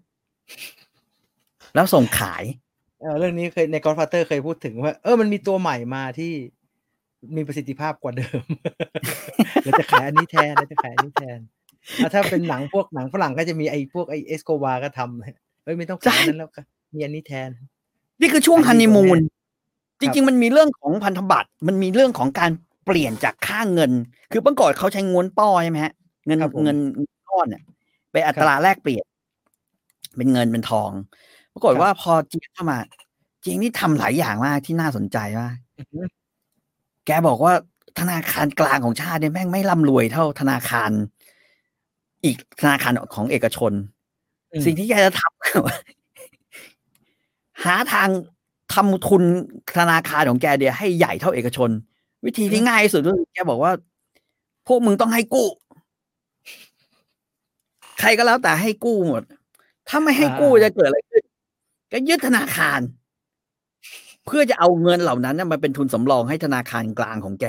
แล้วส่งขายเรื่องนี้เคยใน Godfather เคยพูดถึงว่ามันมีตัวใหม่มาที่มีประสิทธิภาพกว่าเดิมเราจะขายอันนี้แทนถ้าเป็นหนังพวกหนังฝรั่งก็จะมีไอ้พวกไอ้เอสโกวาก็ทำไม่ต้องขายนั้นแล้วก็มีอันนี้แทนนี่คือช่วงฮันนีมูนจริงๆมันมีเรื่องของพันธบัตรมันมีเรื่องของการเปลี่ยนจากค่าเงินคือเมื่อก่อนเขาใช้ง้วนป้อใช่ไหมฮะเงินก้อนเนี่ยไปอัตราแลกเปลี่ยนเป็นเงินเป็นทองปรากฏว่าพอจีนเข้ามาจีนนี่ทำหลายอย่างมากที่น่าสนใจมากแกบอกว่าธนาคารกลางของชาติเนี่ยแม่งไม่ร่ำรวยเท่าธนาคารอีกธนาคารของเอกชนสิ่งที่แกจะทำคือหาทางทำทุนธนาคารของแกเดียวให้ใหญ่เท่าเอกชนวิธีที่ง่ายที่สุดก็คือแกบอกว่าพวกมึงต้องให้กู้ใครก็แล้วแต่ให้กู้หมดถ้าไม่ให้กู้จะเกิดอะไรขึ้นก็ยึดธนาคารเพื่อจะเอาเงินเหล่านั้นมาเป็นทุนสำรองให้ธนาคารกลางของแก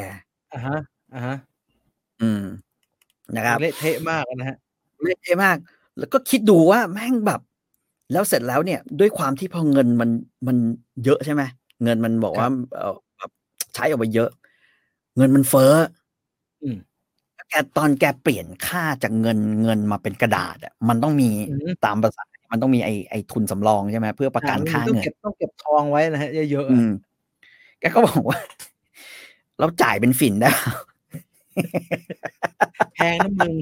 นะครับเละเทะมากนะฮะเละเทะมากแล้วก็คิดดูว่าแม่งแบบแล้วเสร็จแล้วเนี่ยด้วยความที่พอเงินมันเยอะใช่ไหมเงินมันบอกว่าแบบใช้ออกไปเยอะเงินมันเฟ้อตอนแกเปลี่ยนค่าจากเงินมาเป็นกระดาษมันต้องมีตามภาษามันต้องมีไอ้ทุนสำรองใช่ไหมเพื่อประกันค่าเงินต้องเก็บทองไว้นะฮะเยอะๆแกก็บอกว่าเราจ่ายเป็นฝิ่นได้แพงนะมึง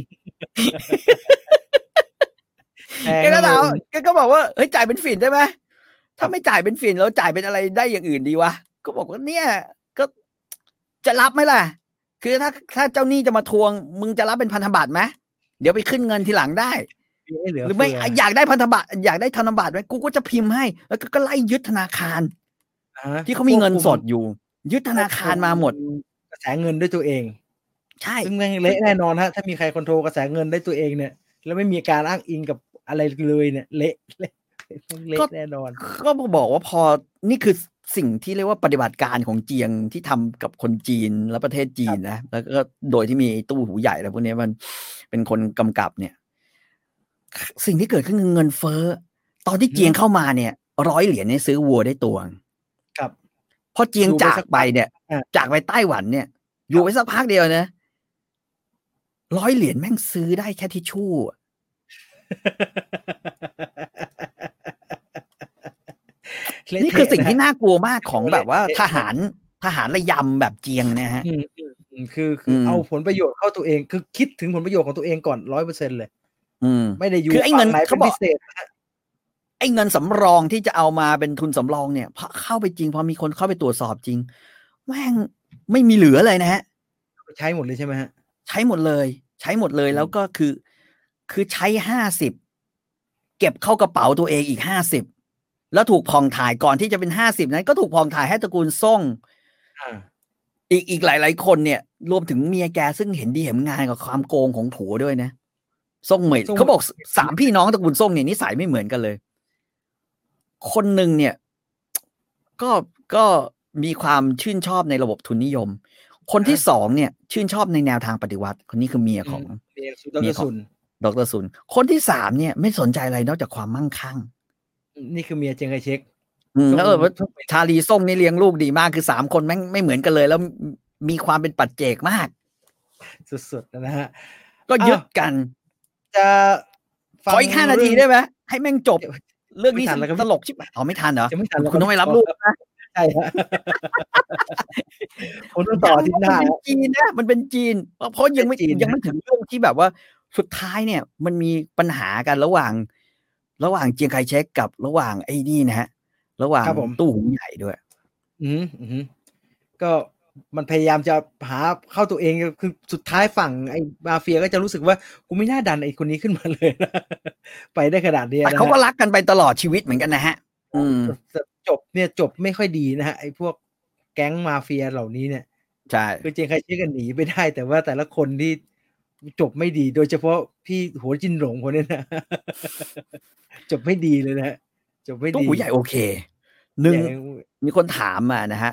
แกก็ถามแกก็บอกว่าเฮ้ยจ่ายเป็นฝิ่นได้ไหมถ้าไม่จ่ายเป็นฝิ่นเราจ่ายเป็นอะไรได้อย่างอื่นดีวะก็บอกว่าเนี่ยก็จะรับไหมล่ะคือถ้าเจ้าหนี้จะมาทวงมึงจะรับเป็นพันธบัตรไหมเดี๋ยวไปขึ้นเงินทีหลังได้หรือไม่อยากได้พันธบัตรอยากได้ธนบัตรไหมกูก็จะพิมพ์ให้แล้วก็ไล่ยึดธนาคารที่เขามีเงินสดอยู่ยึดธนาคารมาหมดกระแสเงินด้วยตัวเองใช่ซึ่งเละแน่นอนฮะถ้ามีใครคอนโทรลกระแสเงินได้ตัวเองเนี่ยแล้วไม่มีการอ้างอิงกับอะไรเลยเนี่ยเละแน่นอนก็บอกว่าพอนี่คือสิ่งที่เรียกว่าปฏิบัติการของเจียงที่ทำกับคนจีนและประเทศจีนนะแล้วก็โดยที่มีตู้หูใหญ่แล้วพวกนี้มันเป็นคนกำกับเนี่ยสิ่งที่เกิดขึ้นคือเงินเฟ้อตอนที่เจียงเข้ามาเนี่ย100 เหรียญเนี่ยซื้อวัวได้ตัวครับพอเจียงจากไปเนี่ยจากไปไต้หวันเนี่ยอยู่ไปสักพักเดียวนะ$100แม่งซื้อได้แค่ทิชชู่นี่คือสิ่งที่น่ากลัวมากของแบบว่าทหารระยำแบบเจียงนะฮะคือเอาผลประโยชน์เข้าตัวเองคือคิดถึงผลประโยชน์ของตัวเองก่อน 100% เลยไม่ได้อยู่คือไอ้เงินเขาบอกไอ้เงินสำรองที่จะเอามาเป็นทุนสำรองเนี่ยพอเข้าไปจริงพอมีคนเข้าไปตรวจสอบจริงแม่งไม่มีเหลือเลยนะฮะใช้หมดเลยใช่ไหมฮะใช้หมดเลยแล้วก็คือใช้50เก็บเข้ากระเป๋าตัวเองอีก50แล้วถูกผ่องถ่ายก่อนที่จะเป็น50นั้นก็ถูกผ่องถ่ายให้ตระกูลซ่งอีกหลายๆคนเนี่ยรวมถึงเมียแกซึ่งเห็นดีเห็นงานกับความโกงของผัวด้วยนะซ่งเหมยเขาบอก3พี่น้องตระกูลซ่งเนี่ยนิสัยไม่เหมือนกันเลยคนหนึ่งเนี่ยก็มีความชื่นชอบในระบบทุนนิยมคนที่2เนี่ยชื่นชอบในแนวทางปฏิวัติคนนี้คือเมียของดร.ซุนคนที่3เนี่ยไม่สนใจอะไรนอกจากความมั่งคั่งนี่คือเมียเจียงไคเชกแล้วชาลีซ่งนี่เลี้ยงลูกดีมากคือ3คนแม่งไม่เหมือนกันเลยแล้วมีความเป็นปัจเจกมากสุดๆนะฮะก็ยึดกันจะขออีก5 นาทีได้ไหมให้แม่งจบเรื่องนี้ตลกชิบหายไม่ทันเหรอคุณต้องไปรับลูกนะใช่ฮะคนต้องต่อที่หน้าจีนนะมันเป็นจีนเพราะยังไม่ถึงเรื่องที่แบบว่าสุดท้ายเนี่ยมันมีปัญหากันระหว่างเจียงไคเชกกับระหว่างไอ้นี่นะฮะระหว่างตู้หูใหญ่ด้วยก็มันพยายามจะหาเข้าตัวเองคือสุดท้ายฝั่งไอ้มาเฟียก็จะรู้สึกว่ากูไม่น่าดันไอ้คนนี้ขึ้นมาเลยนะไปได้ขนาดนี้แต่เขาก็รักกันไปตลอดชีวิตเหมือนกันนะฮะจบไม่ค่อยดีนะฮะไอ้พวกแก๊งมาเฟียเหล่านี้เนี่ยใช่คือเจียงไคเชกกันหนีไปได้แต่ว่าแต่ละคนที่จบไม่ดีโดยเฉพาะพี่หัวจินหลงคนนี้นะจบไม่ดีเลยนะจบไม่ดีตู้หูใหญ่โอเคมีคนถามมานะฮะ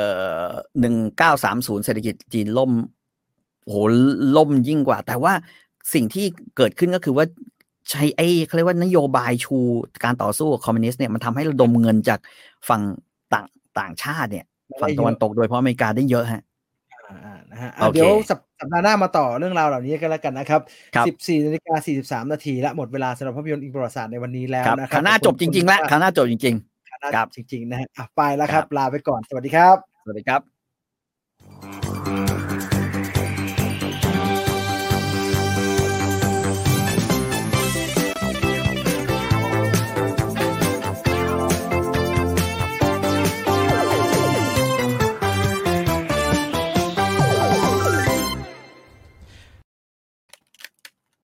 1930เศรษฐกิจจีนล่มโหล่มยิ่งกว่าแต่ว่าสิ่งที่เกิดขึ้นก็คือว่าใช้เขาเรียกว่านโยบายชูการต่อสู้กับคอมมิวนิสต์เนี่ยมันทำให้ระดมเงินจากฝั่งต่างชาติเนี่ยฝั่งตะวันตกโดยเฉพาะอเมริกาได้เยอะฮะนะฮะเดี๋ยวสัปดาห์หน้ามาต่อเรื่องราวเหล่านี้กันแล้วกันนะครับ 14:43 นาทีและหมดเวลาสำหรับภาพยนตร์อิงประวัติศาสตร์ในวันนี้แล้วนะครับคณะจบจริงๆแล้วคณะจบจริงๆครับจริงๆนะฮะไปแล้วครับลาไปก่อนสวัสดีครับสวัสดีครับ